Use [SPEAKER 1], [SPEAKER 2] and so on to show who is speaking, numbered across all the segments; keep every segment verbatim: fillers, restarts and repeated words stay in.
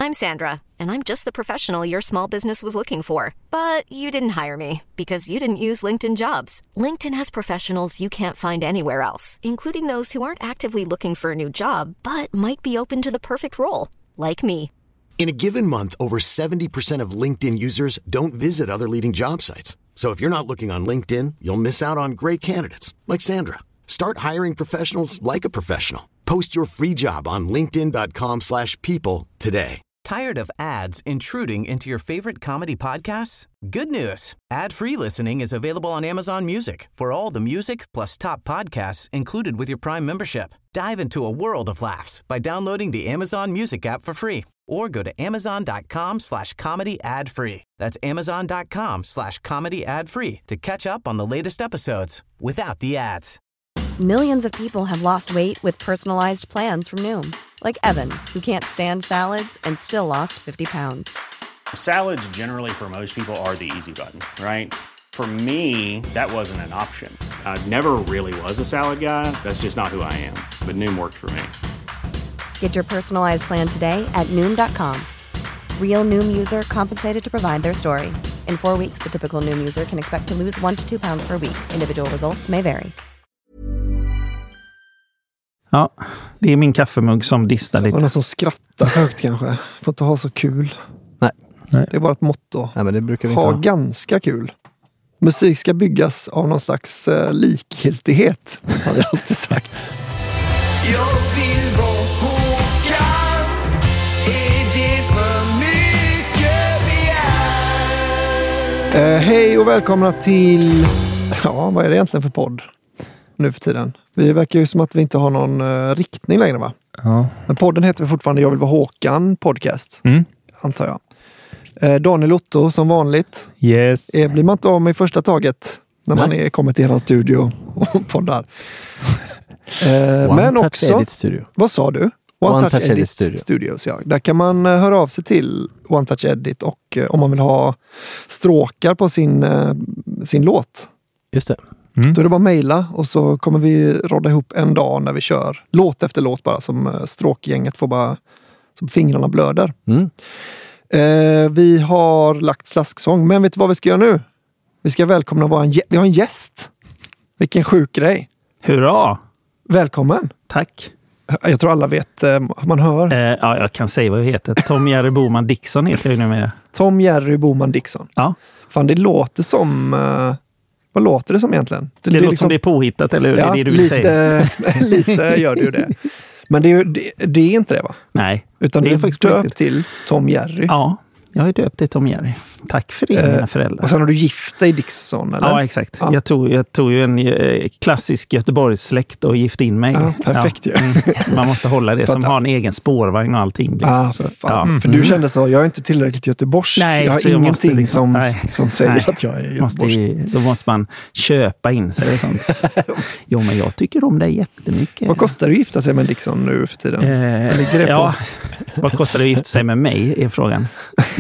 [SPEAKER 1] I'm Sandra, and I'm just the professional your small business was looking for. But you didn't hire me because you didn't use LinkedIn Jobs. LinkedIn has professionals you can't find anywhere else, including those who aren't actively looking for a new job, but might be open to the perfect role, like me.
[SPEAKER 2] In a given month, over seventy percent of LinkedIn users don't visit other leading job sites. So if you're not looking on LinkedIn, you'll miss out on great candidates like Sandra. Start hiring professionals like a professional. Post your free job on linkedin dot com slash people today.
[SPEAKER 3] Tired of ads intruding into your favorite comedy podcasts? Good news. Ad-free listening is available on Amazon Music for all the music plus top podcasts included with your Prime membership. Dive into a world of laughs by downloading the Amazon Music app for free or go to amazon dot com slash comedy ad free. That's amazon dot com slash comedy ad free to catch up on the latest episodes without the ads.
[SPEAKER 4] Millions of people have lost weight with personalized plans from Noom. Like Evan, who can't stand salads and still lost fifty pounds.
[SPEAKER 5] Salads generally for most people are the easy button, right? For me, that wasn't an option. I never really was a salad guy. That's just not who I am. But Noom worked for me.
[SPEAKER 4] Get your personalized plan today at Noom dot com. Real Noom user compensated to provide their story. In four weeks, the typical Noom user can expect to lose one to two pounds per week. Individual results may vary.
[SPEAKER 6] Ja, det är min kaffemugg som distar lite.
[SPEAKER 7] Och någon som skrattar för högt kanske. Får inte ha så kul.
[SPEAKER 8] Nej.
[SPEAKER 7] Det är bara ett motto.
[SPEAKER 8] Nej, men det brukar vi
[SPEAKER 7] ha
[SPEAKER 8] inte ha.
[SPEAKER 7] ganska kul. Musik ska byggas av någon slags uh, likgiltighet, har vi alltid sagt.
[SPEAKER 9] Jag vill vara Håkan. Är det för mycket begär?
[SPEAKER 7] Uh, hej och välkomna till... Ja, vad är det egentligen för podd nu för tiden? Vi verkar ju som att vi inte har någon uh, riktning längre, va?
[SPEAKER 6] Ja.
[SPEAKER 7] Men podden heter vi fortfarande Jag vill vara Håkan podcast,
[SPEAKER 6] Mm.
[SPEAKER 7] antar jag. Uh, Daniel Otto som vanligt.
[SPEAKER 6] Yes.
[SPEAKER 7] Uh, blir man inte av med i första taget när man är, kommer till er studio och poddar. Uh, men också...
[SPEAKER 8] Studio.
[SPEAKER 7] Vad sa du? One,
[SPEAKER 8] One
[SPEAKER 7] Touch,
[SPEAKER 8] Touch
[SPEAKER 7] Edit,
[SPEAKER 8] Edit Studio.
[SPEAKER 7] Studios, ja. Där kan man uh, höra av sig till One Touch Edit och uh, om man vill ha stråkar på sin, uh, sin låt.
[SPEAKER 8] Just det.
[SPEAKER 7] Mm. Då är det bara att mejla och så kommer vi rodda ihop en dag när vi kör låt efter låt bara som uh, stråkgänget får bara som fingrarna blöder.
[SPEAKER 8] Mm.
[SPEAKER 7] Uh, vi har lagt slasksång, men vet du vad vi ska göra nu? Vi ska välkomna vara en gä- vi har en gäst. Vilken sjuk grej.
[SPEAKER 6] Hurra!
[SPEAKER 7] Välkommen.
[SPEAKER 6] Tack.
[SPEAKER 7] Jag tror alla vet, man hör.
[SPEAKER 6] Eh, ja, jag kan säga vad jag heter. Tom Jerry Boman Dixon heter jag nu med.
[SPEAKER 7] Tom Jerry Boman Dixon.
[SPEAKER 6] Ja.
[SPEAKER 7] Fan, det låter som... Uh, vad låter det som egentligen?
[SPEAKER 6] Det, det, det låter
[SPEAKER 7] liksom,
[SPEAKER 6] som det är påhittat, eller hur?
[SPEAKER 7] Ja,
[SPEAKER 6] det är det du vill
[SPEAKER 7] lite,
[SPEAKER 6] säga.
[SPEAKER 7] lite gör det ju det. Men det är, det, det är inte det, va?
[SPEAKER 6] Nej.
[SPEAKER 7] Utan
[SPEAKER 6] det
[SPEAKER 7] du
[SPEAKER 6] är faktiskt
[SPEAKER 7] döpt
[SPEAKER 6] riktigt.
[SPEAKER 7] till Tom Jerry.
[SPEAKER 6] Ja, jag har döpt till Tom Jerry. Tack för det,
[SPEAKER 7] Eh,
[SPEAKER 6] mina föräldrar.
[SPEAKER 7] Och sen har du gift dig Dixon, eller?
[SPEAKER 6] Ja, exakt.
[SPEAKER 7] Ja.
[SPEAKER 6] Jag, tog, jag tog ju en eh, klassisk Göteborgssläkt och gifte in mig.
[SPEAKER 7] Ja, perfekt ju.
[SPEAKER 6] Ja. Mm. Man måste hålla det,
[SPEAKER 7] För
[SPEAKER 6] som
[SPEAKER 7] att-
[SPEAKER 6] har en egen spårvagn och allting. Liksom.
[SPEAKER 7] Ah,
[SPEAKER 6] Så,
[SPEAKER 7] för fan.
[SPEAKER 6] ja.
[SPEAKER 7] För du kände så, jag är inte tillräckligt göteborgsk.
[SPEAKER 6] Nej,
[SPEAKER 7] jag har
[SPEAKER 6] så jag
[SPEAKER 7] ingenting
[SPEAKER 6] måste liksom-
[SPEAKER 7] som,
[SPEAKER 6] nej.
[SPEAKER 7] som säger
[SPEAKER 6] Nej.
[SPEAKER 7] att jag är
[SPEAKER 6] Måste,
[SPEAKER 7] göteborgsk.
[SPEAKER 6] då måste man köpa in sig och sånt. Jo, men jag tycker om det jättemycket.
[SPEAKER 7] Vad kostar det att gifta sig med Dixon nu för tiden?
[SPEAKER 6] Eh,
[SPEAKER 7] Ligger det på?
[SPEAKER 6] ja, vad kostar det att gifta sig med mig är frågan.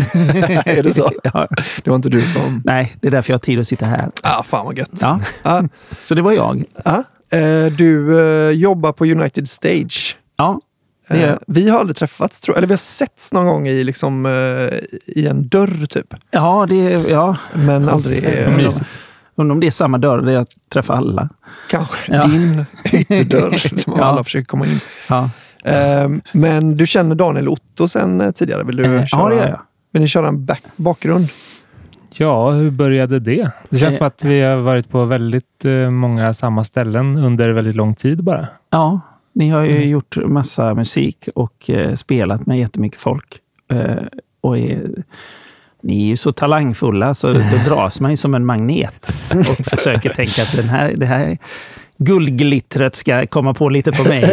[SPEAKER 7] Är det så?
[SPEAKER 6] Ja.
[SPEAKER 7] Det var inte du som...
[SPEAKER 6] Nej, det är därför jag har tid att sitta här.
[SPEAKER 7] Ah, fan vad gött.
[SPEAKER 6] Ja.
[SPEAKER 7] Ah,
[SPEAKER 6] Så det var jag.
[SPEAKER 7] ah. Eh, du eh, jobbar på United Stage.
[SPEAKER 6] Ja, det
[SPEAKER 7] Eh,
[SPEAKER 6] är,
[SPEAKER 7] vi har aldrig träffats, tror, eller vi har setts någon gång i, liksom, eh, i en dörr typ.
[SPEAKER 6] ja, det är, ja.
[SPEAKER 7] Men aldrig... Eh,
[SPEAKER 6] Undrar undrar om det är samma dörr där jag träffar alla.
[SPEAKER 7] kanske
[SPEAKER 6] Ja.
[SPEAKER 7] din ytterdörr som
[SPEAKER 6] Ja.
[SPEAKER 7] alla försöker komma in.
[SPEAKER 6] Ja,
[SPEAKER 7] Eh, men du känner Daniel Otto sen eh, tidigare. Vill du
[SPEAKER 6] Eh,
[SPEAKER 7] köra,
[SPEAKER 6] ja det gör jag.
[SPEAKER 7] Vill ni köra en back, bakgrund?
[SPEAKER 10] Ja, hur började det? Det känns
[SPEAKER 6] Eh.
[SPEAKER 10] som att vi har varit på väldigt eh, många samma ställen under väldigt lång tid bara.
[SPEAKER 6] Ja, ni har ju
[SPEAKER 10] Mm.
[SPEAKER 6] gjort massa musik och eh, spelat med jättemycket folk. Eh, och är, ni är ju så talangfulla så då dras man ju som en magnet och försöker tänka att den här, det här guldglittret ska komma på lite på mig.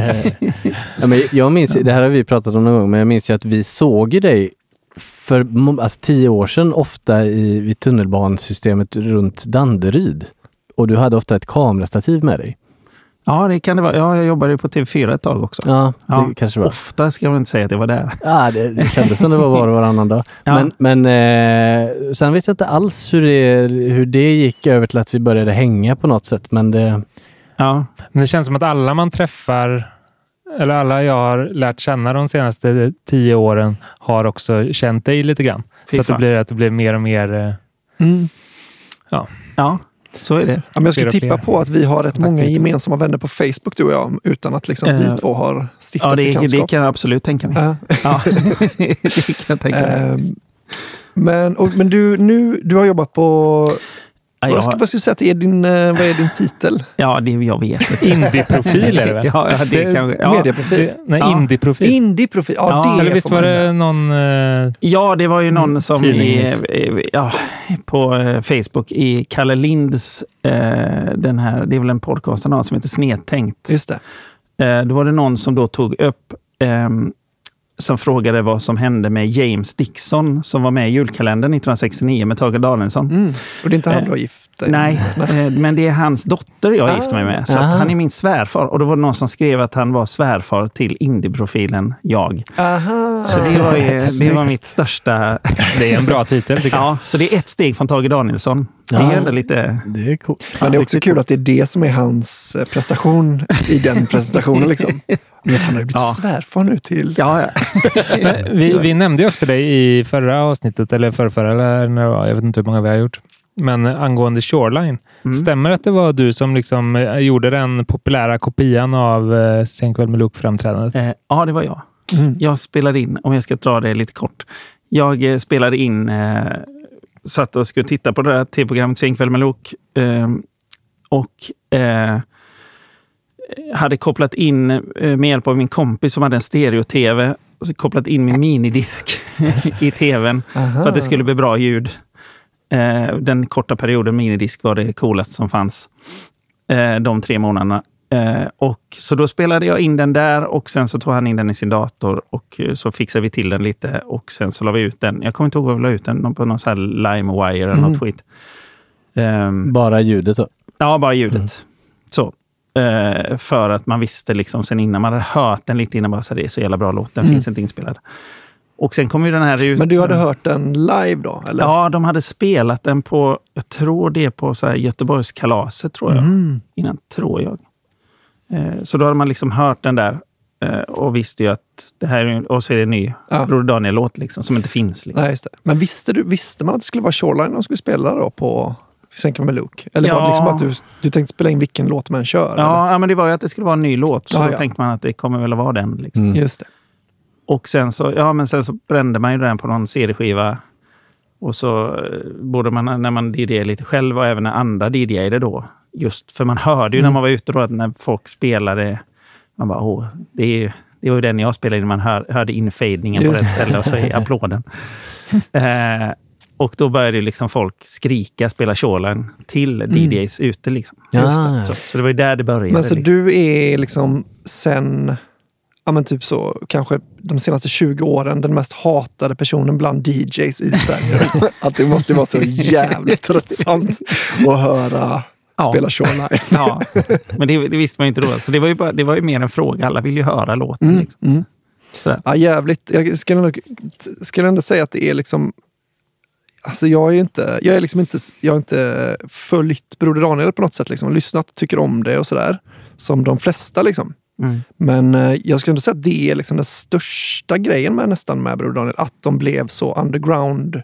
[SPEAKER 8] Ja, men jag minns, det här har vi pratat om någon gång, men jag minns ju att vi såg ju dig för alltså, tio år sedan ofta i, vid tunnelbansystemet runt Danderyd. Och du hade ofta ett kamerastativ med dig.
[SPEAKER 6] Ja, det kan det vara. Ja, jag jobbade ju på T V fyra ett tag också.
[SPEAKER 8] Ja, det
[SPEAKER 6] Ja,
[SPEAKER 8] kanske var.
[SPEAKER 6] Ofta ska man inte säga att jag var där.
[SPEAKER 8] Ja, det, det kändes som det var var och varannan dag.
[SPEAKER 6] Ja.
[SPEAKER 8] Men, men eh, sen vet jag inte alls hur det, hur det gick över till att vi började hänga på något sätt. Men det...
[SPEAKER 6] Ja,
[SPEAKER 10] Men det känns som att alla man träffar eller alla jag har lärt känna de senaste tio åren har också känt dig lite grann.
[SPEAKER 6] Fy
[SPEAKER 10] så att det
[SPEAKER 6] fan.
[SPEAKER 10] blir, att det blir mer och mer... eh,
[SPEAKER 7] Mm.
[SPEAKER 10] Ja.
[SPEAKER 6] Ja, så är det.
[SPEAKER 7] Ja, men jag skulle
[SPEAKER 10] Fler och
[SPEAKER 7] tippa
[SPEAKER 10] fler.
[SPEAKER 7] på att vi har rätt många
[SPEAKER 10] Aktiviteter.
[SPEAKER 7] gemensamma vänner på Facebook, du och jag, utan att liksom
[SPEAKER 6] Eh,
[SPEAKER 7] vi två har stiftat
[SPEAKER 6] Ja, det,
[SPEAKER 7] bekantskap.
[SPEAKER 6] det kan jag absolut tänka mig.
[SPEAKER 7] Ja.
[SPEAKER 6] Ja, det kan jag tänka mig.
[SPEAKER 7] Ehm, men och, men du, nu, du har jobbat på...
[SPEAKER 6] Ja,
[SPEAKER 7] Vad
[SPEAKER 6] jag,
[SPEAKER 7] ska, vad ska jag säga att det är din, eh, vad är din titel?
[SPEAKER 6] ja, det jag vet.
[SPEAKER 10] Indie-profil är det väl?
[SPEAKER 6] Ja, ja, det kanske... Ja.
[SPEAKER 7] Medieprofil?
[SPEAKER 10] Det, nej,
[SPEAKER 6] Ja.
[SPEAKER 10] indie-profil.
[SPEAKER 7] Indie-profil, ja,
[SPEAKER 6] Ja,
[SPEAKER 7] det
[SPEAKER 10] Eller visst
[SPEAKER 7] får man
[SPEAKER 10] var
[SPEAKER 7] säga.
[SPEAKER 10] det någon... eh,
[SPEAKER 6] Ja, det var ju någon som
[SPEAKER 10] tidning
[SPEAKER 6] i,
[SPEAKER 10] nyss.
[SPEAKER 6] i- ja, på eh, Facebook i Kalle Linds, eh, den här, det är väl en podcast han har som heter Snedtänkt.
[SPEAKER 7] Just det.
[SPEAKER 6] Eh, då var det någon som då tog upp, ehm, som frågade vad som hände med James Dixon som var med i julkalendern nittonhundrasextionio med Tage Danielsson.
[SPEAKER 7] Mm. Och det är inte han
[SPEAKER 6] Eh,
[SPEAKER 7] du har gift dig
[SPEAKER 6] Nej,
[SPEAKER 7] med?
[SPEAKER 6] eh, men det är hans dotter jag gifte mig med. Så att
[SPEAKER 8] Aha.
[SPEAKER 6] han är min svärfar. Och då var det någon som skrev att han var svärfar till indieprofilen jag.
[SPEAKER 7] Aha.
[SPEAKER 6] Så det var, ju, det var mitt största...
[SPEAKER 10] Det är en bra titel tycker jag.
[SPEAKER 6] Ja, så det är ett steg från Tage Danielsson. Det
[SPEAKER 8] Ja.
[SPEAKER 6] är ändå lite...
[SPEAKER 8] Det är coolt.
[SPEAKER 7] Men det är också
[SPEAKER 6] riktigt
[SPEAKER 7] kul att det är det som är hans eh, prestation i den presentationen. Liksom. Men han har ju blivit
[SPEAKER 6] Ja.
[SPEAKER 7] svärfar nu till...
[SPEAKER 6] Ja, ja.
[SPEAKER 10] Men vi, vi nämnde ju också dig i förra avsnittet, eller förrförra, eller när det var, jag vet inte hur många vi har gjort. Men angående Shoreline.
[SPEAKER 6] Mm.
[SPEAKER 10] Stämmer att det var du som liksom eh, gjorde den populära kopian av eh, Sen kväll med Luke-framträdandet?
[SPEAKER 6] Eh, ja, det var jag.
[SPEAKER 7] Mm.
[SPEAKER 6] Jag spelade in, om jag ska dra det lite kort. Jag eh, spelade in, eh, satt och skulle titta på det här tv-programmet Sen kväll med Luke. Eh, och eh, hade kopplat in eh, med hjälp av min kompis som hade en stereo-tv. Så kopplat in min minidisk i tvn
[SPEAKER 7] Aha.
[SPEAKER 6] för att det skulle bli bra ljud. Eh, den korta perioden minidisk var det coolaste som fanns. Eh, de tre månaderna. Eh, och så då spelade jag in den där och sen så tog han in den i sin dator och eh, så fixade vi till den lite och sen så la vi ut den. Jag kommer inte ihåg vad vi la ut den på någon sån här LimeWire eller
[SPEAKER 7] Mm.
[SPEAKER 6] något skit. Ehm,
[SPEAKER 8] Bara ljudet då?
[SPEAKER 6] ja, bara ljudet. Så. Eh, för att man visste liksom sen innan man hade hört den lite innan bara så det är så jävla bra låt. Den
[SPEAKER 7] Mm.
[SPEAKER 6] finns inte inspelad. Och sen kom ju den här ut.
[SPEAKER 7] Men du hade hört den live då? Eller?
[SPEAKER 6] Ja, de hade spelat den på, jag tror det är på så här Göteborgskalaset tror jag.
[SPEAKER 7] Mm.
[SPEAKER 6] Innan, tror jag. Eh, så då hade man liksom hört den där eh, och visste ju att det här är, och så är det en ny
[SPEAKER 7] Ja.
[SPEAKER 6] Broder Daniel-låt liksom, som inte finns. Liksom.
[SPEAKER 7] Nej, just det. Men visste, du, visste man att det skulle vara Shoreline de skulle spela då på Sen kan man med Luke? Eller var det
[SPEAKER 6] Ja.
[SPEAKER 7] liksom att du, du tänkte spela in vilken låt man kör? eller?
[SPEAKER 6] Ja, ja, men det var ju att det skulle vara en ny låt. Så
[SPEAKER 7] Ja,
[SPEAKER 6] då
[SPEAKER 7] ja.
[SPEAKER 6] tänkte man att det kommer väl att vara den. Liksom.
[SPEAKER 8] Mm.
[SPEAKER 7] Just det.
[SPEAKER 6] Och sen så, ja, men sen så brände man ju den på någon C D-skiva. Och så eh, borde man, när man D J lite själv och även när andra D J:ade då. Just för man hörde ju när man var ute då att när folk spelade, man bara, åh, det, är, ju- det var ju den jag spelade in, man hör, hörde infadingen på
[SPEAKER 7] Just
[SPEAKER 6] rätt ställe och så är applåden. eh, och då började ju liksom folk skrika, spela Shoreline till D Js ute liksom.
[SPEAKER 8] Just
[SPEAKER 7] det.
[SPEAKER 6] Så, så det var ju där det började.
[SPEAKER 7] Men så
[SPEAKER 6] liksom.
[SPEAKER 7] du är liksom sen, ja men typ så, kanske de senaste tjugo åren den mest hatade personen bland D Js i Sverige. Att det måste vara så jävligt tröttsamt att höra
[SPEAKER 6] Ja.
[SPEAKER 7] spela Shoreline.
[SPEAKER 6] Ja, men det, det visste man ju inte då. Så det var ju, bara, det var ju mer en fråga. Alla vill ju höra låten.
[SPEAKER 7] Mm,
[SPEAKER 6] Liksom.
[SPEAKER 7] mm.
[SPEAKER 6] Sådär.
[SPEAKER 7] Ja, jävligt. Jag skulle ändå, skulle ändå säga att det är liksom, alltså jag är ju inte, jag är liksom inte, jag har inte följt Broder Daniel på något sätt liksom, lyssnat, tycker om det och sådär. Som de flesta liksom.
[SPEAKER 6] Mm.
[SPEAKER 7] Men eh, jag skulle ändå säga att det är liksom den största grejen med nästan med Broder Daniel. Att de blev så underground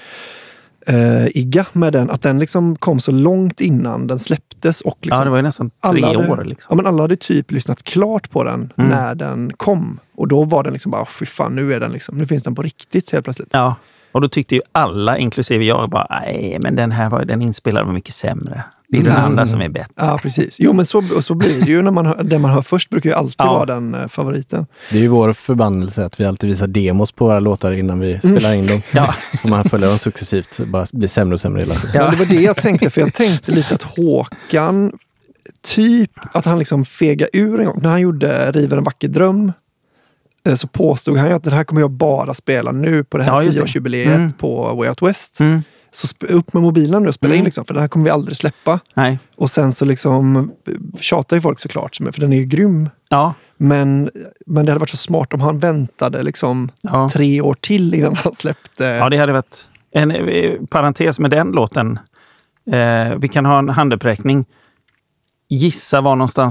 [SPEAKER 7] eh, igga med den. Att den liksom kom så långt innan den släpptes. Och liksom,
[SPEAKER 6] Ja, det var ju nästan tre
[SPEAKER 7] alla hade,
[SPEAKER 6] år. Liksom.
[SPEAKER 7] ja, men alla hade typ lyssnat klart på den
[SPEAKER 6] Mm.
[SPEAKER 7] när den kom. Och då var den liksom bara, fy fan, nu är den liksom, nu finns den på riktigt helt plötsligt.
[SPEAKER 6] Ja, och då tyckte ju alla, inklusive jag, bara, nej, men den här var den inspelade var mycket sämre. Det är den
[SPEAKER 7] Mm.
[SPEAKER 6] andra som är bättre.
[SPEAKER 7] Ja, precis. Jo, men så, så blir det ju när man hör, det man hör först brukar ju alltid
[SPEAKER 6] Ja.
[SPEAKER 7] vara den eh, favoriten.
[SPEAKER 8] Det är ju vår förbannelse att vi alltid visar demos på våra låtar innan vi spelar in dem.
[SPEAKER 6] Ja.
[SPEAKER 8] Så man följer dem successivt, bara blir sämre och sämre hela tiden.
[SPEAKER 7] Ja. Det var det jag tänkte, för jag tänkte lite att Håkan, typ att han liksom fega ur en gång. När han gjorde River en vacker dröm eh, så påstod han ju att den här kommer jag bara spela nu på det här
[SPEAKER 6] Ja, just det.
[SPEAKER 7] tioårsjubileet
[SPEAKER 6] Mm.
[SPEAKER 7] på Way Out West.
[SPEAKER 6] Mm.
[SPEAKER 7] Så sp- upp med mobilen nu och spela
[SPEAKER 6] Mm.
[SPEAKER 7] in liksom, för den här kommer vi aldrig släppa.
[SPEAKER 6] Nej.
[SPEAKER 7] Och sen så liksom eh, tjatar ju folk såklart, som- för den är ju grym.
[SPEAKER 6] Ja.
[SPEAKER 7] Men, men det hade varit så smart om han väntade liksom
[SPEAKER 6] Ja.
[SPEAKER 7] tre år till innan han släppte.
[SPEAKER 6] Ja, det hade varit en eh, parentes med den låten. Eh, vi kan ha en handuppräckning. Gissa var någonstans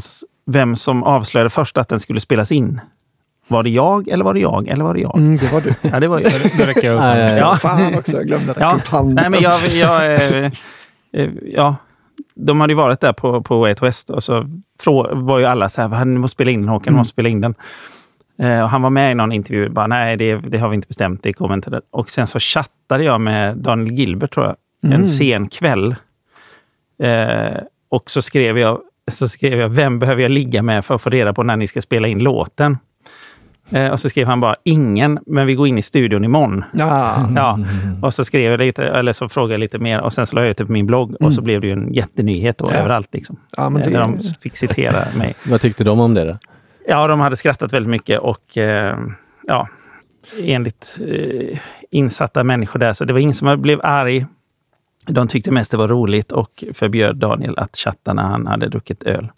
[SPEAKER 6] vem som avslöjade först att den skulle spelas in. Var det jag eller var det jag eller var det jag?
[SPEAKER 7] Mm, det var du.
[SPEAKER 6] Ja, det var jag.
[SPEAKER 10] Det räcker upp.
[SPEAKER 6] Ja, ja, ja.
[SPEAKER 7] Fan också, jag glömde det.
[SPEAKER 6] Ja. Nej, men jag... jag eh, eh, ja, de hade ju varit där på, på Way Out West och så frå, var ju alla så här, ni måste spela in den, Håkan, mm. måste spela in den. Eh, och han var med i någon intervju, bara nej, det, det har vi inte bestämt, det kommer inte det. Och sen så chattade jag med Daniel Gilbert, tror jag, mm. en sen kväll. Eh, och så skrev jag, så skrev jag, vem behöver jag ligga med för att få reda på när ni ska spela in låten? Eh, och så skrev han bara, ingen, men vi går in i studion imorgon.
[SPEAKER 7] Ja.
[SPEAKER 6] Ja. Och så skrev jag lite, eller så frågade jag lite mer och sen så la jag ut det på min blogg mm. och så blev det ju en jättenyhet då, ja. överallt liksom. Ja, men det... Där de fick citera mig.
[SPEAKER 8] Vad tyckte de om det då?
[SPEAKER 6] Ja, de hade skrattat väldigt mycket och eh, ja, enligt eh, insatta människor där, så det var ingen som blev arg. De tyckte mest det var roligt och förbjöd Daniel att chatta när han hade druckit öl.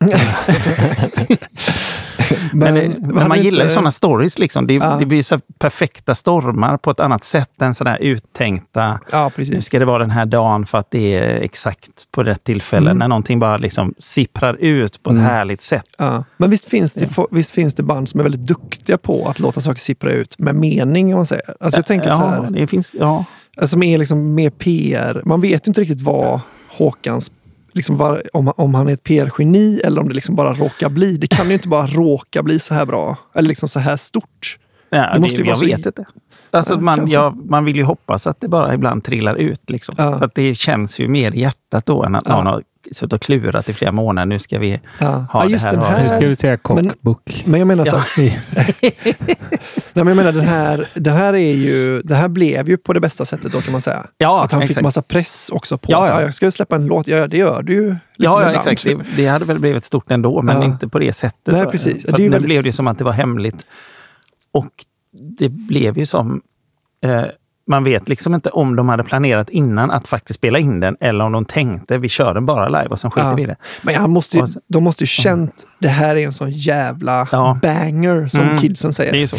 [SPEAKER 6] men, men, det, men man gillar ju inte... sådana stories liksom. Det, ja. det blir så perfekta stormar på ett annat sätt än sådär uttänkta.
[SPEAKER 7] Ja, precis.
[SPEAKER 6] Nu ska det vara den här dagen för att det är exakt på rätt tillfälle. Mm. När någonting bara liksom sipprar ut på ett mm. härligt sätt. Ja.
[SPEAKER 7] Men visst finns, det, ja. visst finns det band som är väldigt duktiga på att låta saker sippra ut med mening, om man säger. Alltså jag tänker
[SPEAKER 6] ja,
[SPEAKER 7] så här.
[SPEAKER 6] Det finns, ja.
[SPEAKER 7] Som är liksom mer P R. Man vet ju inte riktigt vad Håkans, liksom var, om, om han är ett P R-geni eller om det liksom bara råkar bli. Det kan ju inte bara råka bli så här bra. Eller liksom så här stort.
[SPEAKER 6] Ja, det måste det, ju jag vara vet inte. Alltså ja, man, ja, man vill ju hoppas att det bara ibland trillar ut. Liksom. Ja. För att det känns ju mer i hjärtat då än att ja. någon har suttit och klurat i flera månader. Nu ska vi
[SPEAKER 7] ja.
[SPEAKER 6] ha
[SPEAKER 7] ja,
[SPEAKER 6] det
[SPEAKER 7] just
[SPEAKER 6] här.
[SPEAKER 7] Den här.
[SPEAKER 10] Nu ska vi säga cockbook.
[SPEAKER 7] Men, men jag menar så. Ja. Nej, men jag menar den här, den här är ju, det här blev ju på det bästa sättet då, kan man säga.
[SPEAKER 6] Ja,
[SPEAKER 7] att han
[SPEAKER 6] exakt.
[SPEAKER 7] fick massa press också på
[SPEAKER 6] ja,
[SPEAKER 7] att
[SPEAKER 6] ja.
[SPEAKER 7] jag ska släppa en låt. Ja, det gör du ju. Liksom
[SPEAKER 6] ja, ja exakt. Det, det hade väl blivit stort ändå, men ja. inte på det sättet.
[SPEAKER 7] Nej, precis.
[SPEAKER 6] För
[SPEAKER 7] det är
[SPEAKER 6] nu
[SPEAKER 7] väldigt...
[SPEAKER 6] blev det som att det var hemligt. Och det blev ju som... Eh, man vet liksom inte om de hade planerat innan att faktiskt spela in den eller om de tänkte, vi kör den bara live och sen skiter
[SPEAKER 7] ja.
[SPEAKER 6] vi det.
[SPEAKER 7] Men han måste ju, sen, de måste ju känt, mm. det här är en sån jävla ja. banger som mm. kidsen säger.
[SPEAKER 6] Det är ju så.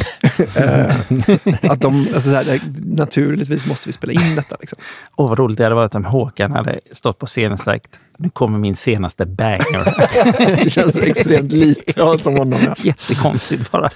[SPEAKER 7] Att de, alltså så här, naturligtvis måste vi spela in detta. Liksom.
[SPEAKER 6] Åh, vad roligt det hade varit om Håkan hade stått på scenen och sagt, nu kommer min senaste banger.
[SPEAKER 7] Det känns extremt lite ja, som honom. Ja.
[SPEAKER 6] Jättekonstigt bara.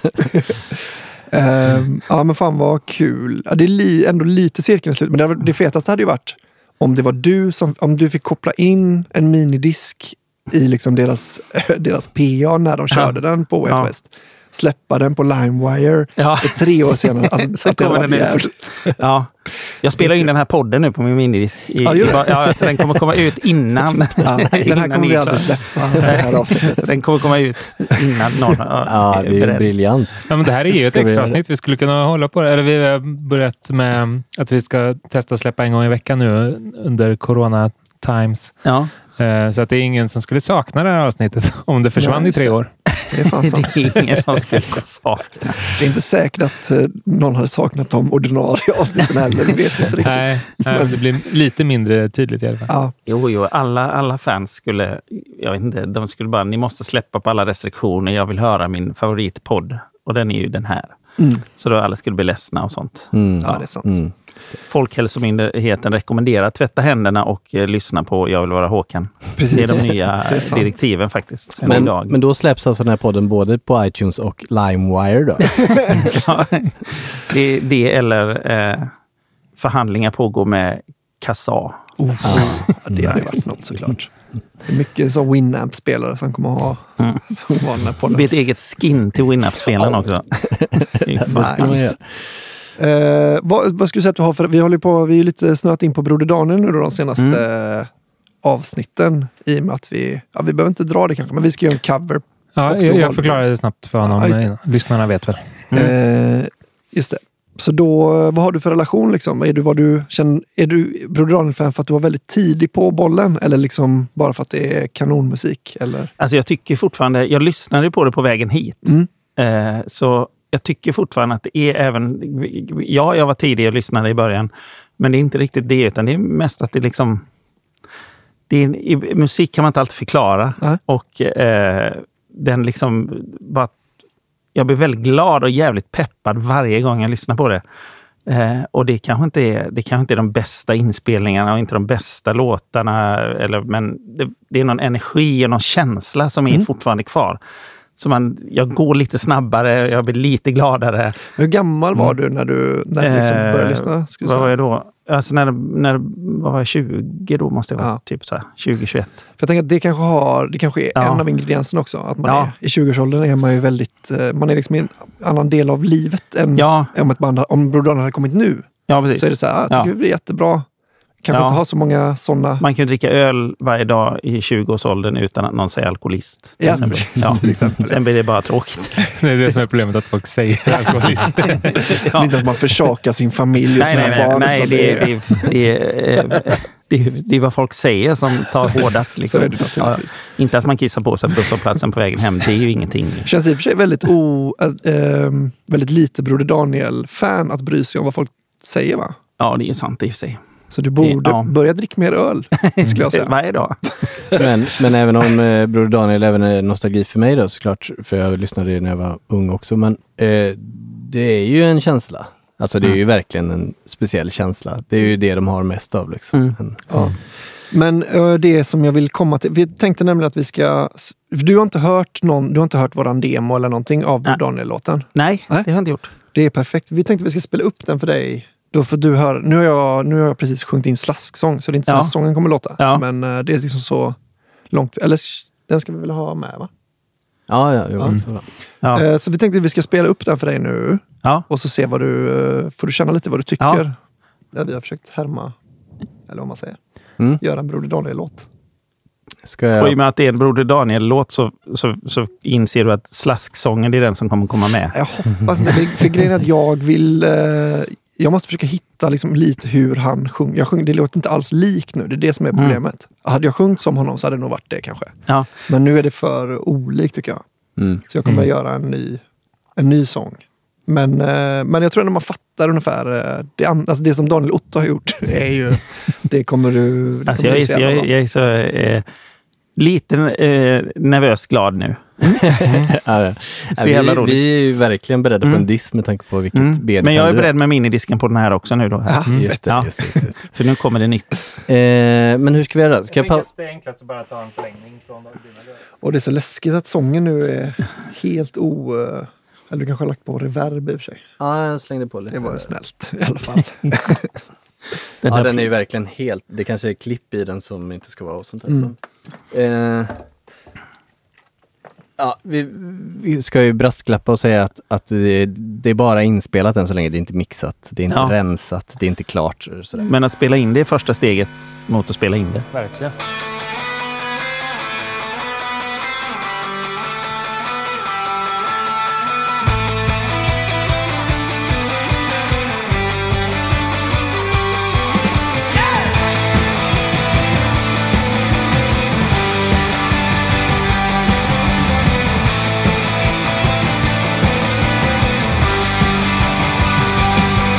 [SPEAKER 7] Um, ja men fan vad kul. Ja, det är li, ändå lite cirkeln i slut. Men det, det fetaste hade ju varit om det var du som, om du fick koppla in en minidisk i liksom deras, deras P A när de körde ja. den på Way Out
[SPEAKER 6] ja.
[SPEAKER 7] West. Släppa den på LimeWire
[SPEAKER 6] ja.
[SPEAKER 7] tre år senare. Alltså,
[SPEAKER 6] så kommer den ut. Ja. Jag spelar in den här podden nu på min minidisk. I,
[SPEAKER 7] ja,
[SPEAKER 6] i, ja, så den kommer komma ut innan.
[SPEAKER 7] Ja, den här
[SPEAKER 6] innan
[SPEAKER 7] kommer vi aldrig släppa. Det här
[SPEAKER 6] så den kommer komma ut innan någon.
[SPEAKER 8] Ja, det är briljant.
[SPEAKER 10] Ja, men det här är ju ett extra avsnitt. Vi skulle kunna hålla på det. Eller vi har börjat med att vi ska testa att släppa en gång i veckan nu under corona times.
[SPEAKER 6] Ja.
[SPEAKER 10] Så att det är ingen som skulle sakna det här avsnittet om det försvann ja, i tre år.
[SPEAKER 7] Det är, fan sant.
[SPEAKER 6] Det är ingen som skulle sakna.
[SPEAKER 7] Det är inte säkert att uh, någon hade saknat de ordinarie avsnitten heller. Det vet jag inte riktigt.
[SPEAKER 10] Nej, nej, det blir lite mindre tydligt i alla fall.
[SPEAKER 7] Ja.
[SPEAKER 6] Jo, jo, alla, alla fans skulle, jag vet inte, de skulle bara, ni måste släppa på alla restriktioner. Jag vill höra min favoritpodd. Och den är ju den här. Mm. Så då alla skulle bli ledsna och sånt.
[SPEAKER 7] Mm. Ja, det är sant. Mm.
[SPEAKER 6] Folkhälsomyndigheten rekommenderar att tvätta händerna och eh, lyssna på Jag vill vara Håkan.
[SPEAKER 7] Precis.
[SPEAKER 6] Det är de nya är direktiven faktiskt.
[SPEAKER 8] Men,
[SPEAKER 6] idag.
[SPEAKER 8] men då släpps alltså den här podden både på iTunes och LimeWire då?
[SPEAKER 6] Ja, det, det eller eh, förhandlingar pågår med Kassa.
[SPEAKER 7] Oh, ah. Det hade varit något såklart. Det är mycket så Winamp-spelare som kommer att ha mm.
[SPEAKER 6] Det blir ett eget skin till Winamp-spelaren också.
[SPEAKER 7] Nice. Uh, vad, vad skulle du säga att du har för, vi håller på, vi är lite snöat in på Broder Daniel nu då, de senaste mm. avsnitten i och med att vi, ja vi behöver inte dra det kanske, men vi ska göra en cover.
[SPEAKER 10] Ja, jag, jag förklarar det snabbt för honom, ja, lyssnarna vet väl.
[SPEAKER 7] Mm. Uh, just det. Så då, vad har du för relation liksom? Är du, vad du, känner, är du Broder Daniel-fan för att du var väldigt tidig på bollen? Eller liksom bara för att det är kanonmusik? Eller?
[SPEAKER 6] Alltså jag tycker fortfarande, jag lyssnade på det på vägen hit. Mm. Uh, så jag tycker fortfarande att det är även... Ja, jag var tidig och lyssnade i början. Men det är inte riktigt det, utan det är mest att det liksom... Det är, i musik kan man inte alltid förklara. Mm. Och eh, den liksom... Bara, jag blir väldigt glad och jävligt peppad varje gång jag lyssnar på det. Eh, och det kanske, inte är, det kanske inte är de bästa inspelningarna och inte de bästa låtarna. Eller, men det, det är någon energi och någon känsla som är mm. fortfarande kvar. Så man, jag går lite snabbare, jag blir lite gladare.
[SPEAKER 7] Hur gammal var du när du, när du liksom började lyssna?
[SPEAKER 6] Vad säga? Var jag då? Alltså när, när var jag tjugo då måste jag vara ja. typ så här, tjugo tjugoett.
[SPEAKER 7] För jag tänker att det kanske, har, det kanske är ja. en av ingredienserna också. Att man ja. är, i tjugoårsåldern är man ju väldigt, man är liksom i en annan del av livet än
[SPEAKER 6] ja.
[SPEAKER 7] om ett band, om Broder Daniel hade kommit nu.
[SPEAKER 6] Ja, precis.
[SPEAKER 7] Så är det så här, jag tycker ja. det blir jättebra. Kanske ja. inte ha så många sådana...
[SPEAKER 6] Man kan ju dricka öl varje dag i tjugoårsåldern utan att någon säger alkoholist.
[SPEAKER 7] Ja.
[SPEAKER 6] Ja. Sen blir det bara tråkigt.
[SPEAKER 10] Det är det som är problemet, att folk säger alkoholist.
[SPEAKER 7] Ja. Inte att man försakar sin familj och
[SPEAKER 6] nej,
[SPEAKER 7] sina
[SPEAKER 6] nej, nej,
[SPEAKER 7] barn.
[SPEAKER 6] Nej, det är, det, är, det, är, det, är, det är vad folk säger som tar hårdast. Liksom.
[SPEAKER 7] Så är det naturligtvis.
[SPEAKER 6] Ja, inte att man kissar på sig busshållplatsen på vägen hem. Det är ju ingenting.
[SPEAKER 7] Det känns i och för sig väldigt, o, äh, äh, väldigt lite Broder Daniel-fan att bry sig om vad folk säger, va?
[SPEAKER 6] Ja, det är sant i och för sig.
[SPEAKER 7] Så du borde ja. börja dricka mer öl, skulle jag säga.
[SPEAKER 6] Varje dag.
[SPEAKER 8] men, men även om eh, Broder Daniel även är nostalgi för mig då, såklart. För jag lyssnade när jag var ung också. Men eh, det är ju en känsla. Alltså det är mm. ju verkligen en speciell känsla. Det är ju det de har mest av liksom.
[SPEAKER 6] Mm.
[SPEAKER 8] En,
[SPEAKER 7] ja. Men ö, det som jag vill komma till. Vi tänkte nämligen att vi ska... Du har inte hört någon, du har inte hört våran demo eller någonting av Broder Daniel-låten?
[SPEAKER 6] Nej, Nej, det har jag inte gjort.
[SPEAKER 7] Det är perfekt. Vi tänkte att vi ska spela upp den för dig. Då får du höra. Nu har jag, nu har jag precis sjungit in slasksång, så det är inte så ja. sången kommer låta.
[SPEAKER 6] Ja.
[SPEAKER 7] Men uh, det är liksom så långt. Eller den ska vi väl ha med, va?
[SPEAKER 8] Ja, ja. Jo,
[SPEAKER 7] mm. ja. Uh, så vi tänkte att vi ska spela upp den för dig nu.
[SPEAKER 6] Ja.
[SPEAKER 7] Och så se vad du, uh, får du känna lite vad du tycker. Ja. Ja, vi har försökt härma, eller vad man säger. Mm. Göra en Broder Daniel-låt.
[SPEAKER 6] Ska jag... Och i och med att det är en Broder Daniel-låt så, så, så inser du att slasksången är den som kommer komma med.
[SPEAKER 7] Jag hoppas det. För grejen är att jag vill... Uh, jag måste försöka hitta liksom lite hur han sjunger. Jag sjunger. Det låter inte alls lik nu. Det är det som är problemet. Mm. Hade jag sjungit som honom så hade det nog varit det kanske.
[SPEAKER 6] Ja.
[SPEAKER 7] Men nu är det för olikt tycker jag. Mm. Så jag kommer mm. göra en ny, en ny sång. Men, eh, men jag tror att man fattar ungefär eh, det, alltså det som Daniel Otto har gjort är ju, det kommer du... Det
[SPEAKER 6] alltså
[SPEAKER 7] kommer
[SPEAKER 6] jag,
[SPEAKER 7] du
[SPEAKER 6] är, jag, jag är så eh, lite eh, nervöst glad nu.
[SPEAKER 8] ja, vi, vi är ju verkligen beredda mm. på en diss med tanke på vilket mm. ben.
[SPEAKER 6] Men jag är beredd med minidisken på den här också nu då.
[SPEAKER 7] Ja,
[SPEAKER 6] mm.
[SPEAKER 8] just det, ja. just det, just det.
[SPEAKER 6] För nu kommer det nytt.
[SPEAKER 8] Eh, men hur ska vi göra? Ska jag, jag pa-
[SPEAKER 10] det är enklast att bara ta en förlängning från dina.
[SPEAKER 7] Och det är så läskigt att sången nu är helt o... Eller du kanske har lagt på reverb i och för sig.
[SPEAKER 8] Ja, jag slängde på lite.
[SPEAKER 7] Det var snällt i alla fall.
[SPEAKER 8] den ja, den är ju verkligen helt... Det kanske är klipp i den som inte ska vara och sånt där. Mm. Eh, ja, vi, vi ska ju brasklappa och säga att, att det, det är bara inspelat än så länge. Det är inte mixat, det är inte ja. rensat, det är inte klart. Sådär.
[SPEAKER 6] Men att spela in det är första steget mot att spela in det.
[SPEAKER 10] Verkligen.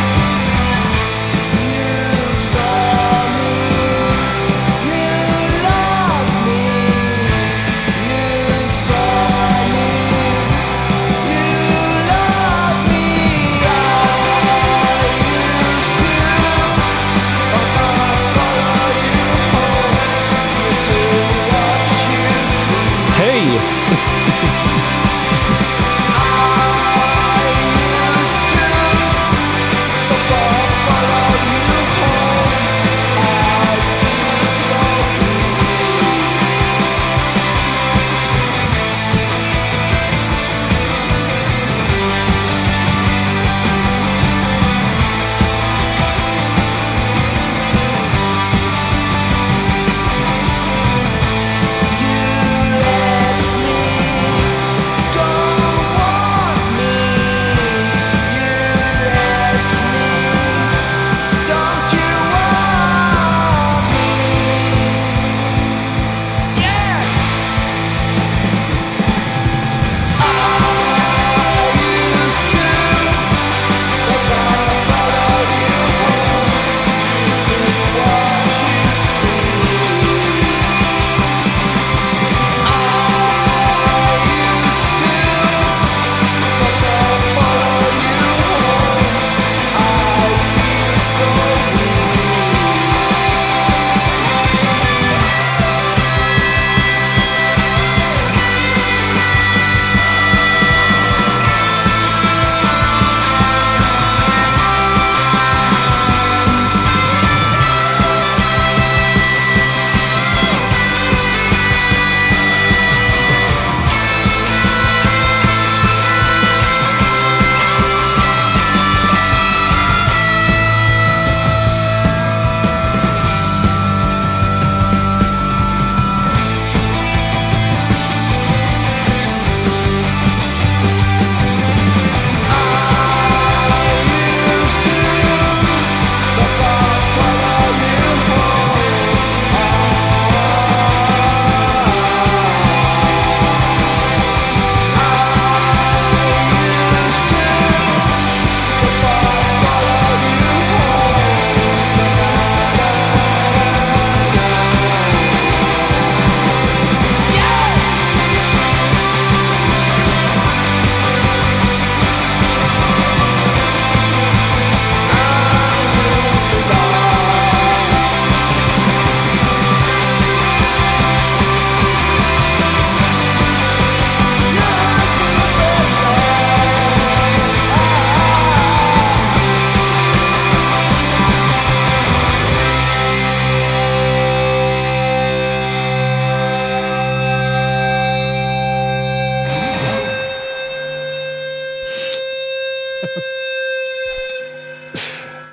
[SPEAKER 9] You saw me, you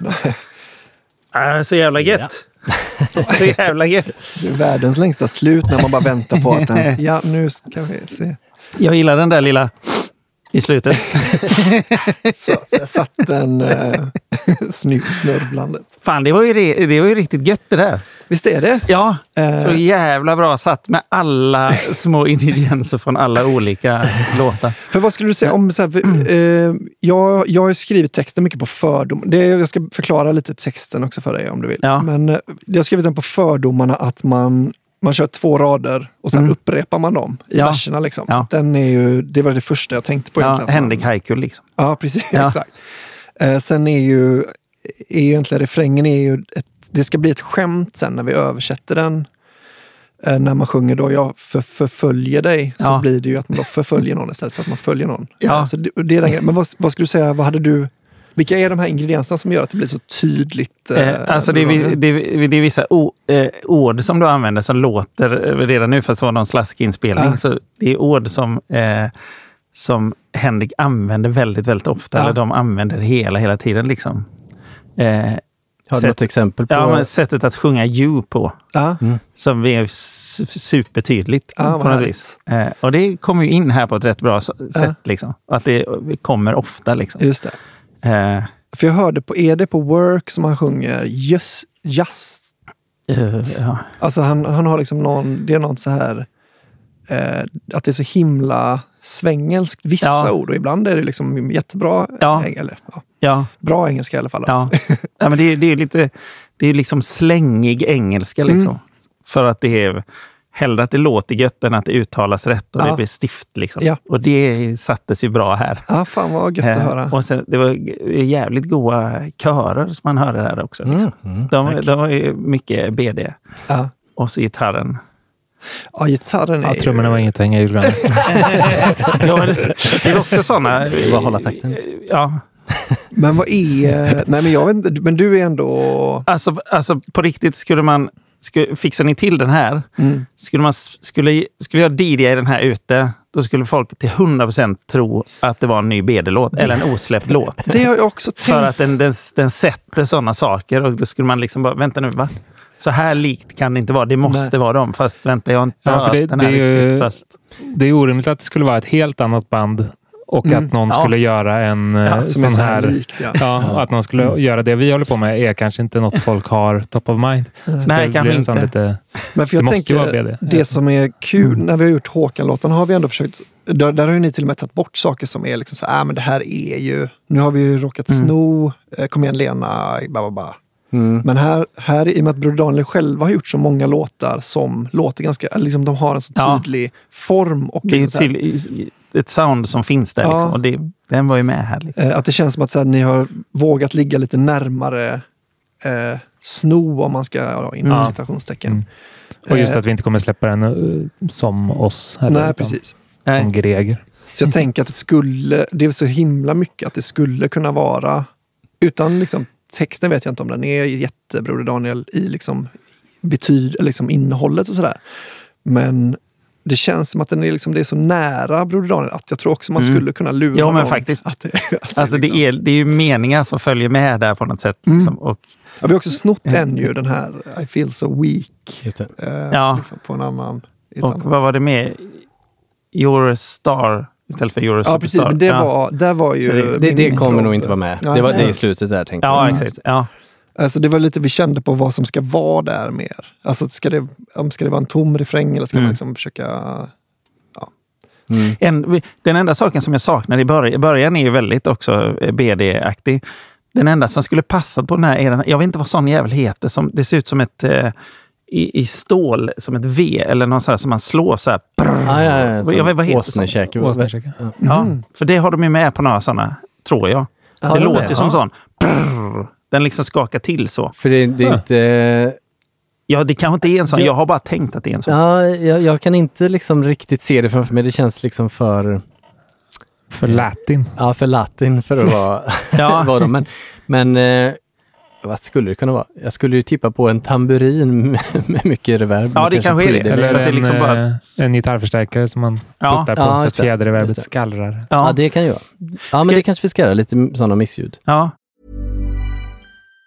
[SPEAKER 6] Äh, så jävla gött. Så jävla gött.
[SPEAKER 7] Det är världens längsta slut när man bara väntar på att den... Ja, nu ska vi se.
[SPEAKER 6] Jag gillar den där lilla i slutet.
[SPEAKER 7] Så jag satt en uh, snurvlandet.
[SPEAKER 6] Fan, det var, ju re- det var ju riktigt gött det där.
[SPEAKER 7] Visst är det?
[SPEAKER 6] Ja,
[SPEAKER 7] uh,
[SPEAKER 6] så jävla bra satt med alla små ingredienser från alla olika låtar.
[SPEAKER 7] För vad skulle du säga om så här, uh, jag, jag har skrivit texten mycket på fördom. Det, jag ska förklara lite texten också för dig om du vill.
[SPEAKER 6] Ja.
[SPEAKER 7] Men uh, jag har skrivit den på fördomarna att man Man kör två rader och sen mm. upprepar man dem i
[SPEAKER 6] ja.
[SPEAKER 7] verserna. Liksom.
[SPEAKER 6] Ja.
[SPEAKER 7] Den är ju, det var det första jag tänkte på.
[SPEAKER 6] Ja,
[SPEAKER 7] egentligen.
[SPEAKER 6] Henrik Haiku liksom.
[SPEAKER 7] Ja, precis.
[SPEAKER 6] Ja.
[SPEAKER 7] Exakt. Eh, sen är ju, är ju egentligen refrängen är ju ett, det ska bli ett skämt sen när vi översätter den. Eh, när man sjunger då jag för, förföljer dig så
[SPEAKER 6] ja.
[SPEAKER 7] blir det ju att man då förföljer någon istället för att man följer någon.
[SPEAKER 6] Ja.
[SPEAKER 7] Eh, så det, det är den grejen. Men vad, vad skulle du säga, vad hade du... Vilka är de här ingredienserna som gör att det blir så tydligt? Eh,
[SPEAKER 6] eh, alltså det är, det, är, det är vissa o, eh, ord som du använder som låter redan nu för att vara någon slaskeinspelning. Ja. Så det är ord som, eh, som Henrik använder väldigt, väldigt ofta. Ja. Eller de använder hela, hela tiden liksom. Eh,
[SPEAKER 8] Har du något exempel på?
[SPEAKER 6] Ja, men sättet att sjunga you på.
[SPEAKER 7] Ja.
[SPEAKER 6] Mm. Som är supertydligt
[SPEAKER 7] ja,
[SPEAKER 6] på något vis. Eh, och det kommer ju in här på ett rätt bra sätt.
[SPEAKER 7] Ja.
[SPEAKER 6] Liksom. Att det kommer ofta liksom.
[SPEAKER 7] Just det. Uh, För jag hörde på, är det på Work som han sjunger just, just.
[SPEAKER 6] Uh, ja.
[SPEAKER 7] Alltså han, han har liksom någon, det är något så här uh, att det är så himla svängelskt vissa ja. ord och ibland är det liksom jättebra
[SPEAKER 6] ja.
[SPEAKER 7] eng- eller, ja.
[SPEAKER 6] Ja.
[SPEAKER 7] bra engelska i alla fall.
[SPEAKER 6] Ja, ja men det är, det är lite det är liksom slängig engelska liksom. Mm. För att det är hellre att det låter gött än att det uttalas rätt och ja. det blir stift liksom. Ja. Och det sattes ju bra här.
[SPEAKER 7] Ja, fan vad gött att höra.
[SPEAKER 6] Och sen, det var jävligt goda körer som man hörde där också. Liksom.
[SPEAKER 8] Mm, mm,
[SPEAKER 6] de, de var ju mycket B D.
[SPEAKER 7] Ja.
[SPEAKER 6] Och så gitarren.
[SPEAKER 7] Ja, gitarren är
[SPEAKER 10] ja, trummorna var inget att hänga i julgranen.
[SPEAKER 6] Ja, men det, det är också sådana...
[SPEAKER 8] Bara hålla takten.
[SPEAKER 6] Ja.
[SPEAKER 7] Men vad är... Nej, men jag vet inte, men du är ändå...
[SPEAKER 6] Alltså, alltså på riktigt skulle man... Skulle, fixar ni till den här, mm. skulle man skulle, skulle jag D J den här ute, då skulle folk till hundra procent tro att det var en ny B D-låt eller en osläppt låt.
[SPEAKER 7] Det har jag också tänkt.
[SPEAKER 6] För att den, den, den sätter sådana saker och då skulle man liksom bara, vänta nu, va? Så här likt kan det inte vara, det måste Nej. vara dem. Fast vänta, jag har inte
[SPEAKER 10] ja,
[SPEAKER 6] hört
[SPEAKER 10] det,
[SPEAKER 6] den här
[SPEAKER 10] det
[SPEAKER 6] riktigt.
[SPEAKER 10] Ju,
[SPEAKER 6] fast...
[SPEAKER 10] Det är orimligt att det skulle vara ett helt annat band och mm. att någon
[SPEAKER 6] ja.
[SPEAKER 10] skulle göra en
[SPEAKER 7] ja,
[SPEAKER 10] sån
[SPEAKER 7] så
[SPEAKER 10] här...
[SPEAKER 7] här likt, ja.
[SPEAKER 10] Ja, och att någon skulle mm. göra det vi håller på med är kanske inte något folk har top of mind.
[SPEAKER 6] Nej, kanske inte.
[SPEAKER 10] Lite,
[SPEAKER 7] men för jag tänker, det. det som är kul mm. när vi har gjort Håkan-låten har vi ändå försökt, där, där har ju ni till och med tagit bort saker som är liksom så här, äh, men det här är ju, nu har vi ju råkat mm. sno, eh, kom igen Lena, bababa. Mm. Men här, här, i och med att Broder Daniel själva har gjort så många låtar som låter ganska, liksom de har en så tydlig ja. form. Och
[SPEAKER 6] det är
[SPEAKER 7] liksom
[SPEAKER 6] till, ett sound som finns där ja. liksom, och det, den var ju med här. Liksom.
[SPEAKER 7] Att det känns som att så här, ni har vågat ligga lite närmare eh, sno om man ska, ja, inom mm. citationstecken. Mm.
[SPEAKER 10] Och just att vi inte kommer släppa den uh, som oss. Här,
[SPEAKER 7] Nej, precis.
[SPEAKER 10] Som
[SPEAKER 6] Nej.
[SPEAKER 10] Greger.
[SPEAKER 7] Så jag tänker att det skulle, det är så himla mycket att det skulle kunna vara, utan liksom texten vet jag inte om den är jättebroder Daniel i liksom betyd, liksom innehållet och sådär. Men det känns som att den är liksom, det är så nära broder Daniel att jag tror också man mm. skulle kunna lura
[SPEAKER 6] ja, men
[SPEAKER 7] någon
[SPEAKER 6] faktiskt.
[SPEAKER 7] Att det, att
[SPEAKER 6] alltså
[SPEAKER 7] det, liksom...
[SPEAKER 6] det, är, det är ju meningar som följer med där på något sätt.
[SPEAKER 7] Mm.
[SPEAKER 6] Liksom, och,
[SPEAKER 7] ja, vi har också snott en ju, den här I feel so weak.
[SPEAKER 8] Just det.
[SPEAKER 7] Eh,
[SPEAKER 6] ja.
[SPEAKER 7] liksom på en annan.
[SPEAKER 6] Och
[SPEAKER 7] annat.
[SPEAKER 6] vad var det med? You're a star istället för You're a
[SPEAKER 7] ja, precis, men det
[SPEAKER 6] ja.
[SPEAKER 7] var, där var ju...
[SPEAKER 8] Det, det, det kommer nog inte vara med. Ja, det var det i slutet där, tänkte
[SPEAKER 6] ja,
[SPEAKER 8] jag.
[SPEAKER 6] Exakt. Ja,
[SPEAKER 7] alltså det var lite, vi kände på vad som ska vara där mer. Alltså ska det, ska det vara en tom refräng eller ska mm. man liksom försöka... Ja.
[SPEAKER 6] Mm. En, den enda saken som jag saknar i början, början är ju väldigt också B D-aktig. Den enda som skulle passa på den här är den, jag vet inte vad sån jävel heter, som, det ser ut som ett... Eh, I, i stål, som ett V eller någon sån här som man slår så här.
[SPEAKER 8] Ah, ja, ja,
[SPEAKER 6] vad, jag, vad heter
[SPEAKER 8] Åsnekäke.
[SPEAKER 6] Ja. ja, för det har de ju med på några sådana, tror jag.
[SPEAKER 7] Ah,
[SPEAKER 6] det
[SPEAKER 7] ja,
[SPEAKER 6] låter
[SPEAKER 7] ja.
[SPEAKER 6] som sån. Brrr, den liksom skakar till så.
[SPEAKER 8] För det, det är ja. inte...
[SPEAKER 6] Ja, det kanske inte är en sån. Jag har bara tänkt att det är en sån.
[SPEAKER 8] Ja, jag, jag kan inte liksom riktigt se det framför mig. Det känns liksom för...
[SPEAKER 10] För latin.
[SPEAKER 8] Ja, för latin för att vara, ja. vara dem. Men... men eh, vad skulle det kunna vara? Jag skulle ju tippa på en tamburin med, med mycket reverb.
[SPEAKER 6] Ja, det kanske är det.
[SPEAKER 10] Eller
[SPEAKER 6] så att det
[SPEAKER 10] en,
[SPEAKER 6] liksom bara...
[SPEAKER 10] en gitarrförstärkare som man
[SPEAKER 6] ja.
[SPEAKER 10] puttar på
[SPEAKER 8] ja,
[SPEAKER 10] så att fjäderreverbet skallrar.
[SPEAKER 8] Ja. ja, det kan ju vara. Ja, men
[SPEAKER 6] ska...
[SPEAKER 8] det kanske vi ska göra. Lite sådana missljud.
[SPEAKER 6] Ja.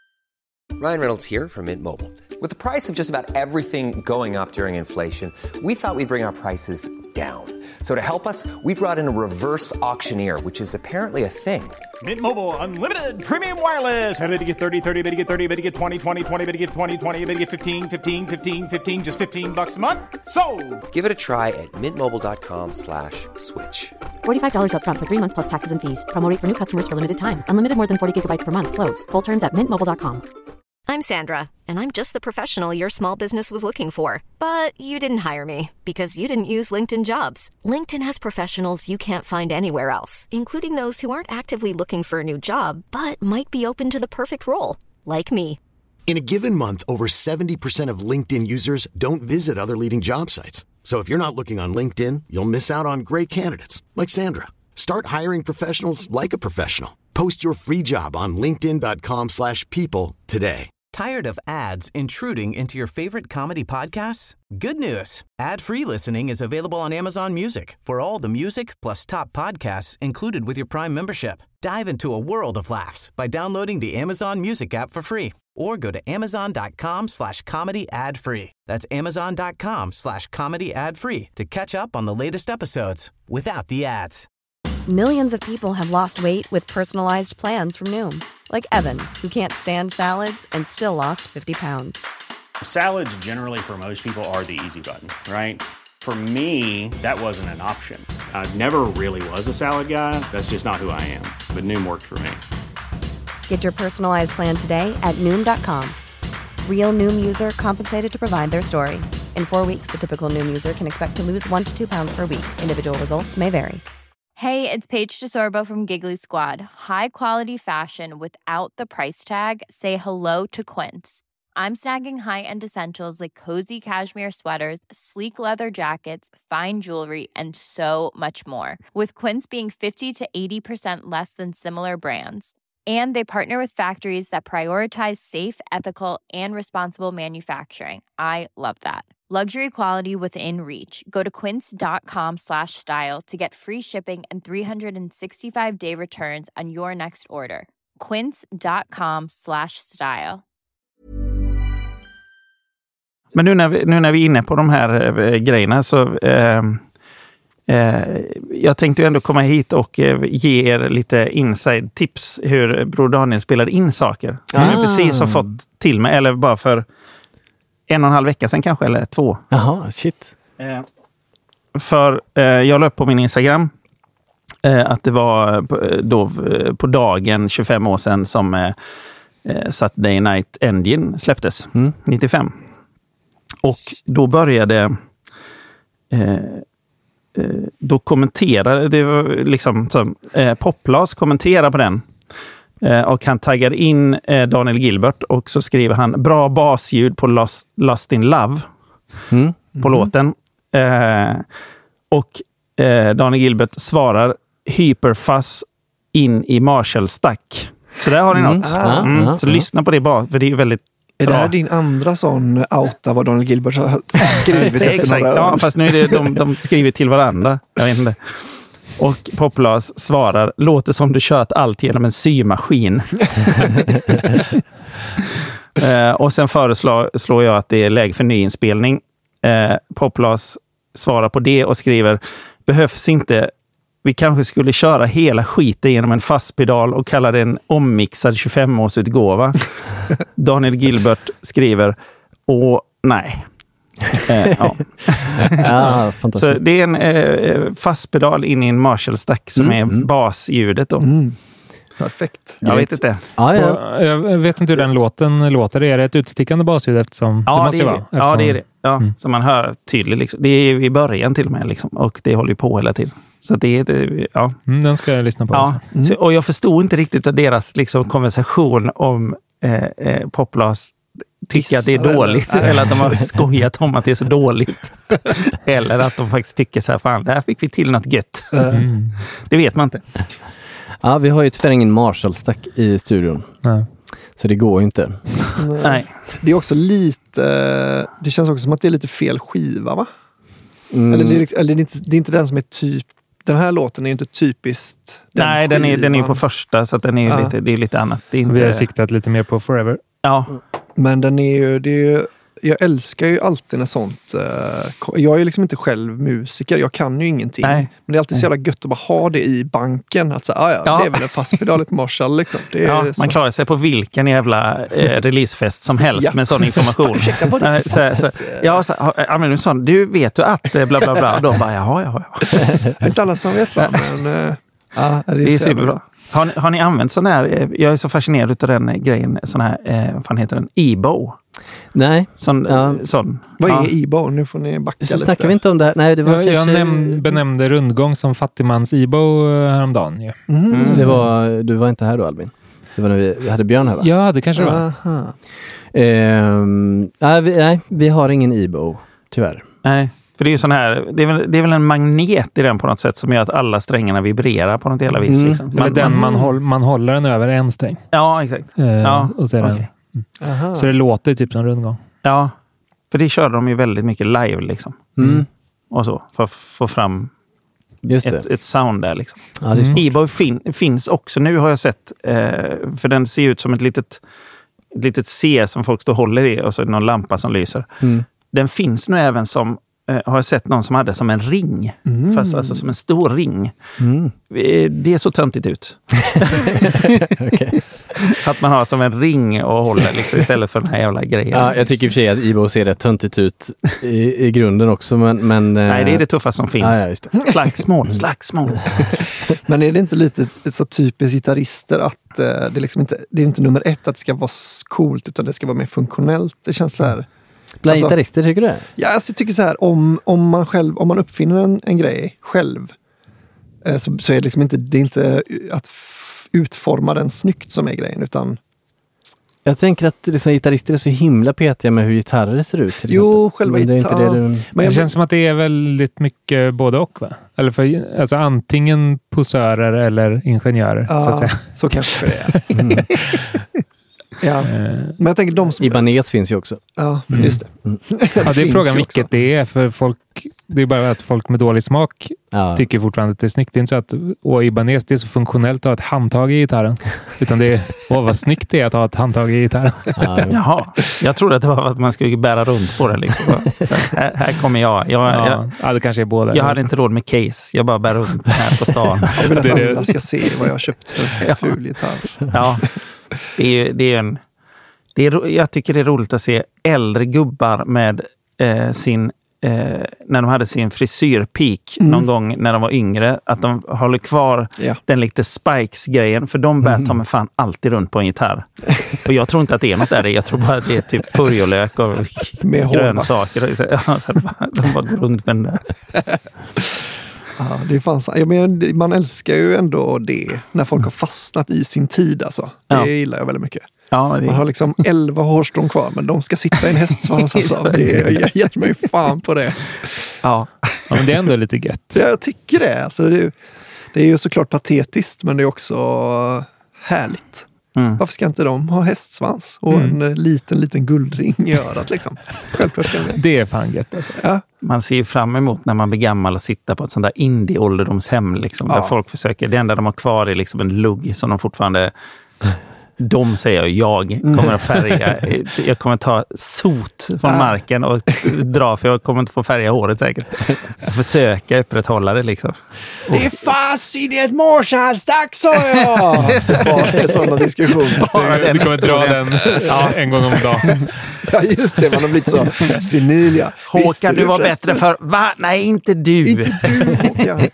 [SPEAKER 11] Ryan Reynolds here from Mint Mobile. With the price of just about everything going up during inflation, we thought we'd bring our prices down. So to help us, we brought in a reverse auctioneer, which is apparently a thing.
[SPEAKER 12] Mint Mobile Unlimited Premium Wireless. How to get thirty, thirty, how to get thirty, how to get twenty, twenty, twenty, how to get twenty, twenty, how to get fifteen, fifteen, fifteen, fifteen, just fifteen bucks a month? Sold!
[SPEAKER 11] Give it a try at mintmobile.com slash switch.
[SPEAKER 13] forty-five dollars up front for three months plus taxes and fees. Promo rate for new customers for limited time. Unlimited more than forty gigabytes per month. Slows full terms at mint mobile dot com.
[SPEAKER 1] I'm Sandra, and I'm just the professional your small business was looking for. But you didn't hire me because you didn't use LinkedIn Jobs. LinkedIn has professionals you can't find anywhere else, including those who aren't actively looking for a new job, but might be open to the perfect role, like me.
[SPEAKER 2] In a given month, over seventy percent of LinkedIn users don't visit other leading job sites. So if you're not looking on LinkedIn, you'll miss out on great candidates like Sandra. Start hiring professionals like a professional. Post your free job on linkedin dot com slash people today.
[SPEAKER 3] Tired of ads intruding into your favorite comedy podcasts? Good news. Ad-free listening is available on Amazon Music for all the music plus top podcasts included with your Prime membership. Dive into a world of laughs by downloading the Amazon Music app for free or go to amazon.com slash comedy ad free. That's amazon.com slash comedy ad free to catch up on the latest episodes without the ads.
[SPEAKER 4] Millions of people have lost weight with personalized plans from Noom. Like Evan, who can't stand salads and still lost fifty pounds.
[SPEAKER 5] Salads generally for most people are the easy button, right? For me, that wasn't an option. I never really was a salad guy. That's just not who I am. But Noom worked for me.
[SPEAKER 4] Get your personalized plan today at Noom dot com. Real Noom user compensated to provide their story. In four weeks, the typical Noom user can expect to lose one to two pounds per week. Individual results may vary.
[SPEAKER 14] Hey, it's Paige DeSorbo from Giggly Squad. High quality fashion without the price tag. Say hello to Quince. I'm snagging high-end essentials like cozy cashmere sweaters, sleek leather jackets, fine jewelry, and so much more. With Quince being fifty to eighty percent less than similar brands. And they partner with factories that prioritize safe, ethical, and responsible manufacturing. I love that. Luxury quality within reach. Go to quince.com slash style to get free shipping and three sixty-five day returns on your next order. Quince.com slash style.
[SPEAKER 6] Men nu när, vi, nu när vi är inne på de här äh, grejerna så äh, äh, jag tänkte ju ändå komma hit och äh, ge er lite inside tips hur Bror Daniel spelar in saker. Som ah. jag precis har fått till mig, eller bara för en och en halv vecka sedan kanske, eller två.
[SPEAKER 8] Jaha, shit.
[SPEAKER 6] Äh, för äh, jag la upp på min Instagram äh, att det var då på dagen tjugofem år sedan som äh, Saturday Night Engine släpptes, mm. nittiofem. Och då började eh, eh, då kommenterade det var liksom så, eh, Poplas kommenterar på den eh, och han taggar in eh, Daniel Gilbert och så skriver han bra basljud på Lost, Lost in Love mm. på mm. låten eh, och eh, Daniel Gilbert svarar hyperfuzz in i Marshall stack. Så där har ni
[SPEAKER 8] mm.
[SPEAKER 6] något.
[SPEAKER 8] Ah,
[SPEAKER 6] mm.
[SPEAKER 8] ah,
[SPEAKER 6] så
[SPEAKER 8] ah.
[SPEAKER 6] lyssna på det bara, för det är väldigt
[SPEAKER 7] är det här din andra sån outa vad Daniel Gilbert har skrivit efter
[SPEAKER 6] exakt,
[SPEAKER 7] några
[SPEAKER 6] ja, fast nu är det de, de skriver till varandra. Jag vet inte. Och Poplas svarar, låter som du kört allt genom en symaskin. eh, och sen föreslår jag att det är läge för nyinspelning. Eh, Poplas svarar på det och skriver, behövs inte. Vi kanske skulle köra hela skiten genom en fast pedal och kalla det en ommixad tjugofem-årsutgåva. Daniel Gilbert skriver, åh nej. Eh, ja.
[SPEAKER 8] Ja,
[SPEAKER 6] så det är en eh, fast pedal in i en Marshall stack som mm, är mm. basljudet då. Mm.
[SPEAKER 7] Perfekt.
[SPEAKER 6] Jag vet inte.
[SPEAKER 10] Ja, ja. Jag vet inte hur den låten låter. Är det ett utstickande basljud eftersom
[SPEAKER 6] ja,
[SPEAKER 10] det måste
[SPEAKER 6] det är
[SPEAKER 10] vara?
[SPEAKER 6] det.
[SPEAKER 10] Eftersom...
[SPEAKER 6] Ja, det är det. Ja,
[SPEAKER 10] mm.
[SPEAKER 6] så man hör tydligt liksom. Det är i början till och med liksom, och det håller ju på hela tiden. Så det är det, ja.
[SPEAKER 10] Mm, den ska jag lyssna på.
[SPEAKER 6] Ja. Mm. Så, och jag förstod inte riktigt av deras liksom konversation om eh, eh, Poplas tycker att det är dåligt eller, eller att de har skojat om att det är så dåligt. Eller att de faktiskt tycker så här, fan, där fick vi till något gött. Mm. Det vet man inte.
[SPEAKER 8] Ja, vi har ju tyvärr ingen Marshall-stack i studion. Nej. Så det går ju inte.
[SPEAKER 7] Nej. Nej. Det är också lite, det känns också som att det är lite fel skiva, va? Mm. Eller, det är, eller det, är inte, det är inte den som är typ, den här låten är ju inte typiskt den
[SPEAKER 6] Nej, den är, den är på första, så att den är
[SPEAKER 7] ja.
[SPEAKER 6] lite, det är lite annat. Det är inte...
[SPEAKER 10] Vi har siktat lite mer på Forever.
[SPEAKER 6] Ja.
[SPEAKER 7] Men den är ju, det är ju, jag älskar ju alltid när sånt, uh, jag är ju liksom inte själv musiker, jag kan ju ingenting. Nej. Men det är alltid så jävla gött att bara ha det i banken, att säga, ah, ja, ja, det är väl en fast pedal, ett Marshall liksom. Det är
[SPEAKER 6] ja,
[SPEAKER 7] så.
[SPEAKER 6] Man klarar sig på vilken jävla eh, releasefest som helst ja. med sån information.
[SPEAKER 7] Fan, det
[SPEAKER 6] så, så, ja, så, ja, men så, du vet du att bla bla bla, och de bara, jaha, jaha,
[SPEAKER 7] jaha. Inte alla som vet va, men uh, ja, det är,
[SPEAKER 6] det är superbra. Har ni, har ni använt sån här, jag är så fascinerad av den grejen, sån här, eh, vad fan heter den? E-bow.
[SPEAKER 8] Nej.
[SPEAKER 6] Sån,
[SPEAKER 8] ja.
[SPEAKER 6] sån.
[SPEAKER 7] Vad är
[SPEAKER 6] ja.
[SPEAKER 7] E-bow? Nu får ni backa
[SPEAKER 8] så
[SPEAKER 7] lite.
[SPEAKER 8] Snackar vi inte om det här? Nej, det var
[SPEAKER 10] jag
[SPEAKER 8] kanske...
[SPEAKER 10] jag näm- benämnde rundgång som fattigmans E-bow häromdagen. Ja.
[SPEAKER 8] Mm. Mm. Det var, du var inte här då, Albin? Det var när vi, vi hade Björn här, va?
[SPEAKER 10] Ja, det kanske det var.
[SPEAKER 8] Ehm, nej, vi, nej, vi har ingen E-bow, tyvärr.
[SPEAKER 6] Nej. För det är ju sån här, det är, väl, det är väl en magnet i den på något sätt som gör att alla strängarna vibrerar på något jävla vis.
[SPEAKER 10] Mm.
[SPEAKER 6] Liksom.
[SPEAKER 10] Man, Eller den man, håll, man håller den över en sträng.
[SPEAKER 6] Ja, exakt.
[SPEAKER 10] Uh,
[SPEAKER 6] ja,
[SPEAKER 10] och så, är
[SPEAKER 6] okay.
[SPEAKER 10] den, så det låter typ som rundgång.
[SPEAKER 6] Ja, för det körde de ju väldigt mycket live liksom.
[SPEAKER 8] Mm.
[SPEAKER 6] Och så, för att få fram
[SPEAKER 8] Just
[SPEAKER 6] ett, ett sound där liksom.
[SPEAKER 8] Ja, det är
[SPEAKER 6] mm. E-bow fin, finns också nu har jag sett, eh, för den ser ut som ett litet, ett litet C som folk står och håller i och så är det någon lampa som lyser.
[SPEAKER 8] Mm.
[SPEAKER 6] Den finns nu även som har jag sett någon som hade som en ring. Mm. Fast alltså som en stor ring.
[SPEAKER 8] Mm.
[SPEAKER 6] Det är så töntigt ut.
[SPEAKER 8] Okay.
[SPEAKER 6] Att man har som en ring och håller liksom, istället för den här jävla grejen.
[SPEAKER 8] Ja, jag tycker i och för sig att E-bow ser rätt töntigt ut i, i grunden också. Men, men,
[SPEAKER 6] nej, det är det tuffaste som finns.
[SPEAKER 8] Ja, ja, just det.
[SPEAKER 6] Slagsmål, slagsmål.
[SPEAKER 7] Men är det inte lite så typiskt gitarrister att uh, det, liksom inte, det är inte nummer ett att det ska vara coolt utan det ska vara mer funktionellt? Det känns så här...
[SPEAKER 8] Bland
[SPEAKER 7] alltså,
[SPEAKER 8] gitarrister, tycker du det?
[SPEAKER 7] Ja, alltså, jag tycker så här, om, om man själv, om man uppfinner en, en grej själv eh, så, så är det liksom inte, det är inte att f- utforma den snyggt som är grejen, utan...
[SPEAKER 8] Jag tänker att liksom, gitarrister är så himla petiga med hur gitarrer ser ut. Till
[SPEAKER 7] jo, själva
[SPEAKER 8] gitarr. Det,
[SPEAKER 10] du...
[SPEAKER 8] men
[SPEAKER 10] det känns som att det är väldigt mycket både och, va? Eller för, alltså antingen posörer eller ingenjörer,
[SPEAKER 7] ja,
[SPEAKER 10] så att säga.
[SPEAKER 7] Så kanske det är. Mm. Ja. Men jag tänker de som...
[SPEAKER 8] Ibanez finns ju också.
[SPEAKER 7] Ja, just det.
[SPEAKER 8] Mm.
[SPEAKER 10] Ja, det är frågan vilket det är, för folk, det är bara att folk med dålig smak ja. tycker fortfarande att det är snyggt. Det är inte så att åh, Ibanez, det är så funktionellt att ha ett handtag i gitarren. Utan det är, åh, vad snyggt det är att ha ett handtag i gitarren.
[SPEAKER 6] Ja, jaha, jag trodde att det var att man skulle bära runt på det. Liksom. Här, här kommer jag. Jag,
[SPEAKER 10] ja,
[SPEAKER 6] jag,
[SPEAKER 10] ja, det kanske är båda.
[SPEAKER 6] Jag hade inte råd med case. Jag bara bär runt här på stan.
[SPEAKER 7] Jag vill att alla ska se vad jag har köpt för ful gitarr.
[SPEAKER 6] Ja, det är ju det är en... Det är, jag tycker det är roligt att se äldre gubbar med eh, sin, eh, när de hade sin frisyrpeak mm. någon gång när de var yngre, att de håller kvar ja. den lite Spikes-grejen, för de bär mm. ta med fan alltid runt på en gitarr. Och jag tror inte att det är något där, jag tror bara att det är typ purjolök och med grönsaker. Ja, de bara går runt med den där.
[SPEAKER 7] Ja, det fanns, jag menar, man älskar ju ändå det när folk har fastnat i sin tid. Alltså. Det ja. gillar jag väldigt mycket.
[SPEAKER 6] Ja, det...
[SPEAKER 7] Man har liksom elva hårstrån kvar, men de ska sitta i en hästsvans. Alltså. Det, jag ger mig fan på det.
[SPEAKER 10] Ja. Ja, men det är ändå lite gött.
[SPEAKER 7] Jag tycker det. Alltså, det, det är ju såklart patetiskt, men det är också härligt. Mm. Varför ska inte de ha hästsvans och mm. en liten, liten guldring i örat liksom? Självklart ska det.
[SPEAKER 10] Det är fan gött alltså.
[SPEAKER 7] Ja.
[SPEAKER 6] Man ser ju fram emot när man blir gammal och sitter på ett sånt där indie-ålderdomshem liksom, ja. där folk försöker, det enda de har kvar är liksom en lugg som de fortfarande... De säger jag kommer att färga, jag kommer ta sot från ja. marken och dra, för jag kommer inte få färga håret säkert. Jag försöker upprätthålla det liksom.
[SPEAKER 7] Det är fasin i ett Marshallstack, sa jag! Bara en sån diskussion.
[SPEAKER 10] Bara du, du kommer dra den ja. en gång om dagen.
[SPEAKER 7] Ja, just det, man har blivit så senilia.
[SPEAKER 6] Håkan, du var bättre för... Va? Nej, inte du.
[SPEAKER 7] Inte du, Håkan.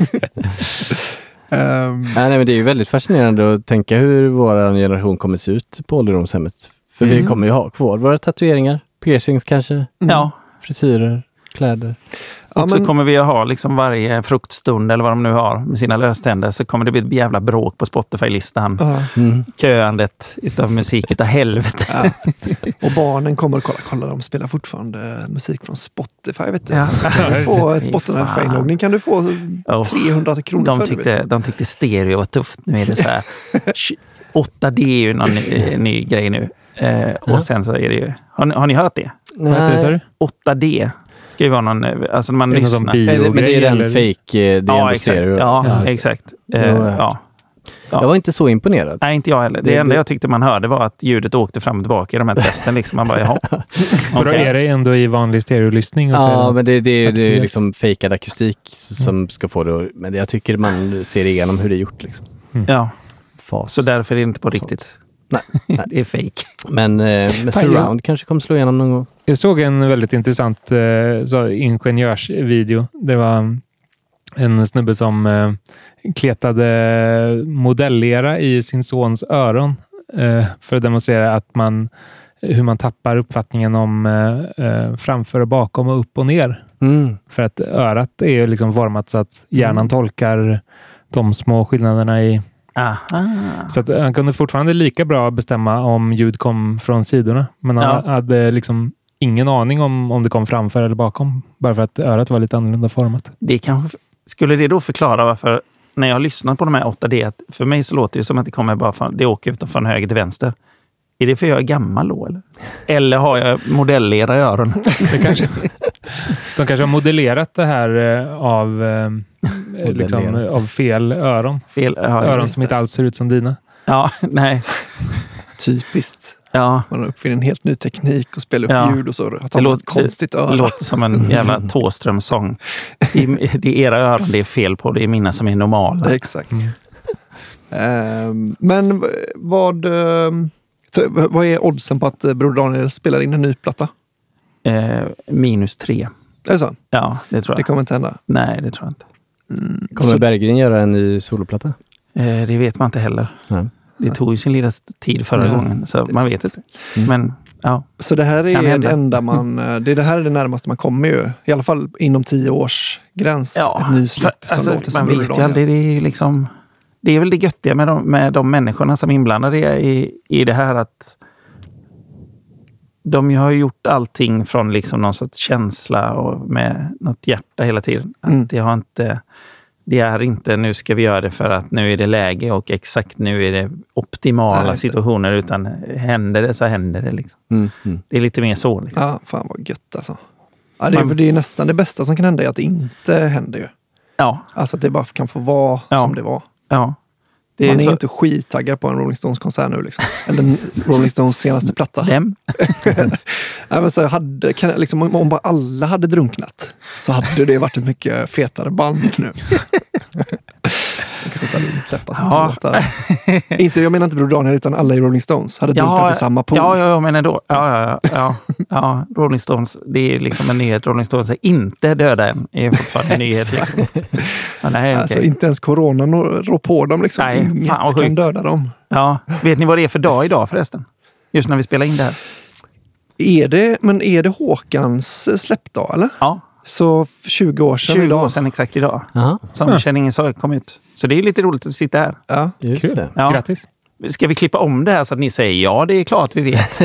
[SPEAKER 8] Um, nej, nej, men det är ju väldigt fascinerande att tänka hur vår generation kommer se ut på ålderdomshemmet. För mm. vi kommer ju ha kvar våra tatueringar, piercings kanske, mm.
[SPEAKER 6] ja.
[SPEAKER 8] frisyrer, kläder.
[SPEAKER 6] Och
[SPEAKER 7] ja,
[SPEAKER 6] så
[SPEAKER 7] men...
[SPEAKER 6] kommer vi att ha liksom varje fruktstund eller vad de nu har med sina löständer, så kommer det bli ett jävla bråk på Spotify-listan. Uh. Mm. Köandet utav musik utav helvete. Ja.
[SPEAKER 7] Och barnen kommer att kolla, kolla, de spelar fortfarande musik från Spotify, vet du.
[SPEAKER 6] Ja.
[SPEAKER 7] Kan du få ett Spotify-inloggning kan du få trehundra kronor
[SPEAKER 6] de
[SPEAKER 7] för
[SPEAKER 6] tyckte,
[SPEAKER 7] det.
[SPEAKER 6] De tyckte stereo var tufft. Nu är det så här åtta D är ju någon ny, ny grej nu. Eh, ja. Och sen så är det ju... Har ni, har ni hört det?
[SPEAKER 10] Nej. Vad heter det,
[SPEAKER 6] åtta D ska ju vara någon... Alltså man
[SPEAKER 10] är
[SPEAKER 6] lyssnar.
[SPEAKER 8] Är det, men det är den fake... Det är
[SPEAKER 6] ja, exakt. Ja, ja, exakt. Uh, ja.
[SPEAKER 8] Ja. Jag var inte så imponerad.
[SPEAKER 6] Nej, inte jag heller. Det, det enda det... jag tyckte man hörde var att ljudet åkte fram och tillbaka i de här testen. Liksom. Man bara, jaha.
[SPEAKER 10] Okay. Då är det ändå i vanlig stereolyssning? Och
[SPEAKER 8] ja, men det, det, det är liksom fejkad akustik som mm. ska få det. Men jag tycker man ser igenom hur det är gjort. Liksom.
[SPEAKER 6] Mm. Ja, Fas. Så därför är det inte på riktigt.
[SPEAKER 8] Nej, nej.
[SPEAKER 6] Det är fake.
[SPEAKER 8] Men eh, med surround kanske kommer slå igenom någon gång.
[SPEAKER 10] Jag såg en väldigt intressant eh, så, ingenjörsvideo. Det var en snubbe som eh, kletade modellera i sin sons öron eh, för att demonstrera att man, hur man tappar uppfattningen om eh, framför och bakom och upp och ner.
[SPEAKER 8] Mm.
[SPEAKER 10] För att örat är ju liksom format så att hjärnan mm. tolkar de små skillnaderna i.
[SPEAKER 6] Aha.
[SPEAKER 10] Så att han kunde fortfarande lika bra bestämma om ljud kom från sidorna. Men han ja. hade liksom ingen aning om om det kom framför eller bakom. Bara för att örat var lite annorlunda format.
[SPEAKER 6] Det kanske, skulle det då förklara varför när jag lyssnar på de här åtta D, för mig så låter det som att det kommer bara från, det åker ut från höger till vänster. Är det för jag är gammal då eller? Eller har jag modellera i öronen?
[SPEAKER 10] Det kanske, de kanske har modellerat det här av, liksom, av fel öron.
[SPEAKER 6] Fel, ja,
[SPEAKER 10] öron som inte alls ser ut som dina.
[SPEAKER 6] Ja, nej.
[SPEAKER 7] Typiskt.
[SPEAKER 6] Ja.
[SPEAKER 7] Man har uppfinnit en helt ny teknik och spelar upp ja. ljud och så. Har det låter, konstigt öra.
[SPEAKER 6] Det låter som en jävla Thåström-sång. Det, det är era öron det är fel på. Det är mina som är normala.
[SPEAKER 7] Det är exakt. Mm. Um, men vad... Um, vad är oddsen på att Broder Daniel spelar in en ny platta?
[SPEAKER 6] Eh, minus tre.
[SPEAKER 7] Är det så?
[SPEAKER 6] Ja, det tror jag.
[SPEAKER 7] Det kommer inte hända?
[SPEAKER 6] Nej, det tror jag inte.
[SPEAKER 8] Mm. Kommer så... Berggren göra en ny soloplatta?
[SPEAKER 6] Eh, det vet man inte heller.
[SPEAKER 8] Nej.
[SPEAKER 6] Det tog ju sin lilla tid förra ja, gången, så man vet inte. Mm. Men, ja.
[SPEAKER 7] Så det här är det enda man... Det, det här är det närmaste man kommer ju. I alla fall inom tio års gräns.
[SPEAKER 6] Ja,
[SPEAKER 7] ett nysläpp
[SPEAKER 6] för, alltså, låter man vet ju aldrig. Det är liksom... Det är väl det göttiga med de, med de människorna som är inblandade i, i det här att de har gjort allting från liksom någon sorts känsla och med något hjärta hela tiden. Att mm. det, har inte, det är inte nu ska vi göra det för att nu är det läge och exakt nu är det optimala Nej, situationer utan händer det så händer det. Liksom.
[SPEAKER 8] Mm. Mm.
[SPEAKER 6] Det är lite mer så. Liksom.
[SPEAKER 7] Ja, fan vad gött alltså. Ja, det, är, Man, det är nästan det bästa som kan hända är att det inte händer ju.
[SPEAKER 6] Ja.
[SPEAKER 7] Alltså att det bara kan få vara ja. som det var.
[SPEAKER 6] Ja.
[SPEAKER 7] Det är Man är
[SPEAKER 6] så...
[SPEAKER 7] inte skittaggad på en Rolling Stones-konsert nu. Liksom. Eller Rolling Stones senaste platta.
[SPEAKER 6] Vem?
[SPEAKER 7] ja, men så hade, kan, liksom, om bara alla hade drunknat så hade det varit ett mycket fetare band nu. Jag kan inte aldrig släppa som ja. inte, jag menar inte Broder Daniel utan alla i Rolling Stones hade drunknat ja, i samma pool.
[SPEAKER 6] Ja, ja, jag menar då. Ja, ja, ja, ja, ja. Rolling Stones, det är liksom en nyhet. Rolling Stones är inte döda än. Det är fortfarande en nyhet. Liksom. Ja, nej,
[SPEAKER 7] alltså
[SPEAKER 6] okay.
[SPEAKER 7] inte ens coronan rår på dem. Liksom.
[SPEAKER 6] Nej,
[SPEAKER 7] Inget
[SPEAKER 6] fan,
[SPEAKER 7] kan döda dem.
[SPEAKER 6] Ja. Vet ni vad det är för dag idag förresten? Just när vi spelar in det här.
[SPEAKER 7] Är det, men är det Håkans släppdag eller?
[SPEAKER 6] Ja.
[SPEAKER 7] Så tjugo år sedan
[SPEAKER 6] tjugo
[SPEAKER 7] idag.
[SPEAKER 6] år sedan exakt idag.
[SPEAKER 8] Uh-huh.
[SPEAKER 6] Som ja. Känner ingen sorg kom ut. Så det är lite roligt att sitta här.
[SPEAKER 7] Ja,
[SPEAKER 8] just det.
[SPEAKER 6] Ja.
[SPEAKER 10] Grattis.
[SPEAKER 6] Ska vi klippa om det här så att ni säger ja, det är klart vi vet.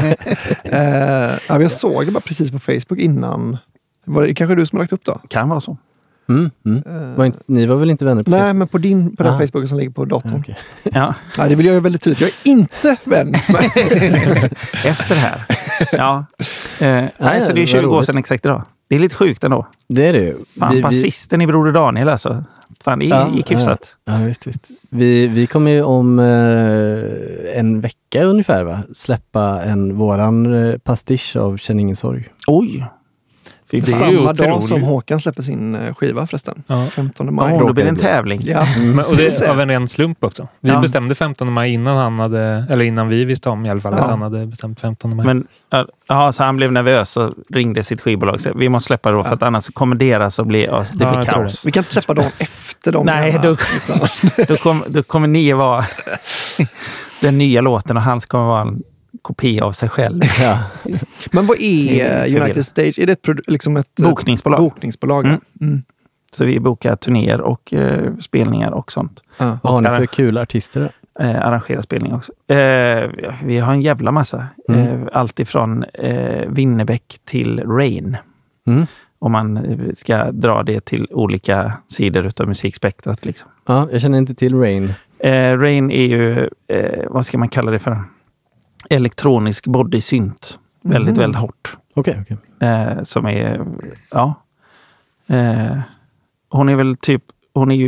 [SPEAKER 7] uh, ja, jag såg det bara precis på Facebook innan. Var det kanske du som har lagt upp då?
[SPEAKER 6] Kan vara så.
[SPEAKER 8] Mm, mm. Uh, var inte, ni var väl inte vänner på
[SPEAKER 7] Nej,
[SPEAKER 8] Facebook?
[SPEAKER 7] Men på din på den Facebook som ligger på datorn.
[SPEAKER 8] Okay.
[SPEAKER 6] Ja.
[SPEAKER 7] Nej, det vill jag ju väldigt tydligt. Jag är inte vän.
[SPEAKER 6] Efter det här. Ja. Uh, nej, så det är tjugo år sedan exakt idag. Det är lite sjukt ändå.
[SPEAKER 8] Det är det ju.
[SPEAKER 6] Fan, vi, basisten vi... i Broder Daniel alltså. Fan, det
[SPEAKER 8] ja,
[SPEAKER 6] gick hyfsat.
[SPEAKER 8] Ja, ja, visst, visst. Vi, vi kommer ju om eh, en vecka ungefär va? Släppa en våran eh, pastisch av Känn ingen sorg.
[SPEAKER 6] Oj!
[SPEAKER 7] Det är samma dag som Håkan släpper sin skiva förresten.
[SPEAKER 10] Ja.
[SPEAKER 7] femtonde maj.
[SPEAKER 6] Ja, då blir det en tävling.
[SPEAKER 7] Ja.
[SPEAKER 10] Men, och det är av en ren slump också. Vi
[SPEAKER 6] ja.
[SPEAKER 10] bestämde femtonde maj innan han hade, eller innan vi visste om i alla fall ja. att han hade bestämt femtonde maj.
[SPEAKER 6] Men ja, så han blev nervös och ringde sitt skivbolag. Så vi måste släppa det då för att annars kommer deras och bli, ja, det blir ja, kaos.
[SPEAKER 7] Det. Vi kan inte släppa dem efter dem.
[SPEAKER 6] Nej, då, då, kom, då kommer ni vara den nya låten och hans kommer vara en kopia av sig själv. Ja.
[SPEAKER 7] Men vad är United Stage? Är det ett, liksom ett
[SPEAKER 6] bokningsbolag?
[SPEAKER 7] bokningsbolag
[SPEAKER 6] mm.
[SPEAKER 7] Mm.
[SPEAKER 6] Så vi bokar turnéer och uh, spelningar och sånt.
[SPEAKER 8] Ja. Vad har ni för kul artister?
[SPEAKER 6] Uh, arrangera spelningar också. Uh, vi har en jävla massa. Mm. Uh, allt ifrån uh, Winnerbäck till Rain.
[SPEAKER 8] Mm.
[SPEAKER 6] Om man ska dra det till olika sidor utav musikspektrat. Liksom.
[SPEAKER 8] Ja, jag känner inte till Rain.
[SPEAKER 6] Uh, Rain är ju, uh, vad ska man kalla det för? Elektronisk bodysynt. Mm. Väldigt, väldigt hårt.
[SPEAKER 8] Okej, okay, okay.
[SPEAKER 6] eh, som är, ja. Eh, hon är väl typ, hon är ju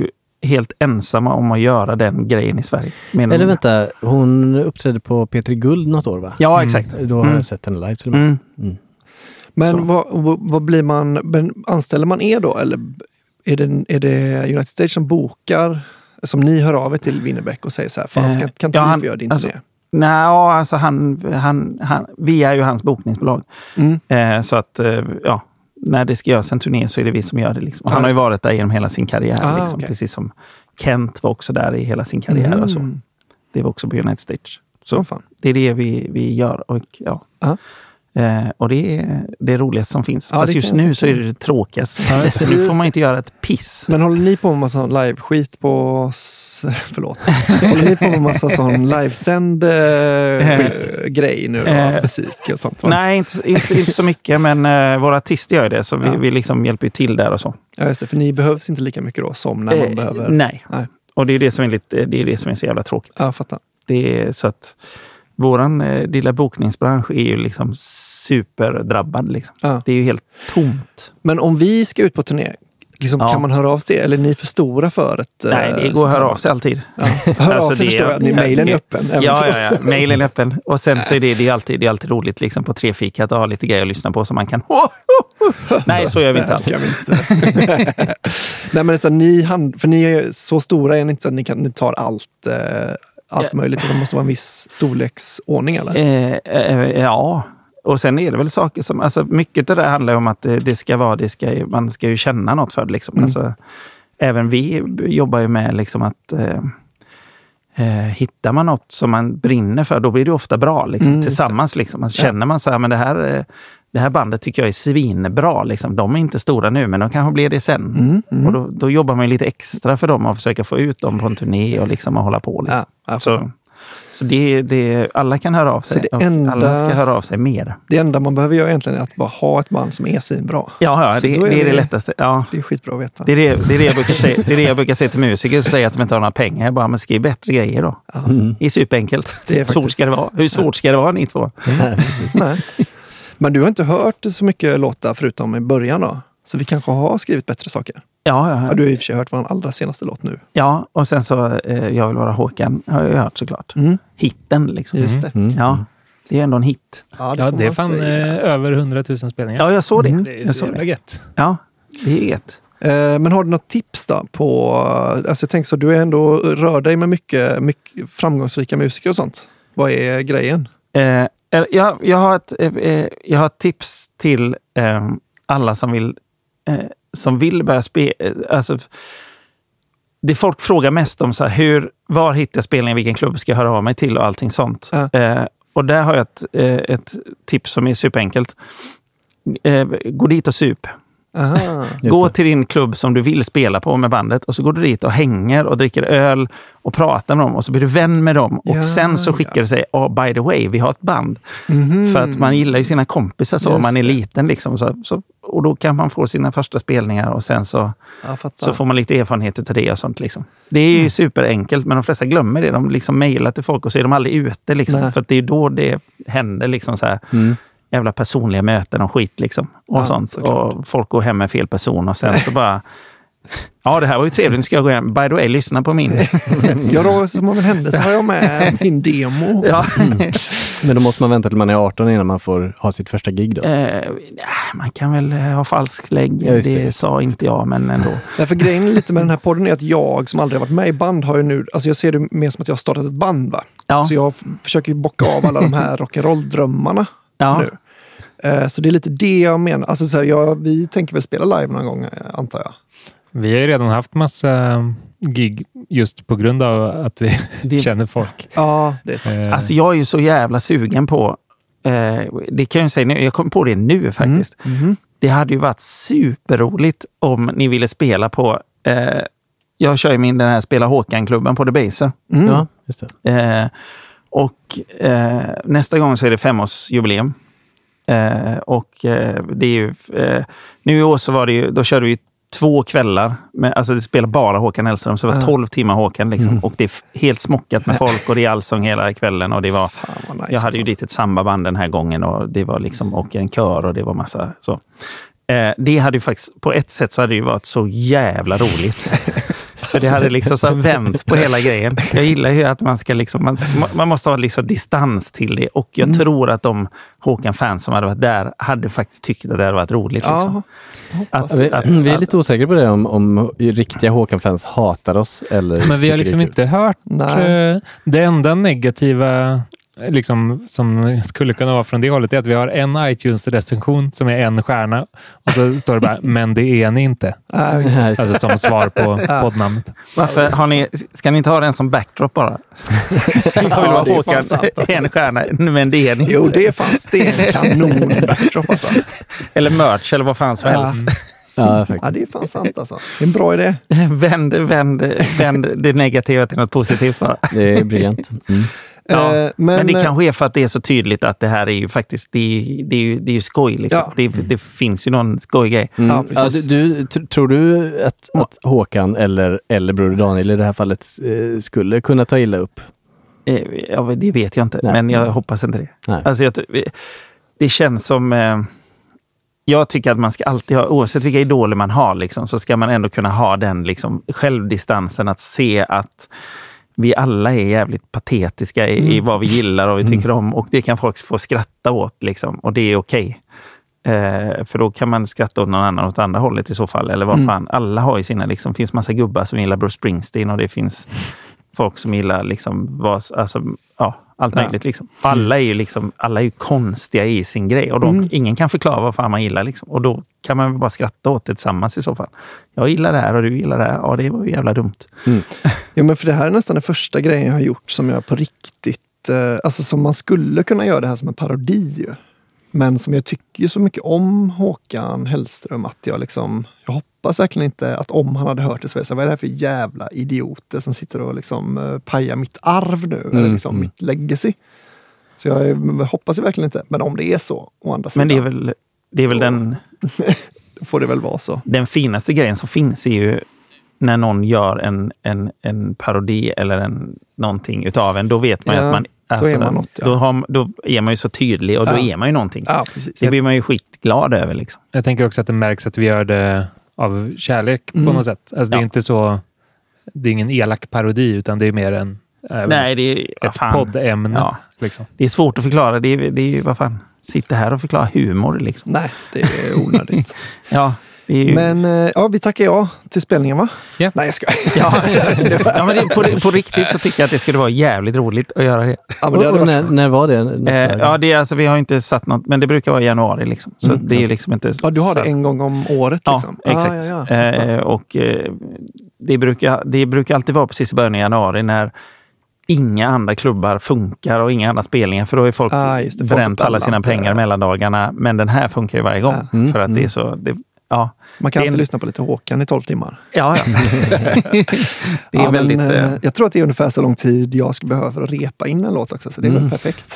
[SPEAKER 6] helt ensamma om att göra den grejen i Sverige. Men
[SPEAKER 8] Eller vänta, hon uppträdde på P tre Guld något år va?
[SPEAKER 6] Ja, exakt.
[SPEAKER 8] Mm. Då har
[SPEAKER 6] mm.
[SPEAKER 8] jag sett henne live till och med.
[SPEAKER 6] Mm.
[SPEAKER 8] Mm.
[SPEAKER 7] Men vad, vad, vad blir man, anställer man er då? Eller är det, är det United Stage som bokar, som ni hör av er till Winnerbäck och säger så här, fan, kan, kan inte
[SPEAKER 6] ja,
[SPEAKER 7] vi
[SPEAKER 6] han,
[SPEAKER 7] få göra din
[SPEAKER 6] alltså,
[SPEAKER 7] turné?
[SPEAKER 6] Nej, alltså han, han, han, vi är ju hans bokningsbolag.
[SPEAKER 7] Mm.
[SPEAKER 6] Eh, så att, eh, ja, när det ska göras en turné så är det vi som gör det. Liksom. Han har ju varit där genom hela sin karriär.
[SPEAKER 7] Ah,
[SPEAKER 6] liksom,
[SPEAKER 7] okay.
[SPEAKER 6] Precis som Kent var också där i hela sin karriär.
[SPEAKER 7] Mm.
[SPEAKER 6] Och så. Det var också på United Stage. Så
[SPEAKER 7] oh, fan.
[SPEAKER 6] det är det vi, vi gör. Och, ja.
[SPEAKER 7] Ah.
[SPEAKER 6] Eh, och det är det roligaste som finns.
[SPEAKER 7] Ja,
[SPEAKER 6] Fast just nu så är det det tråkigaste. Ja, för nu får man inte göra ett piss.
[SPEAKER 7] Men håller ni på med massa live-skit på... S- förlåt. håller ni på med massa sån livesänd eh, grej nu? Eh, musik och sånt? Va?
[SPEAKER 6] Nej, inte, inte, inte så mycket. Men eh, våra artister gör det. Så vi, ja. vi liksom hjälper ju till där och så.
[SPEAKER 7] Ja, just det. För ni behövs inte lika mycket då som när man
[SPEAKER 6] eh,
[SPEAKER 7] behöver...
[SPEAKER 6] Nej.
[SPEAKER 7] nej.
[SPEAKER 6] Och det är det som är, lite, det är det som är så jävla tråkigt.
[SPEAKER 7] Ja, fattar.
[SPEAKER 6] Det är så att... Våran eh, lilla bokningsbransch är ju liksom superdrabbad. Liksom.
[SPEAKER 7] Ja.
[SPEAKER 6] Det är ju helt tomt.
[SPEAKER 7] Men om vi ska ut på turné, liksom, ja. kan man höra av sig? Eller är ni för stora för ett...
[SPEAKER 6] Nej, det går att höra av sig alltid.
[SPEAKER 7] Ja. Hör alltså av sig det, förstår jag. Ni, mailen är öppen.
[SPEAKER 6] Ja, ja, ja. Mailen är öppen. Och sen så är det, det, är alltid, det är alltid roligt liksom, på trefikat att ha lite grejer att lyssna på så man kan... Oh, oh, oh. Nej, så gör vi inte alls. Nej, men så, ni, hand, för ni är så stora är ni inte så att ni, kan, ni tar allt... Eh, allt ja. möjligt. Det måste vara en viss storleksordning, eller? Eh, eh, ja. Och sen är det väl saker som... Alltså, mycket av det handlar om att det ska vara... Det ska, man ska ju känna något för det. Liksom. Mm. Alltså, även vi jobbar ju med liksom att... Eh, eh, hittar man något som man brinner för, då blir det ofta bra. Liksom, mm, tillsammans. Liksom. Alltså, känner man så här, men det här... Det här bandet tycker jag är svinbra. Liksom. De är inte stora nu, men de kanske blir det sen.
[SPEAKER 7] Mm, mm.
[SPEAKER 6] Och då, då jobbar man lite extra för dem och försöka få ut dem på en turné och liksom att hålla på. Liksom.
[SPEAKER 7] Ja,
[SPEAKER 6] så så det, det, alla kan höra av sig.
[SPEAKER 7] Så det enda,
[SPEAKER 6] alla ska höra av sig mer.
[SPEAKER 7] Det enda man behöver göra egentligen är att bara ha ett band som är svinbra.
[SPEAKER 6] Ja, ja det, är det är det lättaste. Ja.
[SPEAKER 7] Det är skitbra att veta.
[SPEAKER 6] Det är det, det, är det, jag, brukar säga, det är det jag brukar säga till musiker, så säga att de inte har några pengar. Jag bara, men skriv bättre grejer då. Ja. Mm. Det är superenkelt. Det är faktiskt... svårt ska det vara. Hur svårt ska det vara, ni två?
[SPEAKER 7] Nej, Nej. Men du har inte hört så mycket låtar förutom i början då? Så vi kanske har skrivit bättre saker?
[SPEAKER 6] Ja, ja, ja.
[SPEAKER 7] ja du har i och för sig hört vår allra senaste låt nu.
[SPEAKER 6] Ja, och sen så eh, Jag vill vara Håkan har jag hört såklart. Mm. Hitten liksom.
[SPEAKER 7] Just det.
[SPEAKER 6] Mm. Ja, det är ändå en hit.
[SPEAKER 10] Ja, det, ja, det är fan eh, över hundratusen spelningar.
[SPEAKER 6] Ja, jag såg det.
[SPEAKER 10] Mm. Det är
[SPEAKER 6] jag
[SPEAKER 10] så jävla gött.
[SPEAKER 6] Ja, det är gött.
[SPEAKER 7] Eh, men har du något tips då på... Alltså jag tänker så, du är ändå rör dig med mycket, mycket framgångsrika musiker och sånt. Vad är grejen?
[SPEAKER 6] Eh, jag, jag, har ett, eh, jag har ett tips till eh, alla som vill eh, som vill börja spela. Alltså, det folk frågar mest om så här, hur, var hittar jag spelningen, vilken klubb ska jag höra av mig till och allting sånt.
[SPEAKER 7] Äh.
[SPEAKER 6] Eh, och där har jag ett, eh, ett tips som är superenkelt. Eh, gå dit och sup.
[SPEAKER 7] Aha,
[SPEAKER 6] gå till din klubb som du vill spela på med bandet och så går du dit och hänger och dricker öl och pratar med dem och så blir du vän med dem och
[SPEAKER 7] ja,
[SPEAKER 6] sen så skickar
[SPEAKER 7] ja.
[SPEAKER 6] du sig, oh, by the way, vi har ett band.
[SPEAKER 7] Mm-hmm.
[SPEAKER 6] För att man gillar ju sina kompisar så,
[SPEAKER 7] Just
[SPEAKER 6] man är
[SPEAKER 7] det.
[SPEAKER 6] liten liksom så, så, och då kan man få sina första spelningar och sen så, så får man lite erfarenhet utav det och sånt liksom. Det är ju mm. superenkelt, men de flesta glömmer det. De liksom mejlar till folk och så är de aldrig ute liksom, för att det är då det händer liksom så här. Mm. Jävla personliga möten och skit liksom. Och
[SPEAKER 7] ja,
[SPEAKER 6] sånt.
[SPEAKER 7] Såklart.
[SPEAKER 6] Och folk går hem med fel person och sen så bara... Ja, det här var ju trevligt. Nu ska jag gå hem. By the way, lyssna på min.
[SPEAKER 7] Jag då, som av en händelse har jag med min demo.
[SPEAKER 6] Ja.
[SPEAKER 8] Mm. Men då måste man vänta till man är arton innan man får ha sitt första gig då?
[SPEAKER 6] Eh, man kan väl ha falsk lägg. Ja, det, det sa inte jag, men ändå.
[SPEAKER 7] Därför grejen lite med den här podden är att jag som aldrig har varit med i band har ju nu... Alltså jag ser det mer som att jag har startat ett band, va?
[SPEAKER 6] Ja.
[SPEAKER 7] Så jag f- försöker bocka av alla de här rock'n'roll-drömmarna.
[SPEAKER 6] Ja.
[SPEAKER 7] Nu. Uh, så det är lite det jag menar. Alltså, så här, jag, vi tänker väl spela live någon gång, antar jag.
[SPEAKER 10] Vi har ju redan haft massa gig just på grund av att vi det... känner folk.
[SPEAKER 7] Ja, det är sant.
[SPEAKER 6] Uh. Alltså jag är ju så jävla sugen på... Uh, det kan jag ju säga nu. Jag kom på det nu faktiskt.
[SPEAKER 7] Mm. Mm-hmm.
[SPEAKER 6] Det hade ju varit superroligt om ni ville spela på... Uh, jag kör ju min den här Spela Håkan-klubben på The Baser.
[SPEAKER 7] Mm.
[SPEAKER 8] Ja, just det.
[SPEAKER 6] Uh, och uh, nästa gång så är det femårsjubileum. Uh, och uh, det är ju uh, nu i år så var det ju, då körde vi två kvällar med, alltså det spelar bara Håkan Hellström, så det var tolv timmar Håkan liksom, mm. och det är f- helt smockat med folk och det är allsång hela kvällen och det var,
[SPEAKER 7] nice,
[SPEAKER 6] jag hade ju dit ett sambaband den här gången och det var liksom, och en kör och det var massa så. Uh, det hade ju faktiskt, på ett sätt så hade det ju varit så jävla roligt. För det hade liksom så vänt på hela grejen. Jag gillar ju att man ska liksom, man, man måste ha liksom distans till det. Och jag mm. tror att de Håkan-fans som hade varit där hade faktiskt tyckt att det hade varit roligt. Liksom.
[SPEAKER 8] Ja, att, vi, att, vi är lite osäkra på det om, om riktiga Håkan-fans hatar oss. Eller
[SPEAKER 10] men vi har liksom inte hört Nej. det enda negativa liksom, som skulle kunna vara från det hållet är att vi har en iTunes-recension som är en stjärna och så står det bara, men det är ni inte. Alltså som svar på poddnamnet.
[SPEAKER 6] Varför har ni, ska ni inte ha den som backdrop bara? Ja, det Håkan, sant, alltså. En stjärna, men det är ni inte.
[SPEAKER 7] Jo, det är fan sten-kanon backdrop alltså.
[SPEAKER 6] Eller merch, eller vad fan som helst.
[SPEAKER 7] Mm. Ja, ja, det är fan sant alltså. Det är en bra idé.
[SPEAKER 6] Vänd, vänd, vänd det negativa till något positivt bara.
[SPEAKER 8] Det är briljant. Mm.
[SPEAKER 6] Ja, men, men det kanske är för att det är så tydligt att det här är ju faktiskt, det är, det är, ju, det är ju skoj liksom. Ja. Det, det finns ju någon skojgrej.
[SPEAKER 8] Mm. Ja, ja, du, du, tror du att, att Håkan eller, eller Broder Daniel i det här fallet eh, skulle kunna ta illa upp?
[SPEAKER 6] Eh, ja, det vet jag inte, Nej. men jag hoppas inte det. Nej. Alltså, jag, det känns som... Eh, jag tycker att man ska alltid ha, oavsett vilka idoler man har liksom, så ska man ändå kunna ha den liksom, självdistansen att se att vi alla är jävligt patetiska i, mm. i vad vi gillar och vi tycker mm. om. Och det kan folk få skratta åt liksom. Och det är okej. Eh, för då kan man skratta åt någon annan åt andra hållet i så fall. Eller vad mm. fan. Alla har ju sina liksom. Det finns massa gubbar som gillar Bruce Springsteen. Och det finns folk som gillar liksom. Vad, alltså, ja, allt ja. möjligt liksom. Alla är ju liksom. Alla är ju konstiga i sin grej. Och de, mm. ingen kan förklara vad fan man gillar liksom. Och då kan man bara skratta åt det tillsammans i så fall. Jag gillar det här och du gillar det här. Ja, det var ju jävla dumt.
[SPEAKER 7] Mm. Ja, men för det här är nästan den första grejen jag har gjort som jag på riktigt, eh, alltså som man skulle kunna göra det här som en parodi. Men som jag tycker ju så mycket om Håkan Hellström att jag liksom, jag hoppas verkligen inte att om han hade hört det så, så vad är det här för jävla idioter som sitter och liksom uh, pajar mitt arv nu, mm. eller liksom mm. mitt legacy. Så jag, jag hoppas ju verkligen inte, men om det är så, å andra sidan.
[SPEAKER 6] Men det är väl, det är väl den...
[SPEAKER 7] får det väl vara så.
[SPEAKER 6] Den finaste grejen som finns är ju när någon gör en, en, en parodi eller en, någonting utav en, då vet man ja, att man, alltså,
[SPEAKER 7] då, är man något, ja.
[SPEAKER 6] då, har, då är man ju så tydlig och då ja. är man ju någonting.
[SPEAKER 7] Ja, precis.
[SPEAKER 6] Det blir man ju skitglad över liksom.
[SPEAKER 10] Jag tänker också att det märks att vi gör det av kärlek mm. på något sätt. Alltså det är ja. inte så, det är ingen elak parodi utan det är mer en äh,
[SPEAKER 6] Nej, det är,
[SPEAKER 10] ett poddämne.
[SPEAKER 6] Ja.
[SPEAKER 10] Liksom.
[SPEAKER 6] Det är svårt att förklara. Det är, det är ju, vad fan, sitta här och förklara humor liksom.
[SPEAKER 7] Nej, det är onödigt.
[SPEAKER 6] Ja. Ju...
[SPEAKER 7] Men ja, vi tackar ja till spelningen va?
[SPEAKER 6] Yeah.
[SPEAKER 7] Nej, jag ska.
[SPEAKER 6] ja, ja, men det, på, på riktigt så tycker jag att det skulle vara jävligt roligt att göra det.
[SPEAKER 8] Ja, men det och, och när, när var det?
[SPEAKER 6] Eh, ja, det är, alltså, vi har inte satt något, men det brukar vara i januari liksom. Så mm. det är ju liksom inte...
[SPEAKER 7] Ja, du har det en gång om året liksom?
[SPEAKER 6] Ja, exakt. Ah, ja, ja. Eh, och eh, det, brukar, det brukar alltid vara precis i början av januari när inga andra klubbar funkar och inga andra spelningar, för då är folk ah, det, bränt alla sina pengar mellan dagarna. Men den här funkar ju varje gång, ah. mm. för att det är så... Det, ja,
[SPEAKER 7] man kan
[SPEAKER 6] alltid
[SPEAKER 7] en... lyssna på lite Håkan i tolv timmar.
[SPEAKER 6] Ja, ja. det är ja, väldigt... Men, äh...
[SPEAKER 7] jag tror att det är ungefär så lång tid jag skulle behöva för att repa in en låt också, så det är mm. väl perfekt.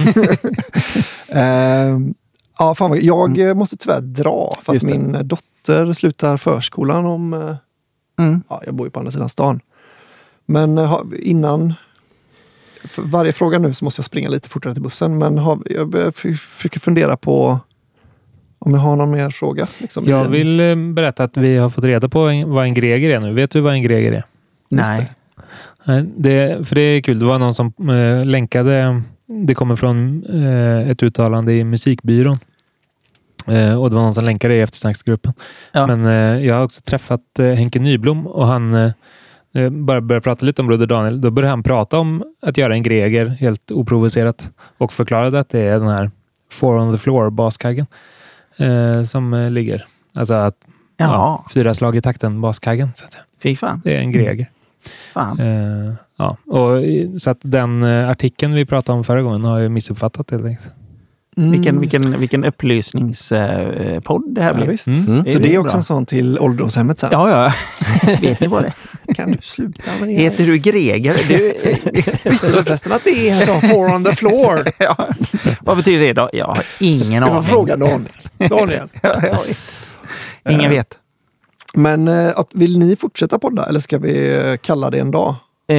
[SPEAKER 7] uh, ja, fan, jag mm. måste tyvärr dra för att min dotter slutar förskolan om... Uh, mm. Ja, jag bor ju på andra sidan stan. Men uh, innan... För varje fråga nu så måste jag springa lite fortare till bussen, men har, jag försöker fundera på om jag har någon mer fråga. Liksom,
[SPEAKER 10] jag vill en... berätta att vi har fått reda på vad en greger är nu. Vet du vad en greger är?
[SPEAKER 6] Nej.
[SPEAKER 10] Det, för det är kul. Det var någon som äh, länkade. Det kommer från äh, ett uttalande i musikbyrån. Äh, och det var någon som länkade i eftersnacksgruppen. Ja. Men äh, jag har också träffat äh, Henke Nyblom och han äh, bara började prata lite om Broder Daniel. Då började han prata om att göra en greger helt oprovocerat och förklarade att det är den här four on the floor baskaggen. Eh, som eh, ligger. Alltså att ja, fyra slag i takten baskaggen. Så att,
[SPEAKER 6] Fy fan.
[SPEAKER 10] Det är en greger.
[SPEAKER 6] Fan.
[SPEAKER 10] Eh, ja. Och, så att den eh, artikeln vi pratade om förra gången har jag missuppfattat helt enkelt.
[SPEAKER 6] Mm. Vilken, vilken, vilken upplysningspodd det här
[SPEAKER 7] ja,
[SPEAKER 6] blir.
[SPEAKER 7] Visst. Mm. Mm. Så det är också bra. En sån till ålderdomshemmet sen.
[SPEAKER 6] Ja, ja. Vet ni vad det är?
[SPEAKER 7] Kan du sluta med det?
[SPEAKER 6] Heter du Greger? Du...
[SPEAKER 7] Visste du förresten att det är en sån four on the floor?
[SPEAKER 6] Ja. Vad betyder det då? Jag har ingen aning.
[SPEAKER 7] Jag får fråga Daniel. Daniel.
[SPEAKER 6] Ja, jag vet. Ingen vet.
[SPEAKER 7] Men att, vill ni fortsätta podda eller ska vi kalla det en dag?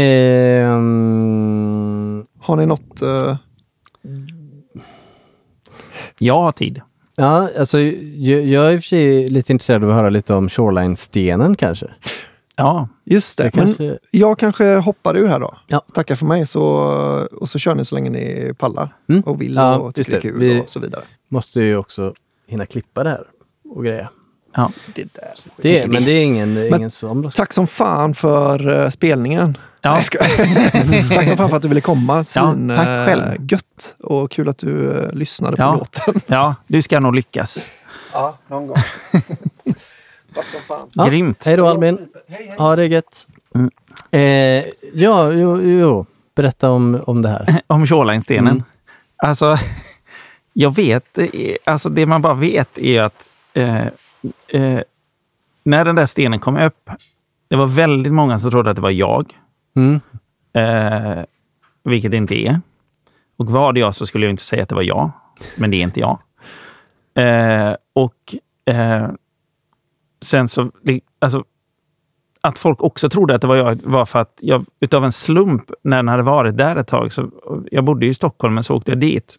[SPEAKER 8] Um...
[SPEAKER 7] Har ni något... Uh...
[SPEAKER 6] Jag har tid.
[SPEAKER 8] Ja, alltså jag, jag är i och för sig lite intresserad av att höra lite om Shoreline-stenen kanske.
[SPEAKER 6] Ja.
[SPEAKER 7] Just det.
[SPEAKER 8] det
[SPEAKER 7] Men
[SPEAKER 8] kanske...
[SPEAKER 7] jag kanske hoppar ur här då.
[SPEAKER 8] Ja.
[SPEAKER 7] Tackar för mig. Så, och så kör ni så länge ni pallar.
[SPEAKER 8] Mm.
[SPEAKER 7] Och vill
[SPEAKER 8] ja,
[SPEAKER 7] och tycker det är kul
[SPEAKER 8] Vi
[SPEAKER 7] och så vidare.
[SPEAKER 8] Måste ju också hinna klippa det här och grejer.
[SPEAKER 6] Ja.
[SPEAKER 7] Det där.
[SPEAKER 8] Det är, men det är ingen, men, ingen som...
[SPEAKER 7] Tack som fan för uh, spelningen.
[SPEAKER 6] Ja.
[SPEAKER 7] Nej, ska... tack som fan för att du ville komma. Svin,
[SPEAKER 6] ja, tack själv.
[SPEAKER 7] Gött. Och kul att du uh, lyssnade på
[SPEAKER 6] ja.
[SPEAKER 7] låten.
[SPEAKER 6] Ja, du ska nog lyckas.
[SPEAKER 7] Ja, någon gång. Tack som fan.
[SPEAKER 8] Ja.
[SPEAKER 6] Grymt.
[SPEAKER 8] Hej då Albin.
[SPEAKER 7] Hej, hej.
[SPEAKER 8] Ha det gött. Mm. Eh, ja, jo, jo. Berätta om, om det här.
[SPEAKER 6] Om Shoreline-stenen.
[SPEAKER 8] Mm.
[SPEAKER 6] Alltså, jag vet, alltså det man bara vet är att eh, eh, när den där stenen kom upp, det var väldigt många som trodde att det var jag.
[SPEAKER 8] Mm.
[SPEAKER 6] Eh, vilket det inte är. Och var det jag så skulle jag inte säga att det var jag. Men det är inte jag. Eh, och eh, sen så, alltså att folk också trodde att det var jag var för att jag utav en slump när den hade varit där ett tag, så jag bodde i Stockholm men så åkte jag dit.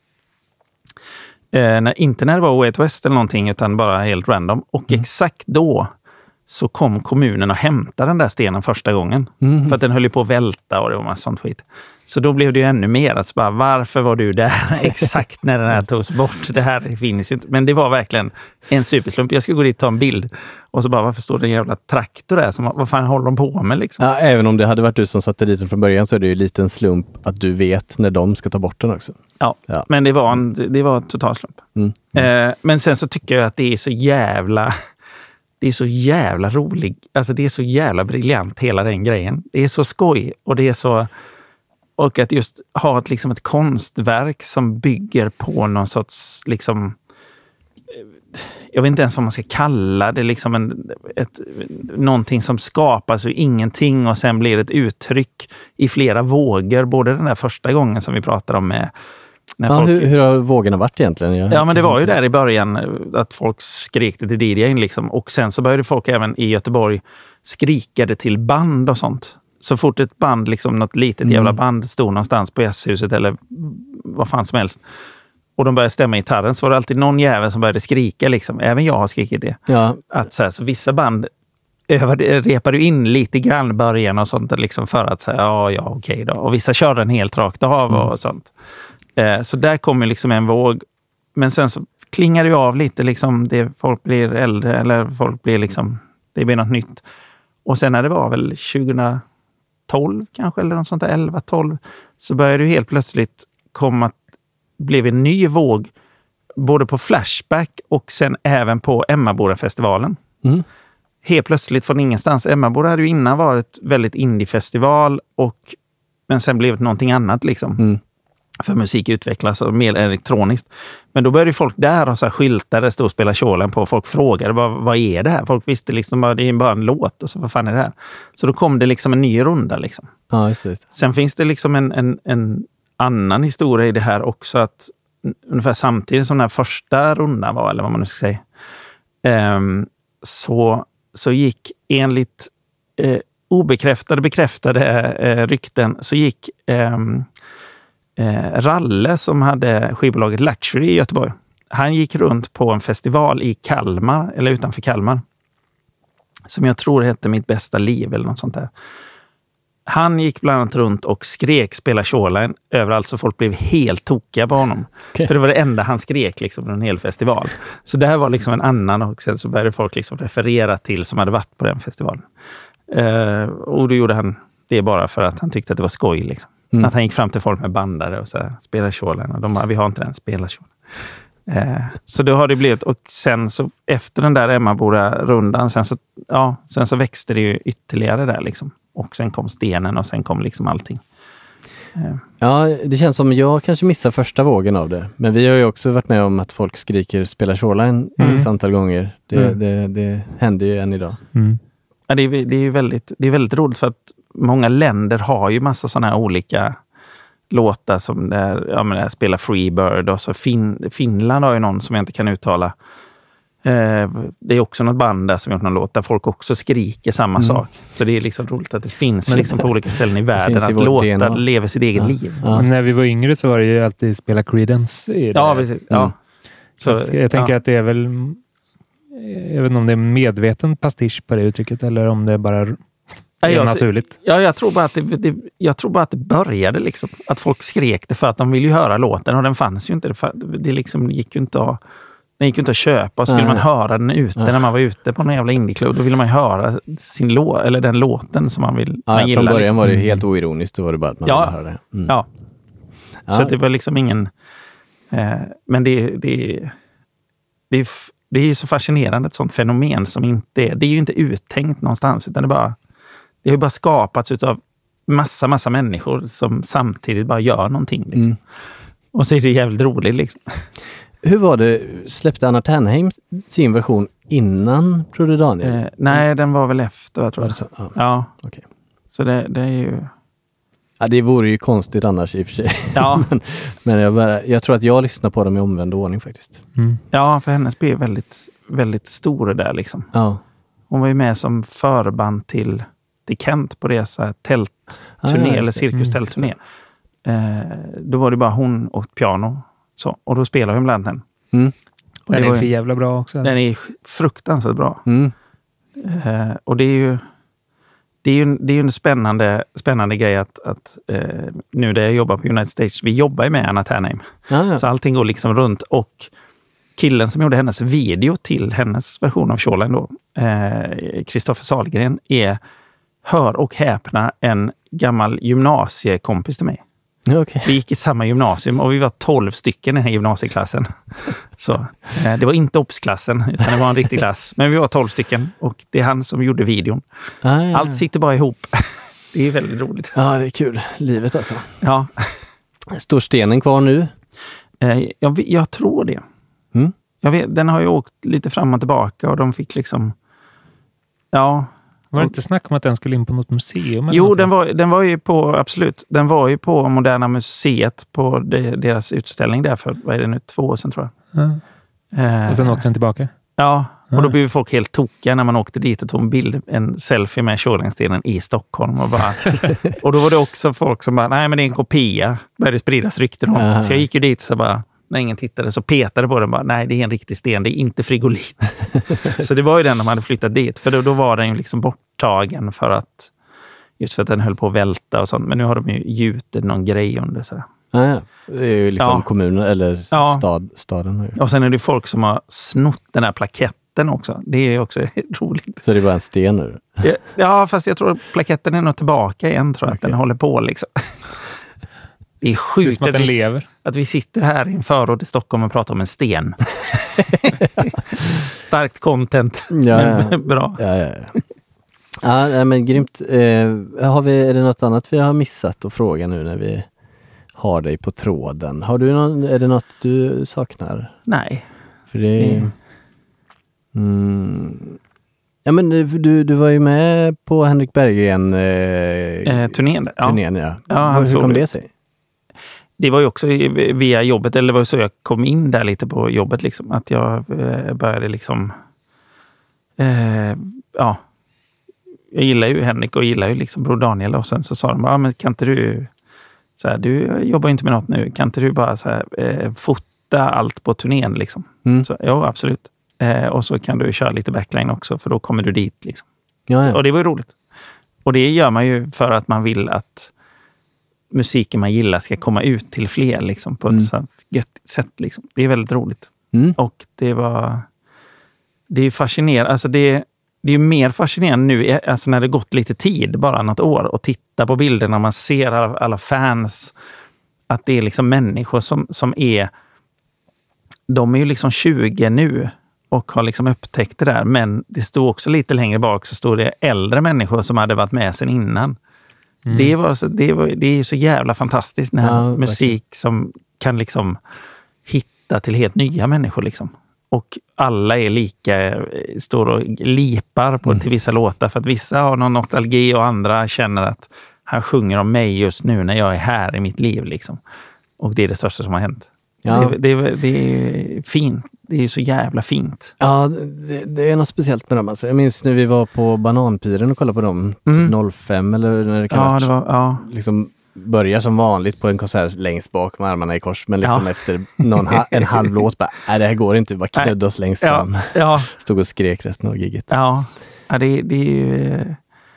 [SPEAKER 6] Eh, när, inte när det var Way Out West eller någonting utan bara helt random. Och mm. exakt då så kom kommunen och hämtade den där stenen första gången. Mm. För att den höll ju på att välta och det var massa sånt skit. Så då blev det ju ännu mer att bara, varför var du där exakt när den här togs bort? Det här finns ju inte. Men det var verkligen en superslump. Jag ska gå dit och ta en bild. Och så bara, varför står det en jävla traktor där? Som, vad fan håller de på med liksom?
[SPEAKER 8] Ja, även om det hade varit du som satte dit den från början så är det ju en liten slump att du vet när de ska ta bort den också.
[SPEAKER 6] Ja, ja. Men det var en, det var en total slump. Mm. Mm. Eh, men sen så tycker jag att det är så jävla... Det är så jävla roligt. Alltså det är så jävla briljant hela den grejen. Det är så skoj och det är så... Och att just ha ett, liksom ett konstverk som bygger på någon sorts liksom... Jag vet inte ens vad man ska kalla det. Liksom en, ett, någonting som skapas ur ingenting och sen blir ett uttryck i flera vågor. Både den där första gången som vi pratade om med...
[SPEAKER 8] Ja, folk... hur, hur har vågorna varit egentligen? Jag
[SPEAKER 6] ja, men det var ju där i början att folk skrikte till D J:n liksom. Och sen så började folk även i Göteborg skrikade till band och sånt. Så fort ett band, liksom något litet mm. jävla band stod någonstans på jazzhuset eller vad fan som helst. Och de började stämma gitarren så var det alltid någon jävel som började skrika liksom. Även jag har skrikit det. Ja. Att så, här, så vissa band övade, repade in lite grann början och sånt liksom för att säga ja, ja, okej okay då. Och vissa körde den helt rakt av mm. och sånt. Så där kommer liksom en våg. Men sen så klingar det ju av lite liksom. Det, folk blir äldre eller folk blir liksom, det blir något nytt. Och sen när det var väl tjugohundratolv kanske eller något sånt där, elva tolv så började det helt plötsligt komma, blev en ny våg både på Flashback och sen även på Emmaboda-festivalen. Mm. Helt plötsligt från ingenstans. Emmaboda hade ju innan varit väldigt indie-festival och men sen blev det någonting annat liksom. Mm. För musik utvecklas och mer elektroniskt. Men då började folk där ha så här skyltar där stod och spela Shoreline på. Folk frågade, vad, vad är det här? Folk visste liksom, bara, det är bara en låt. Och så, vad fan är det här? Så då kom det liksom en ny runda liksom. Ja, just det. Sen finns det liksom en, en, en annan historia i det här också. Att ungefär samtidigt som den här första rundan var, eller vad man nu ska säga. Um, så, så gick enligt uh, obekräftade, bekräftade uh, rykten, så gick... Um, Eh, Ralle som hade skivbolaget Luxury i Göteborg. Han gick runt på en festival i Kalmar, eller utanför Kalmar. Som jag tror hette Mitt bästa liv eller något sånt där. Han gick bland annat runt och skrek spela Shoreline överallt så folk blev helt tokiga på honom. Okay. För det var det enda han skrek liksom på en hel festival. Så det här var liksom en annan och sen så började folk liksom referera till som hade varit på den festivalen. Eh, och då gjorde han det bara för att han tyckte att det var skoj liksom. Mm. Att han gick fram till folk med bandare och så här, spela Shoreline. Och de bara, vi har inte den, spela Shoreline. Eh, så då har det blivit, och sen så efter den där Emmaboda-rundan, sen så, ja, sen så växte det ju ytterligare där liksom. Och sen kom stenen och sen kom liksom allting. Eh.
[SPEAKER 8] Ja, det känns som jag kanske missar första vågen av det. Men vi har ju också varit med om att folk skriker spela Shoreline mm. ett antal gånger. Det, mm. det, det händer ju än idag. Mm.
[SPEAKER 6] Ja, det är, det är ju väldigt, det är väldigt roligt för att många länder har ju massa sådana här olika låtar som där, ja, men där spelar Freebird och så fin, Finland har ju någon som jag inte kan uttala. Eh, det är också något band där som gjort någon låt där folk också skriker samma mm. sak. Så det är liksom roligt att det finns men, liksom på olika ställen i världen att låtar lever sitt eget ja. liv.
[SPEAKER 10] Ja. När vi var yngre så var det ju alltid spela Creedence i det.
[SPEAKER 6] Ja, precis. Ja. Mm.
[SPEAKER 10] Så, jag, jag tänker ja. att det är väl, jag vet inte om det är medveten pastisch på det uttrycket eller om det är bara Det är
[SPEAKER 6] jag,
[SPEAKER 10] naturligt.
[SPEAKER 6] Ja, jag tror bara att det, det, jag tror bara att det började liksom. Att folk skrek det för att de ville ju höra låten och den fanns ju inte. Det, det liksom gick ju inte att, den gick ju inte att köpa. Och så ville man höra den ute när man var ute på någon jävla indieklubb. Då ville man ju höra sin låt, eller den låten som man vill
[SPEAKER 8] ja,
[SPEAKER 6] man gillar.
[SPEAKER 8] Från början
[SPEAKER 6] liksom.
[SPEAKER 8] var det helt oironiskt. Då var det bara att man
[SPEAKER 6] ja,
[SPEAKER 8] ville höra det. Mm.
[SPEAKER 6] Ja.
[SPEAKER 8] ja.
[SPEAKER 6] Så det var liksom ingen... Eh, men det, det, det, är, det är ju så fascinerande ett sånt fenomen som inte är... Det är ju inte uttänkt någonstans utan det bara... Det har ju bara skapats utav massa, massa människor som samtidigt bara gör någonting. Liksom. Mm. Och så är det jävligt roligt. Liksom.
[SPEAKER 8] Hur var det? Släppte Anna Ternheim sin version innan Broder Daniel?
[SPEAKER 6] Eh, nej, den var väl efter. Jag tror.
[SPEAKER 8] Var det så? Ja.
[SPEAKER 6] ja.
[SPEAKER 8] Okay.
[SPEAKER 6] Så det, det är ju...
[SPEAKER 8] Ja, det vore ju konstigt annars i och för sig.
[SPEAKER 6] Ja.
[SPEAKER 8] men men jag, bara, jag tror att jag lyssnar på dem i omvänd ordning faktiskt.
[SPEAKER 6] Mm. Ja, för hennes blev väldigt, väldigt stor där liksom.
[SPEAKER 8] Ja.
[SPEAKER 6] Hon var ju med som förband till... i Kent på resa tältturné ah, eller cirkustältturné. Mm, eh, då var det bara hon och piano. Så, och då spelade hon bland henne.
[SPEAKER 8] Mm.
[SPEAKER 10] Och den är för jävla bra också.
[SPEAKER 6] Den är fruktansvärt bra.
[SPEAKER 8] Mm.
[SPEAKER 6] Eh, och det är ju det är ju, det är ju en spännande, spännande grej att, att eh, nu där jag jobbar på United States, vi jobbar ju med Anna Ternheim. Ah, ja. Så allting går liksom runt och killen som gjorde hennes video till hennes version av Shoreline då, Kristoffer eh, Sahlgren, är hör och häpna en gammal gymnasiekompis till mig.
[SPEAKER 8] Okay.
[SPEAKER 6] Vi gick i samma gymnasium och vi var tolv stycken i den här gymnasieklassen. Så, eh, det var inte obsklassen utan det var en riktig klass. Men vi var tolv stycken och det är han som gjorde videon. Ah, ja. Allt sitter bara ihop. Det är väldigt roligt.
[SPEAKER 8] Ja, det är kul. Livet alltså.
[SPEAKER 6] Ja.
[SPEAKER 8] Står stenen kvar nu?
[SPEAKER 6] Eh, jag, jag tror det.
[SPEAKER 8] Mm.
[SPEAKER 6] Jag vet, den har ju åkt lite fram och tillbaka och de fick liksom... Ja...
[SPEAKER 10] Var det inte snack om att den skulle in på något museum?
[SPEAKER 6] Jo, den var, den var ju på, absolut, den var ju på Moderna Museet på de, deras utställning där för, vad är det nu, två år sedan tror jag.
[SPEAKER 10] Mm. Eh, och sen åkte den tillbaka?
[SPEAKER 6] Ja, och mm. då blev folk helt tokiga när man åkte dit och tog en bild, en selfie med Shoreline-stenen i Stockholm. Och, bara, och då var det också folk som bara, nej men det är en kopia, började spridas rykten om. Mm. Så jag gick ju dit så bara, när ingen tittade så petade på den bara, nej det är en riktig sten, det är inte frigolit. Så det var ju den de hade flyttat dit, för då, då var den ju liksom borttagen för att, just för att den höll på att välta och sånt. Men nu har de ju gjutit någon grej under sådär.
[SPEAKER 8] Ah, ja. Det är ju liksom ja. kommunen eller
[SPEAKER 6] ja.
[SPEAKER 8] stad, staden.
[SPEAKER 6] Och sen är det folk som har snott den här plaketten också. Det är ju också roligt.
[SPEAKER 8] Så det var en sten nu?
[SPEAKER 6] Ja, ja, fast jag tror plaketten är nog tillbaka igen, tror jag, okay. Att den håller på liksom. Det är sjukt
[SPEAKER 10] det är att,
[SPEAKER 6] att,
[SPEAKER 10] vi,
[SPEAKER 6] lever. att vi sitter här i en förort i Stockholm och pratar om en sten. Starkt content.
[SPEAKER 8] Ja, ja.
[SPEAKER 6] Bra.
[SPEAKER 8] Ja, ja, ja. Ja, men grymt. Eh, har vi, är det något annat vi har missat att fråga nu när vi har dig på tråden? Har du någon, är det något du saknar?
[SPEAKER 6] Nej.
[SPEAKER 8] För det mm. Mm. Ja, men du, du var ju med på Henrik Berggren eh,
[SPEAKER 6] eh, turnén. Ja.
[SPEAKER 8] turnén ja.
[SPEAKER 6] Ja,
[SPEAKER 8] hur kom det sig?
[SPEAKER 6] Det var ju också via jobbet, eller det var ju så jag kom in där lite på jobbet liksom, att jag eh, började liksom eh, ja, jag gillar ju Henrik och gillar ju liksom Bror Daniel, och sen så sa de bara, ah, men kan inte du så här, du jobbar inte med något nu, kan inte du bara så här, eh, fota allt på turnén liksom? Mm. Så, ja, absolut. Eh, och så kan du köra lite backline också, för då kommer du dit liksom.
[SPEAKER 8] Ja, ja.
[SPEAKER 6] Så, och det var ju roligt. Och det gör man ju för att man vill att musiken man gillar ska komma ut till fler liksom, på ett mm. så gött sätt liksom. Det är väldigt roligt.
[SPEAKER 8] Mm.
[SPEAKER 6] Och det var det är fascinerande, alltså det, det är mer fascinerande nu, alltså när det gått lite tid, bara något år, och titta på bilderna och man ser alla, alla fans, att det är liksom människor som, som är de är ju liksom tjugo nu och har liksom upptäckt det där, men det stod också lite längre bak, så stod det äldre människor som hade varit med sedan innan. Mm. Det, var så, det, var, det är så jävla fantastiskt, den här ja, musik verkligen. Som kan liksom hitta till helt nya människor liksom. Och alla är lika, står och lipar på, mm. till vissa låtar, för att vissa har någon nostalgi och andra känner att han sjunger om mig just nu när jag är här i mitt liv liksom. Och det är det största som har hänt. Ja. Det, det, det är fint. Det är så jävla fint.
[SPEAKER 8] Ja, det, det är något speciellt med dem. Alltså, jag minns när vi var på Bananpiren och kollade på dem, mm. typ noll fem eller när det kan
[SPEAKER 6] ja,
[SPEAKER 8] vara.
[SPEAKER 6] Det var, ja.
[SPEAKER 8] Liksom börjar som vanligt på en konsert längst bak med armarna i kors, men liksom ja. efter någon ha, en halv låt bara, nej det här går inte, bara knödde oss längst fram.
[SPEAKER 6] Ja. Ja.
[SPEAKER 8] Stod och skrek resten av giget.
[SPEAKER 6] Ja, ja det, det är ju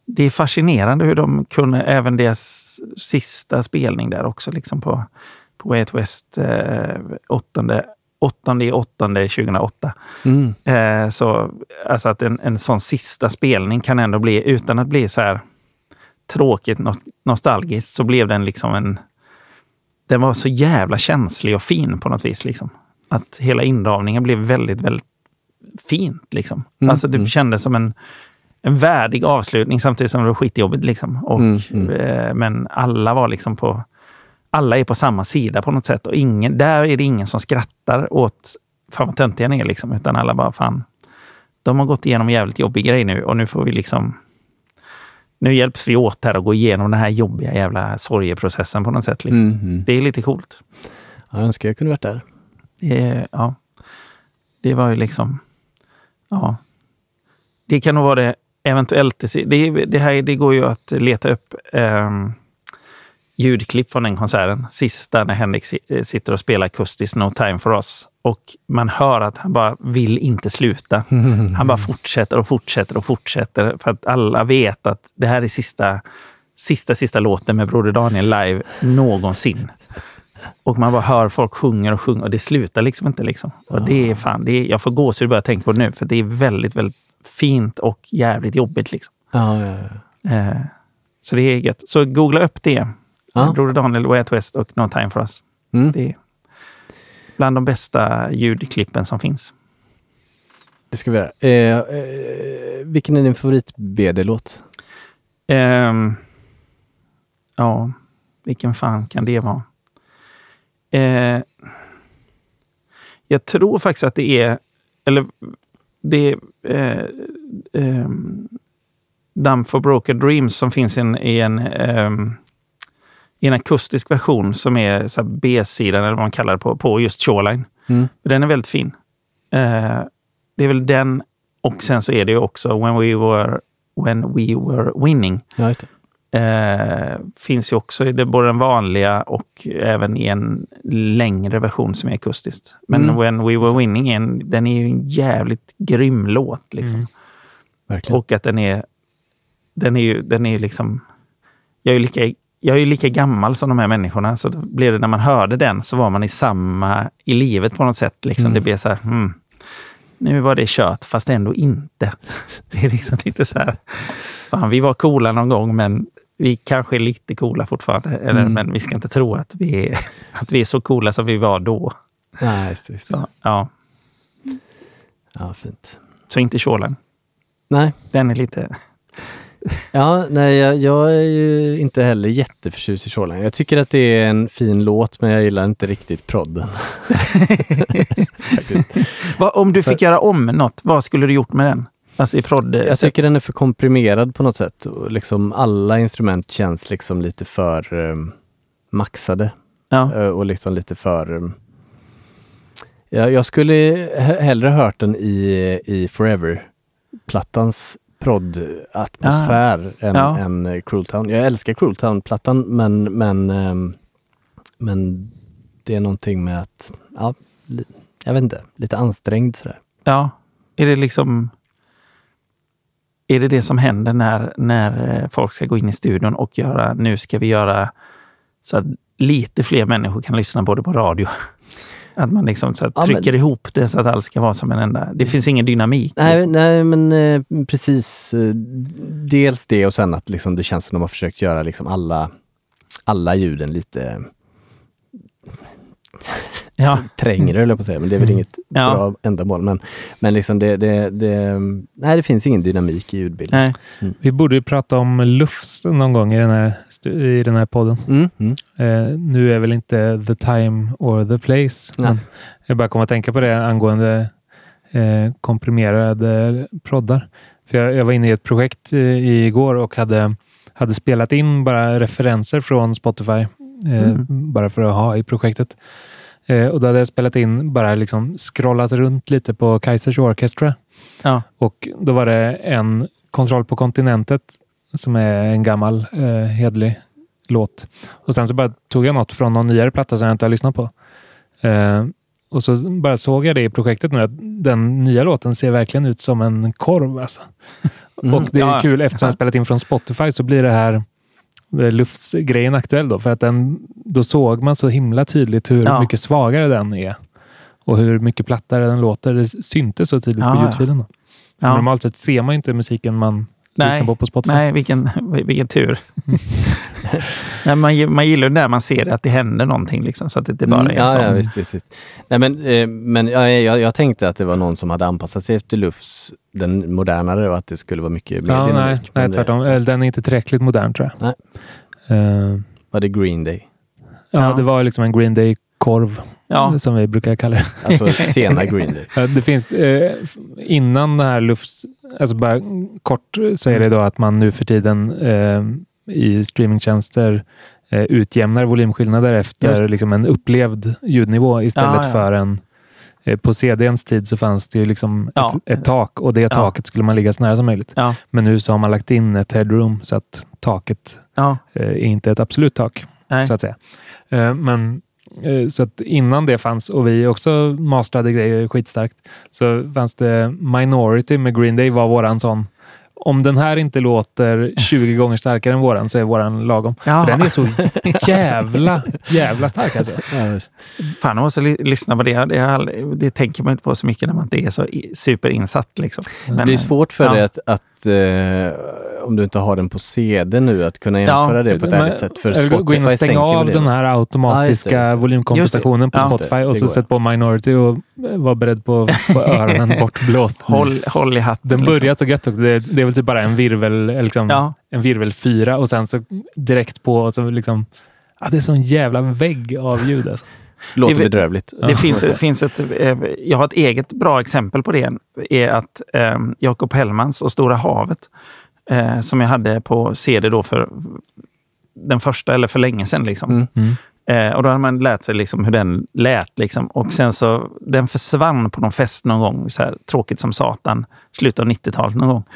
[SPEAKER 6] det är fascinerande hur de kunde, även deras sista spelning där också liksom på, på Way Out West eh, åttonde, åttonde i åttonde tjugohundraåtta. Mm. Eh, så alltså att en, en sån sista spelning kan ändå bli, utan att bli så här tråkigt nostalgiskt, så blev den liksom en, den var så jävla känslig och fin på något vis liksom. Att hela inramningen blev väldigt, väldigt fint liksom. Mm. Alltså det kändes som en en värdig avslutning samtidigt som det var skitjobbigt liksom. Och, mm, mm. Eh, men alla var liksom på alla är på samma sida på något sätt och ingen, där är det ingen som skrattar åt fan vad töntiga ni är liksom, utan alla bara fan, de har gått igenom jävligt jobbig grej nu och nu får vi liksom nu hjälps vi åt här att gå igenom den här jobbiga jävla sorgeprocessen på något sätt liksom. Mm, mm. Det är lite coolt.
[SPEAKER 8] Jag önskar jag kunde varit där.
[SPEAKER 6] Det, ja. Det var ju liksom ja. Det kan nog vara det eventuellt. Det, det här det går ju att leta upp eh, ljudklipp från den konserten. Sista när Henrik sitter och spelar akustiskt No Time For Us. Och man hör att han bara vill inte sluta. Han bara fortsätter och fortsätter och fortsätter. För att alla vet att det här är sista, sista, sista låten med Broder Daniel live någonsin. Och man bara hör folk sjunger och sjunger och det slutar liksom inte liksom. Och det är fan, det är, jag får gåshud bara tänka på det nu. För det är väldigt, väldigt fint och jävligt jobbigt liksom.
[SPEAKER 8] Ja, ja, ja.
[SPEAKER 6] Eh, så det är gött. Så googla upp det. Ja. Broder Daniel, Way Out West och No Time For Us. Mm. Det är bland de bästa ljudklippen som finns.
[SPEAKER 8] Det ska vi göra. Eh, eh, vilken är din favorit-B D-låt?
[SPEAKER 6] Eh, ja, vilken fan kan det vara? Eh, jag tror faktiskt att det är eller det är eh, eh, Dumb for Broken Dreams som finns in, i en eh, i en akustisk version som är så här B-sidan eller vad man kallar det på, på just Shoreline. Mm. Den är väldigt fin. Eh, det är väl den och sen så är det ju också When We Were When We Were Winning.
[SPEAKER 8] Ja,
[SPEAKER 6] Eh, finns ju också i det, både den vanliga och även i en längre version som är akustiskt. Men mm. When We Were Winning är en, den är ju en jävligt grym låt liksom. Mm.
[SPEAKER 8] Verkligen.
[SPEAKER 6] Och att den är den är ju den är ju liksom jag är ju lika jag är ju lika gammal som de här människorna, så då blev det när man hörde den så var man i samma i livet på något sätt liksom. Mm. Det blev så här hmm, nu var det kört fast ändå inte. Det är liksom lite så här fan, vi var coola någon gång men vi kanske är lite coola fortfarande. Eller, mm. Men vi ska inte tro att vi, är, att vi är så coola som vi var då.
[SPEAKER 8] Nej, just det. Just det.
[SPEAKER 6] Så, ja.
[SPEAKER 8] Ja, fint.
[SPEAKER 6] Så inte Shoreline.
[SPEAKER 8] Nej.
[SPEAKER 6] Den är lite...
[SPEAKER 8] Ja, nej, jag, jag är ju inte heller jätteförtjust i Shoreline. Jag tycker att det är en fin låt, men jag gillar inte riktigt prodden.
[SPEAKER 6] vad, om du fick För... göra om något, vad skulle du gjort med den? Alltså i prodd,
[SPEAKER 8] jag tycker den är för komprimerad på något sätt. Och liksom alla instrument känns liksom lite för um, maxade.
[SPEAKER 6] Ja.
[SPEAKER 8] Och liksom lite för... Um, ja, jag skulle hellre hört den i, i Forever-plattans prodd-atmosfär ja. än,
[SPEAKER 6] ja.
[SPEAKER 8] än Cruel Town. Jag älskar Cruel Town-plattan, men, men, um, men det är någonting med att, ja, li, jag vet inte, lite ansträngd sådär.
[SPEAKER 6] Ja, är det liksom... Är det det som händer när, när folk ska gå in i studion och göra, nu ska vi göra så att lite fler människor kan lyssna både på radio. Att man liksom så att trycker ja, men, ihop det så att allt ska vara som en enda. Det finns ingen dynamik.
[SPEAKER 8] Nej,
[SPEAKER 6] liksom.
[SPEAKER 8] nej men eh, precis. Eh, dels det och sen att liksom, det känns som de har försökt göra liksom alla, alla ljuden lite...
[SPEAKER 6] Ja.
[SPEAKER 8] trängre, eller på att säga, men det är väl inget ja. bra ändamål. Men, men liksom det, det, det, nej, det finns ingen dynamik i ljudbilden.
[SPEAKER 10] Nej. Mm. Vi borde ju prata om lufs någon gång i den här, i den här podden.
[SPEAKER 8] Mm. Mm.
[SPEAKER 10] Eh, nu är väl inte the time or the place.
[SPEAKER 8] Ja.
[SPEAKER 10] Men jag bara kommer att tänka på det angående eh, komprimerade proddar. För jag, jag var inne i ett projekt i, igår och hade, hade spelat in bara referenser från Spotify. Eh, mm. Bara för att ha i projektet. Eh, och då hade jag spelat in, bara liksom scrollat runt lite på Kaisers Orchestra.
[SPEAKER 6] Ja.
[SPEAKER 10] Och då var det en Kontroll på kontinentet som är en gammal eh, hedlig låt. Och sen så bara tog jag något från någon nyare platta som jag inte har lyssnat på. Eh, och så bara såg jag det i projektet nu att den nya låten ser verkligen ut som en korv alltså. Mm, och det är ja, kul, eftersom jag spelat in från Spotify så blir det här luftsgrejen aktuell då, för att den, då såg man så himla tydligt hur ja. mycket svagare den är och hur mycket plattare den låter. Det syntes så tydligt ja, på ljudfilen då. Ja. Normalt sett ser man ju inte musiken man
[SPEAKER 6] nej,
[SPEAKER 10] lyssnar på på Spotify.
[SPEAKER 6] Nej, vilken, vilken tur. Nej, man, man gillar det när man ser att det händer någonting liksom, så att det inte bara är
[SPEAKER 8] mm, ja,
[SPEAKER 6] sån.
[SPEAKER 8] Ja, visst, visst, visst. Nej, men, eh, men ja, jag, jag tänkte att det var någon som hade anpassat sig efter Lufs, den modernare, och att det skulle vara mycket mer
[SPEAKER 10] ja,
[SPEAKER 8] dynamik.
[SPEAKER 10] Nej, nej tvärtom. Det... Den är inte tillräckligt modern, tror jag.
[SPEAKER 8] Nej.
[SPEAKER 10] Uh,
[SPEAKER 8] var det Green Day?
[SPEAKER 10] Ja, ja, det var liksom en Green Day-korv. Ja. Som vi brukar kalla det.
[SPEAKER 8] Alltså sena Green Day.
[SPEAKER 10] Det finns, eh, innan den här lufts, alltså bara kort så är det då att man nu för tiden eh, i streamingtjänster eh, utjämnar volymskillnader efter liksom en upplevd ljudnivå istället ja, ja. för en eh, på C D:ns tid så fanns det ju liksom ja. ett, ett tak, och det ja. taket skulle man ligga så nära som möjligt. Ja. Men nu så har man lagt in ett headroom så att taket ja. eh, är inte ett absolut tak. Nej. Så att säga. Eh, men så att innan det fanns, och vi också masterade grejer skitstarkt, så fanns det Minority med Green Day var våran sån, om den här inte låter tjugo gånger starkare än våran så är våran lagom. Ja. För den är så jävla jävla stark alltså. Ja,
[SPEAKER 6] fan, jag måste lyssna på det. Det, är, det tänker man inte på så mycket när man inte är så superinsatt liksom.
[SPEAKER 8] Men, det är svårt för ja. dig att, att eh, om du inte har den på C D nu, att kunna jämföra ja, det på ett ärligt sätt. För Spotify
[SPEAKER 10] gå in och stänga av den här automatiska ah, just det, just det. volymkompensationen på ja, Spotify det, det och så sätt på Minority och var beredd på att få öronen bortblåst.
[SPEAKER 6] Håll, håll i hatten.
[SPEAKER 10] Den börjar
[SPEAKER 6] liksom.
[SPEAKER 10] så gött också. Det, det är väl typ bara en virvel, liksom, ja. en virvel fyra och sen så direkt på och så liksom, ja, det är sån jävla vägg av ljud alltså.
[SPEAKER 8] Låter bedrövligt.
[SPEAKER 6] Det ja. finns, finns ett, jag har ett eget bra exempel på det, är att eh, Jakob Hellmans och Stora havet eh, som jag hade på C D då för den första, eller för länge sedan liksom. Mm. Mm. Eh, och då hade man lärt sig liksom hur den lät liksom. Och sen så, den försvann på någon fest någon gång, så här tråkigt som satan, slutet av nittiotalet någon gång.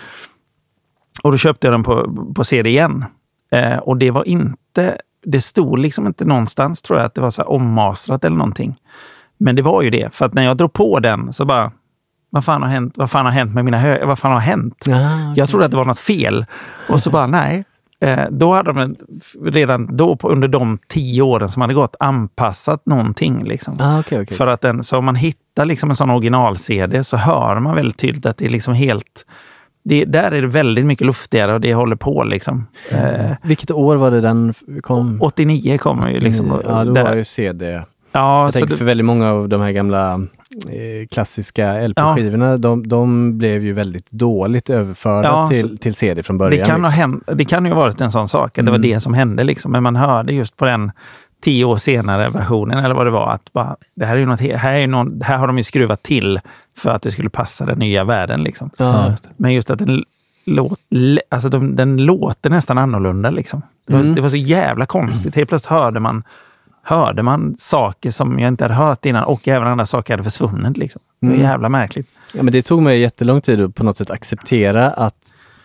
[SPEAKER 6] Och då köpte jag den på, på C D igen. Eh, och det var inte, det stod liksom inte någonstans, tror jag, att det var så här ommastrat eller någonting. Men det var ju det, för att när jag drog på den så bara, vad fan har hänt, vad fan har hänt med mina hö- vad fan har hänt? Ah, okay. Jag trodde att det var något fel. Och så bara, nej. Eh, då hade de redan då på, under de tio åren som hade gått anpassat någonting liksom.
[SPEAKER 8] Ah, okay, okay.
[SPEAKER 6] För att den, så om man hittar liksom en sån original-C D så hör man väldigt tydligt att det är liksom helt, det, där är det väldigt mycket luftigare och det håller på liksom. Eh,
[SPEAKER 8] Vilket år var det den kom?
[SPEAKER 6] åttionio kom ju liksom.
[SPEAKER 8] Ja, då var ju C D.
[SPEAKER 6] Ja,
[SPEAKER 8] jag tänker det, för väldigt många av de här gamla eh, klassiska L P-skivorna, ja. de, de blev ju väldigt dåligt överförda ja, till, till C D från början.
[SPEAKER 6] Det kan,
[SPEAKER 8] liksom.
[SPEAKER 6] ha hänt, det kan ju ha varit en sån sak, att mm. det var det som hände liksom. Men man hörde just på den tio år senare versionen, eller vad det var, att bara, det här är ju något, här, är ju någon, här har de ju skruvat till för att det skulle passa den nya världen liksom. Ja, just men just att den låt, alltså de, den låter nästan annorlunda liksom. Det var, mm. det var så jävla konstigt. Helt plötsligt hörde man hörde man saker som jag inte hade hört innan, och även andra saker hade försvunnit liksom. Det var mm. jävla märkligt.
[SPEAKER 8] Ja, men det tog mig jättelång tid att på något sätt acceptera att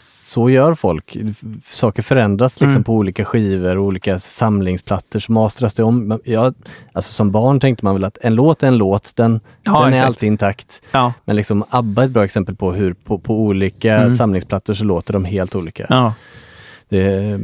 [SPEAKER 8] så gör folk. Saker förändras liksom mm. på olika skivor och olika samlingsplattor, så mastras det om. Jag, alltså som barn tänkte man väl att en låt är en låt, den, ja, den är alltid intakt. Ja. Men liksom ABBA är ett bra exempel på hur på, på olika mm. samlingsplattor så låter de helt olika. Ja. Det,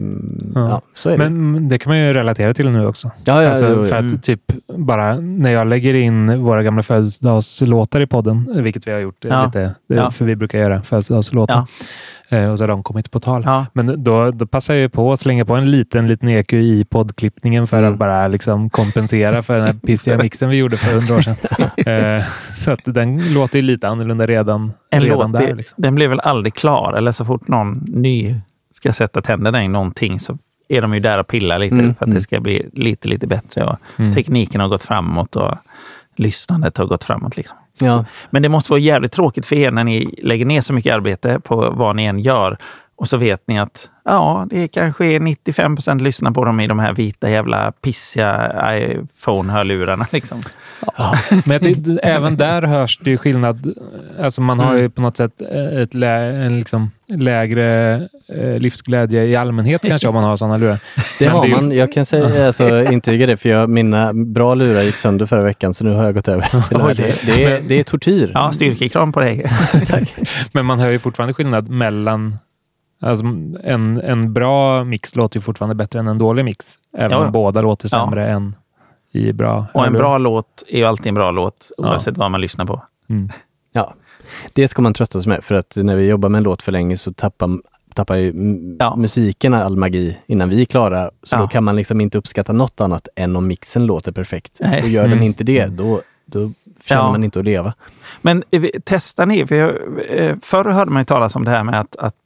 [SPEAKER 8] ja. Ja, så är det.
[SPEAKER 10] Men det kan man ju relatera till nu också.
[SPEAKER 8] Ja, ja,
[SPEAKER 10] alltså,
[SPEAKER 8] jo, jo.
[SPEAKER 10] För att typ bara när jag lägger in våra gamla födelsedagslåtar i podden, vilket vi har gjort ja. lite, ja. för vi brukar göra födelsedagslåtar. Ja. Eh, och så har de kommit på tal. Ja. Men då, då passar jag ju på att slänga på en liten, liten E Q i poddklippningen för mm. att bara liksom kompensera för den här pissiga mixen vi gjorde för hundra år sedan. eh, så att den låter ju lite annorlunda redan,
[SPEAKER 6] en
[SPEAKER 10] redan
[SPEAKER 6] låt,
[SPEAKER 10] där. Liksom.
[SPEAKER 6] Den blev väl aldrig klar, eller så fort någon ny ska sätta tänderna i någonting så är de ju där och pillar lite mm, för att mm. det ska bli lite, lite bättre. Och mm. tekniken har gått framåt och lyssnandet har gått framåt. Liksom. Ja. Så, men det måste vara jävligt tråkigt för er när ni lägger ner så mycket arbete på vad ni än gör. Och så vet ni att ja, det kanske är nittiofem procent lyssnar på dem i de här vita jävla pissiga iPhone-hörlurarna. Liksom.
[SPEAKER 10] Ja. Men jag tycker, även där hörs det ju skillnad. Alltså man har ju på något sätt ett lä, en liksom lägre eh, livsglädje i allmänhet kanske om man har sådana lurar.
[SPEAKER 8] Det har man. Jag kan säga, alltså, intyga det, för jag, mina bra lurar gick sönder förra veckan, så nu har jag gått över.
[SPEAKER 6] Oj,
[SPEAKER 8] det, det, är, det är tortyr.
[SPEAKER 6] Ja, styrkekram på dig.
[SPEAKER 8] Tack.
[SPEAKER 10] Men man hör ju fortfarande skillnad mellan. Alltså en, en bra mix låter ju fortfarande bättre än en dålig mix. Även
[SPEAKER 6] ja.
[SPEAKER 10] om båda låter sämre ja. än i bra.
[SPEAKER 6] Och en bra låt är ju alltid en bra låt oavsett
[SPEAKER 10] ja.
[SPEAKER 6] vad man lyssnar på.
[SPEAKER 10] Mm.
[SPEAKER 8] Ja, det ska man trösta sig med. För att när vi jobbar med en låt för länge så tappar, tappar ju m- ja. musiken all magi innan vi är klara. Så ja. då kan man liksom inte uppskatta något annat än om mixen låter perfekt. Nej. Och gör mm. den inte det, då, då känner ja. man inte att leva.
[SPEAKER 6] Men testar ni? För jag, förr hörde man ju talas om det här med att, att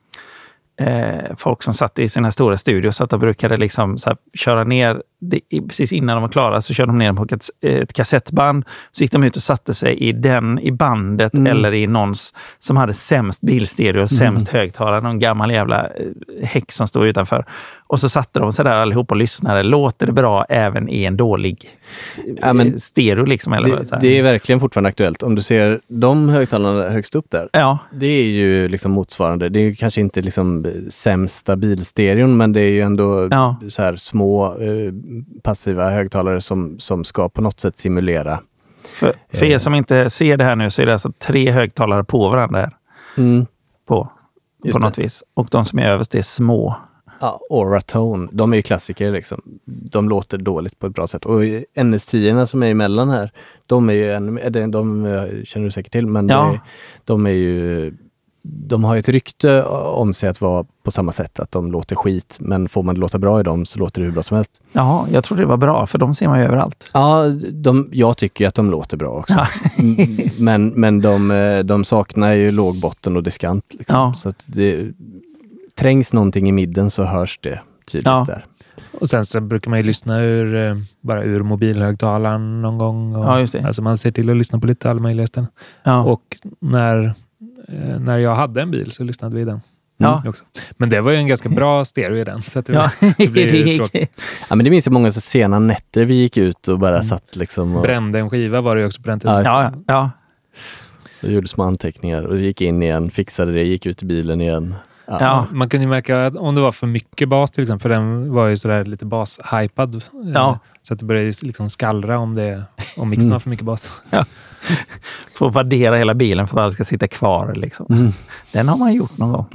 [SPEAKER 6] Eh, folk som satt i sina stora studios satt och brukade liksom så här, köra ner det, precis innan de var klara så körde de ner dem på ett, ett kassettband, så gick de ut och satte sig i den i bandet mm. eller i någons som hade sämst bilstereo och sämst mm. högtalare, någon gammal jävla häck som stod utanför, och så satte de sig där allihop och lyssnade. Låter det bra även i en dålig ja, men stereo liksom, eller
[SPEAKER 8] det, så här. Det är verkligen fortfarande aktuellt. Om du ser de högtalarna högst upp där,
[SPEAKER 6] ja.
[SPEAKER 8] det är ju liksom motsvarande. Det är ju kanske inte liksom sämsta bilstereon, men det är ju ändå ja. så här små eh, passiva högtalare som, som ska på något sätt simulera.
[SPEAKER 6] För, för er som inte ser det här nu så är det alltså tre högtalare på varandra här.
[SPEAKER 8] Mm.
[SPEAKER 6] På, på något vis. Och de som är överst är små.
[SPEAKER 8] Ja, Auratone. De är ju klassiker liksom. De låter dåligt på ett bra sätt. Och N S tio som är emellan här, de är ju ännu, de, de känner du säkert till, men
[SPEAKER 6] ja.
[SPEAKER 8] det, de är ju de har ju ett rykte om sig att vara på samma sätt, att de låter skit, men får man det låta bra i dem så låter det hur bra som helst.
[SPEAKER 6] Ja, jag tror det var bra, för de ser man ju överallt.
[SPEAKER 8] Ja, de, jag tycker att de låter bra också. Ja. men men de, de saknar ju lågbotten och diskant. Liksom. Ja. Så att det trängs någonting i midden så hörs det tydligt ja. där.
[SPEAKER 10] Och sen så brukar man ju lyssna ur, bara ur mobilhögtalaren någon gång. Och,
[SPEAKER 6] ja, just det.
[SPEAKER 10] Alltså man ser till att lyssna på lite all möjliga ställen. Ja. Och när När jag hade en bil så lyssnade vi i den.
[SPEAKER 6] Ja.
[SPEAKER 10] Också. Men det var ju en ganska bra stereo i den. Så att det, ja. det blev ju tråkigt.
[SPEAKER 8] Ja, men det minns jag många så sena nätter vi gick ut och bara mm. satt liksom. Och
[SPEAKER 10] brände en skiva var det ju också på den tiden.
[SPEAKER 6] Ja, ja. ja.
[SPEAKER 8] Då gjorde små anteckningar och gick in igen, fixade det, gick ut i bilen igen.
[SPEAKER 10] Ja. Ja. Man kunde ju märka att om det var för mycket bas till exempel, för den var ju sådär lite bas-hypad.
[SPEAKER 6] Ja.
[SPEAKER 10] Så att det började liksom skallra om, det, om mixen mm. har för mycket bas.
[SPEAKER 6] Ja. Får värdera hela bilen för att alla ska sitta kvar. Liksom. Mm. Den har man gjort någon gång.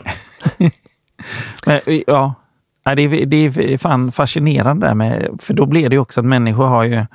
[SPEAKER 6] Men, ja, det är, det är fan fascinerande där med, för då blir det ju också att människor har ju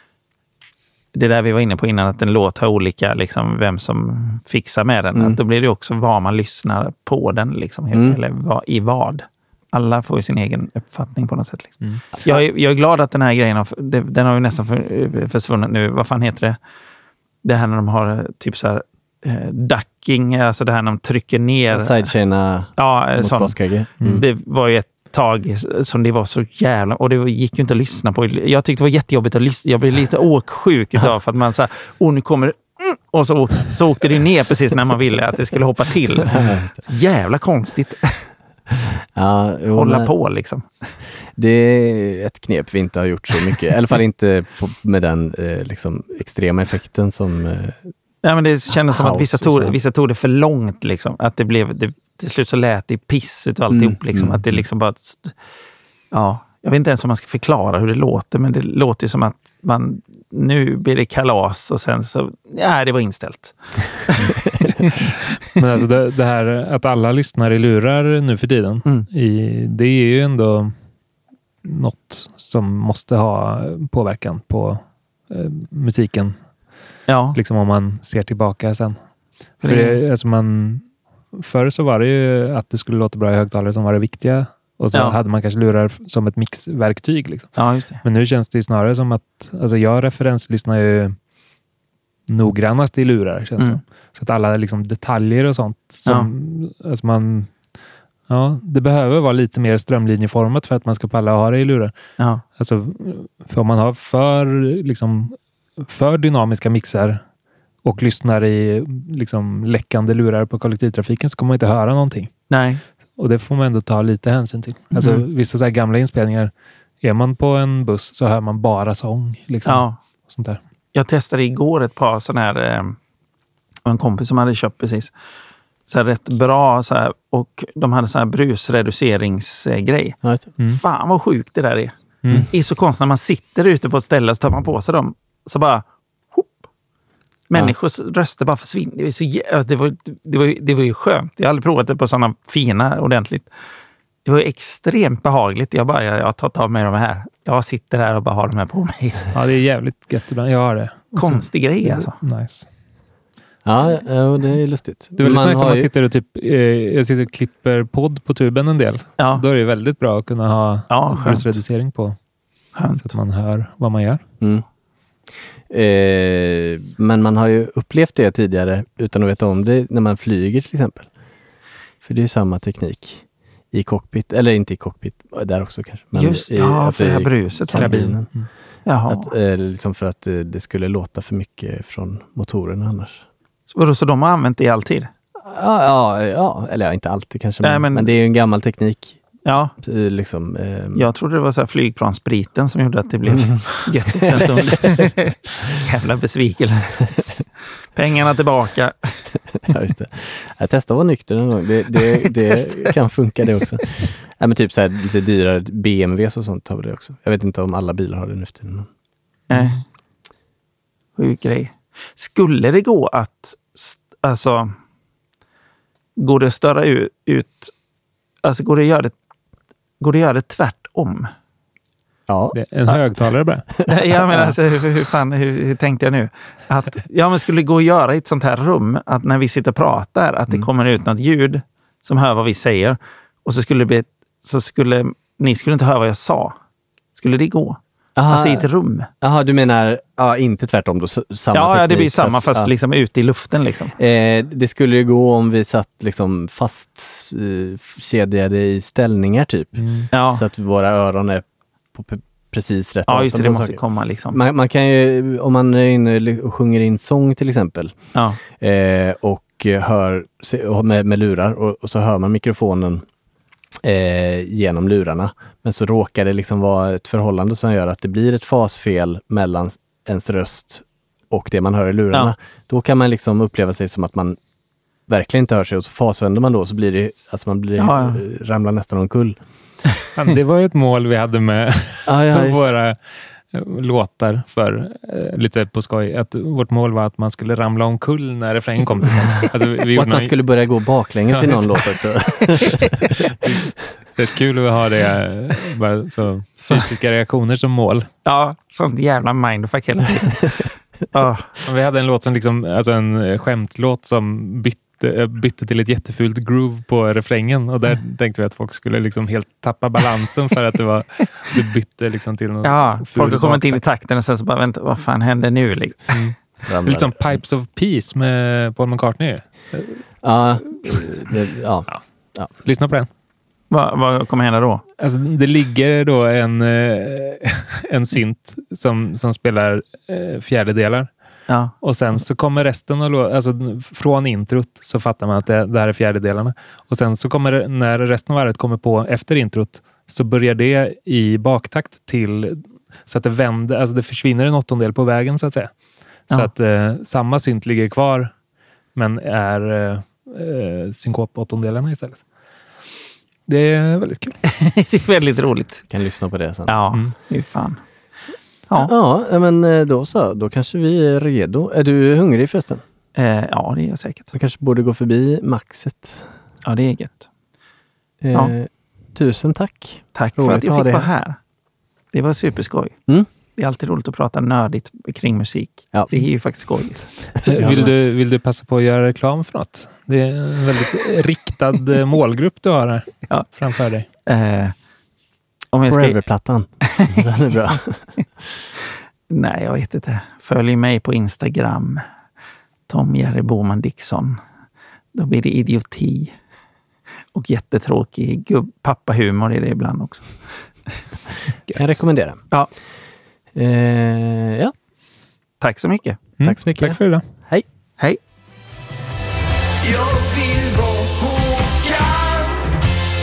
[SPEAKER 6] det där vi var inne på innan, att en låt har olika, liksom, vem som fixar med den. Mm. Att då blir det också vad man lyssnar på den, liksom, mm. eller vad, i vad. Alla får ju sin egen uppfattning på något sätt. Liksom. Mm. Jag, är, jag är glad att den här grejen har, den har ju nästan för, försvunnit nu. Vad fan heter det? Det här när de har typ så här eh, ducking, alltså det här när de trycker ner.
[SPEAKER 8] Sidechaina
[SPEAKER 6] ja, mot
[SPEAKER 8] baskagge.
[SPEAKER 6] Mm. Det var ju ett tag som det var så jävla, och det gick ju inte att lyssna på. Jag tyckte det var jättejobbigt att lyssna. Jag blev lite åksjuk utav för att man så här, och nu kommer det, och så, så åkte det ner precis när man ville att det skulle hoppa till. Jävla konstigt.
[SPEAKER 8] Ja, jo,
[SPEAKER 6] hålla
[SPEAKER 8] men
[SPEAKER 6] på liksom.
[SPEAKER 8] Det är ett knep vi inte har gjort så mycket. I alla fall inte på, med den eh, liksom, extrema effekten som eh,
[SPEAKER 6] ja, men det kändes som att vissa tog, vissa tog det för långt liksom. Att det blev, det, till slut så lät det piss ut och alltihop mm, liksom. Mm, att det liksom bara, ja, jag vet inte ens om man ska förklara hur det låter, men det låter ju som att man, nu blir det kalas och sen så, ja, det var inställt.
[SPEAKER 10] Men alltså det, det här att alla lyssnar i lurar nu för tiden, mm. i, det är ju ändå något som måste ha påverkan på eh, musiken.
[SPEAKER 6] Ja.
[SPEAKER 10] Liksom om man ser tillbaka sen. För det, alltså man, förr så var det ju att det skulle låta bra i högtalare som var det viktiga. Och så ja. hade man kanske lurar som ett mixverktyg. Liksom.
[SPEAKER 6] Ja, just det.
[SPEAKER 10] Men nu känns det snarare som att, alltså jag referenslyssnar ju noggrannast i lurar, känns mm. som. Så att alla liksom detaljer och sånt som, ja. alltså man, ja, det behöver vara lite mer strömlinjeformat för att man ska palla ha det i lurar.
[SPEAKER 6] Ja.
[SPEAKER 10] Alltså, för om man har för liksom för dynamiska mixar och lyssnar i liksom läckande lurar på kollektivtrafiken så kommer man inte höra någonting.
[SPEAKER 6] Nej.
[SPEAKER 10] Och det får man ändå ta lite hänsyn till. Mm. Alltså vissa så här gamla inspelningar, är man på en buss så hör man bara sång. Liksom,
[SPEAKER 6] ja.
[SPEAKER 10] Och sånt där.
[SPEAKER 6] Jag testade igår ett par sådana här, eh, en kompis som hade köpt precis, så här rätt bra så här, och de hade så här brusreduceringsgrej. Mm. Fan vad sjukt det där är. Mm. Det är så konstigt när man sitter ute på ett ställe så tar man på sig dem, så bara hopp, människors ja. röster bara försvinner. Det var, så, alltså, det, var, det, var, det var ju skönt. Jag har aldrig provat det på sådana fina ordentligt. Det var extremt behagligt. Jag bara, jag, jag tar tag med de här. Jag sitter här och bara har de här på mig.
[SPEAKER 10] Ja, det är jävligt gött ibland. Jag har det.
[SPEAKER 6] Konstig så, grej alltså.
[SPEAKER 10] Nice.
[SPEAKER 8] Ja, det är lustigt.
[SPEAKER 10] Det är väldigt
[SPEAKER 8] man
[SPEAKER 10] nice om man
[SPEAKER 8] ju...
[SPEAKER 10] sitter och typ, eh, jag sitter och klipper podd på tuben en del.
[SPEAKER 6] Ja.
[SPEAKER 10] Då är det väldigt bra att kunna ha
[SPEAKER 6] ja,
[SPEAKER 10] reducering på. Skönt. Så att man hör vad man gör.
[SPEAKER 8] Mm. Eh, men man har ju upplevt det tidigare utan att veta om det när man flyger till exempel. För det är ju samma teknik i cockpit, eller inte i cockpit, där också kanske. Men
[SPEAKER 6] just,
[SPEAKER 8] i,
[SPEAKER 6] ja,
[SPEAKER 8] alltså
[SPEAKER 6] för det här bruset.
[SPEAKER 8] Kabinen.
[SPEAKER 6] Mm. Jaha.
[SPEAKER 8] Att, eh, liksom för att eh, det skulle låta för mycket från motorerna annars.
[SPEAKER 6] Så, så de har använt det alltid?
[SPEAKER 8] Ja, ja, ja eller ja, inte alltid kanske. Men, Nej, men, men det är ju en gammal teknik.
[SPEAKER 6] Ja.
[SPEAKER 8] Liksom, eh,
[SPEAKER 6] jag trodde det var så här flygplansspriten som gjorde att det blev mm. göttigt en stund. Jävla besvikelse. Pengarna tillbaka.
[SPEAKER 8] Ja, just det. Jag testade att vara nykter någon gång. Det, det, det kan funka det också. Ja, men typ så här lite dyrare B M Ws och sånt har vi det också. Jag vet inte om alla bilar har det nu för tiden.
[SPEAKER 6] Nej. Mm. Sjuk grej. Skulle det gå att alltså går det att störa ut, ut alltså går det att göra det går det att göra det tvärtom?
[SPEAKER 8] Ja.
[SPEAKER 10] Det är en högtalare bara.
[SPEAKER 6] Ja, men alltså, hur, hur, fan, hur, hur tänkte jag nu? Att, ja, men skulle det gå att göra i ett sånt här rum att när vi sitter och pratar att det mm. kommer ut något ljud som hör vad vi säger och så skulle det bli, så skulle ni skulle inte höra vad jag sa. Skulle det gå?
[SPEAKER 8] Aha.
[SPEAKER 6] Alltså i ett rum.
[SPEAKER 8] Jaha, du menar ja, inte tvärtom då? Samma
[SPEAKER 6] ja,
[SPEAKER 8] teknik,
[SPEAKER 6] ja, det blir samma fast
[SPEAKER 8] ja.
[SPEAKER 6] liksom ute i luften liksom.
[SPEAKER 8] Eh, det skulle ju gå om vi satt liksom fast eh, kedjade i ställningar typ. Mm. Ja. Så att våra öron är på p- precis rätt.
[SPEAKER 6] Ja, just det, det måste komma liksom.
[SPEAKER 8] Man, man kan ju, om man är inne och sjunger in sång till exempel. Ja. Eh, och hör med, med lurar och, och så hör man mikrofonen Eh, genom lurarna. Men så råkar det liksom vara ett förhållande som gör att det blir ett fasfel mellan ens röst och det man hör i lurarna. Ja. Då kan man liksom uppleva sig som att man verkligen inte hör sig och så fasvänder man då så blir det, alltså man blir, ja, ja. ramlar nästan omkull.
[SPEAKER 10] Ja, det var ju ett mål vi hade med
[SPEAKER 8] ja, ja,
[SPEAKER 10] våra låtar för eh, lite på skoj. Att vårt mål var att man skulle ramla omkull när refrängen kom till sig. Alltså, vi
[SPEAKER 8] och att man
[SPEAKER 10] någon...
[SPEAKER 8] skulle börja gå baklänges ja, i någon låt också.
[SPEAKER 10] Det är kul att ha det bara så fysiska reaktioner som mål.
[SPEAKER 6] Ja, sånt jävla mindfuck hela tiden. Oh.
[SPEAKER 10] Vi hade en låt som liksom, alltså en skämtlåt som bytte, bytte till ett jättefult groove på refrängen och där mm. tänkte vi att folk skulle liksom helt tappa balansen för att det var det bytte liksom till någon.
[SPEAKER 6] Ja, folk har kommit in i takten och sen så bara vänta, vad fan händer nu liksom?
[SPEAKER 10] Mm. Lite som Pipes of Peace med Paul McCartney.
[SPEAKER 8] Ja, det, ja.
[SPEAKER 10] ja. ja. Lyssna på den.
[SPEAKER 6] Vad, vad kommer hända då?
[SPEAKER 10] Alltså, det ligger då en, en synt som, som spelar eh, fjärdedelar. Ja. Och sen så kommer resten av låten, alltså från introt så fattar man att det, det här är fjärdedelarna. Och sen så kommer det, när resten av varvet kommer på efter introt så börjar det i baktakt till så att det vänder, alltså det försvinner en åttondel på vägen så att säga. Så ja. att eh, samma synt ligger kvar men är eh, synkop åttondelarna istället. Det är väldigt kul.
[SPEAKER 6] Det är väldigt roligt.
[SPEAKER 8] Kan lyssna på det sen.
[SPEAKER 6] Ja, mm. det är fan.
[SPEAKER 8] Ja. ja, men då så. Då kanske vi är redo. Är du hungrig förresten?
[SPEAKER 6] Eh, ja, det är jag säkert.
[SPEAKER 8] Vi kanske borde gå förbi Maxet.
[SPEAKER 6] Ja, det är gött.
[SPEAKER 8] Eh, ja. Tusen tack.
[SPEAKER 6] Tack roligt för att jag fick vara här. Det var superskoj. Mm. Det är alltid roligt att prata nördigt kring musik. Ja. Det är ju faktiskt skojigt.
[SPEAKER 10] Vill du, vill du passa på att göra reklam för något? Det är en väldigt riktad målgrupp du har här ja. framför dig.
[SPEAKER 6] Eh, om jag
[SPEAKER 8] Forever-plattan. Den är bra.
[SPEAKER 6] Nej, jag vet inte. Följ mig på Instagram. Tom Jerry Boman Dixon. Då blir det idioti. Och jättetråkig gubb- pappahumor är det ibland också.
[SPEAKER 8] Jag rekommenderar.
[SPEAKER 6] Ja.
[SPEAKER 8] Eh, ja.
[SPEAKER 6] Tack så mycket.
[SPEAKER 8] Mm. Tack så mycket.
[SPEAKER 10] Tack för det.
[SPEAKER 8] Hej.
[SPEAKER 6] Hej.
[SPEAKER 9] Jag vill vara Håkan.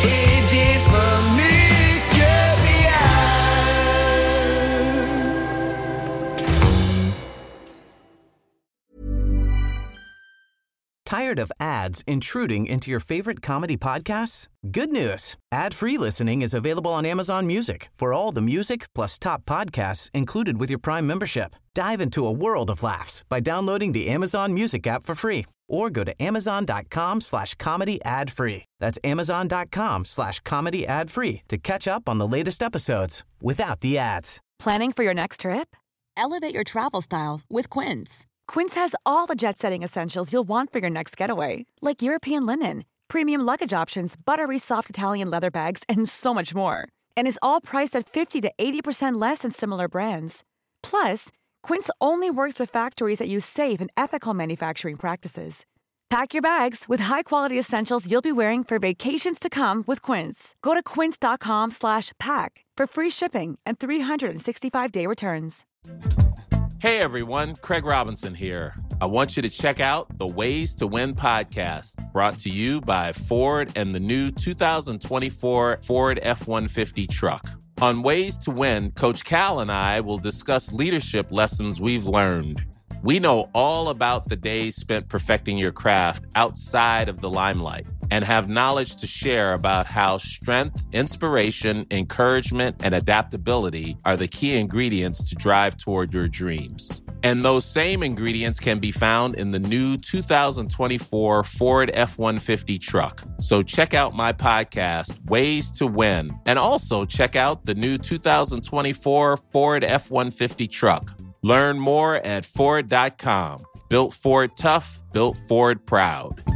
[SPEAKER 3] Tired of ads intruding into your favorite comedy podcasts? Good news. Ad-free listening is available on Amazon Music for all the music plus top podcasts included with your Prime membership. Dive into a world of laughs by downloading the Amazon Music app for free or go to amazon.com slash comedy ad free. That's amazon.com slash comedy ad free to catch up on the latest episodes without the ads.
[SPEAKER 15] Planning for your next trip? Elevate your travel style with Quince. Quince has all the jet-setting essentials you'll want for your next getaway, like European linen, premium luggage options, buttery soft Italian leather bags, and so much more. And is all priced at fifty to eighty percent less than similar brands. Plus, Quince only works with factories that use safe and ethical manufacturing practices. Pack your bags with high-quality essentials you'll be wearing for vacations to come with Quince. Go to quince.com slash pack for free shipping and three sixty-five day returns.
[SPEAKER 16] Hey everyone, Craig Robinson here. I want you to check out the Ways to Win podcast, brought to you by Ford and the new two thousand twenty-four Ford F one fifty truck. On Ways to Win, Coach Cal and I will discuss leadership lessons we've learned. We know all about the days spent perfecting your craft outside of the limelight and have knowledge to share about how strength, inspiration, encouragement, and adaptability are the key ingredients to drive toward your dreams. And those same ingredients can be found in the new two thousand twenty-four Ford F one fifty truck. So check out my podcast, Ways to Win, and also check out the new two thousand twenty-four Ford F one fifty truck. Learn more at Ford dot com. Built Ford tough, built Ford proud.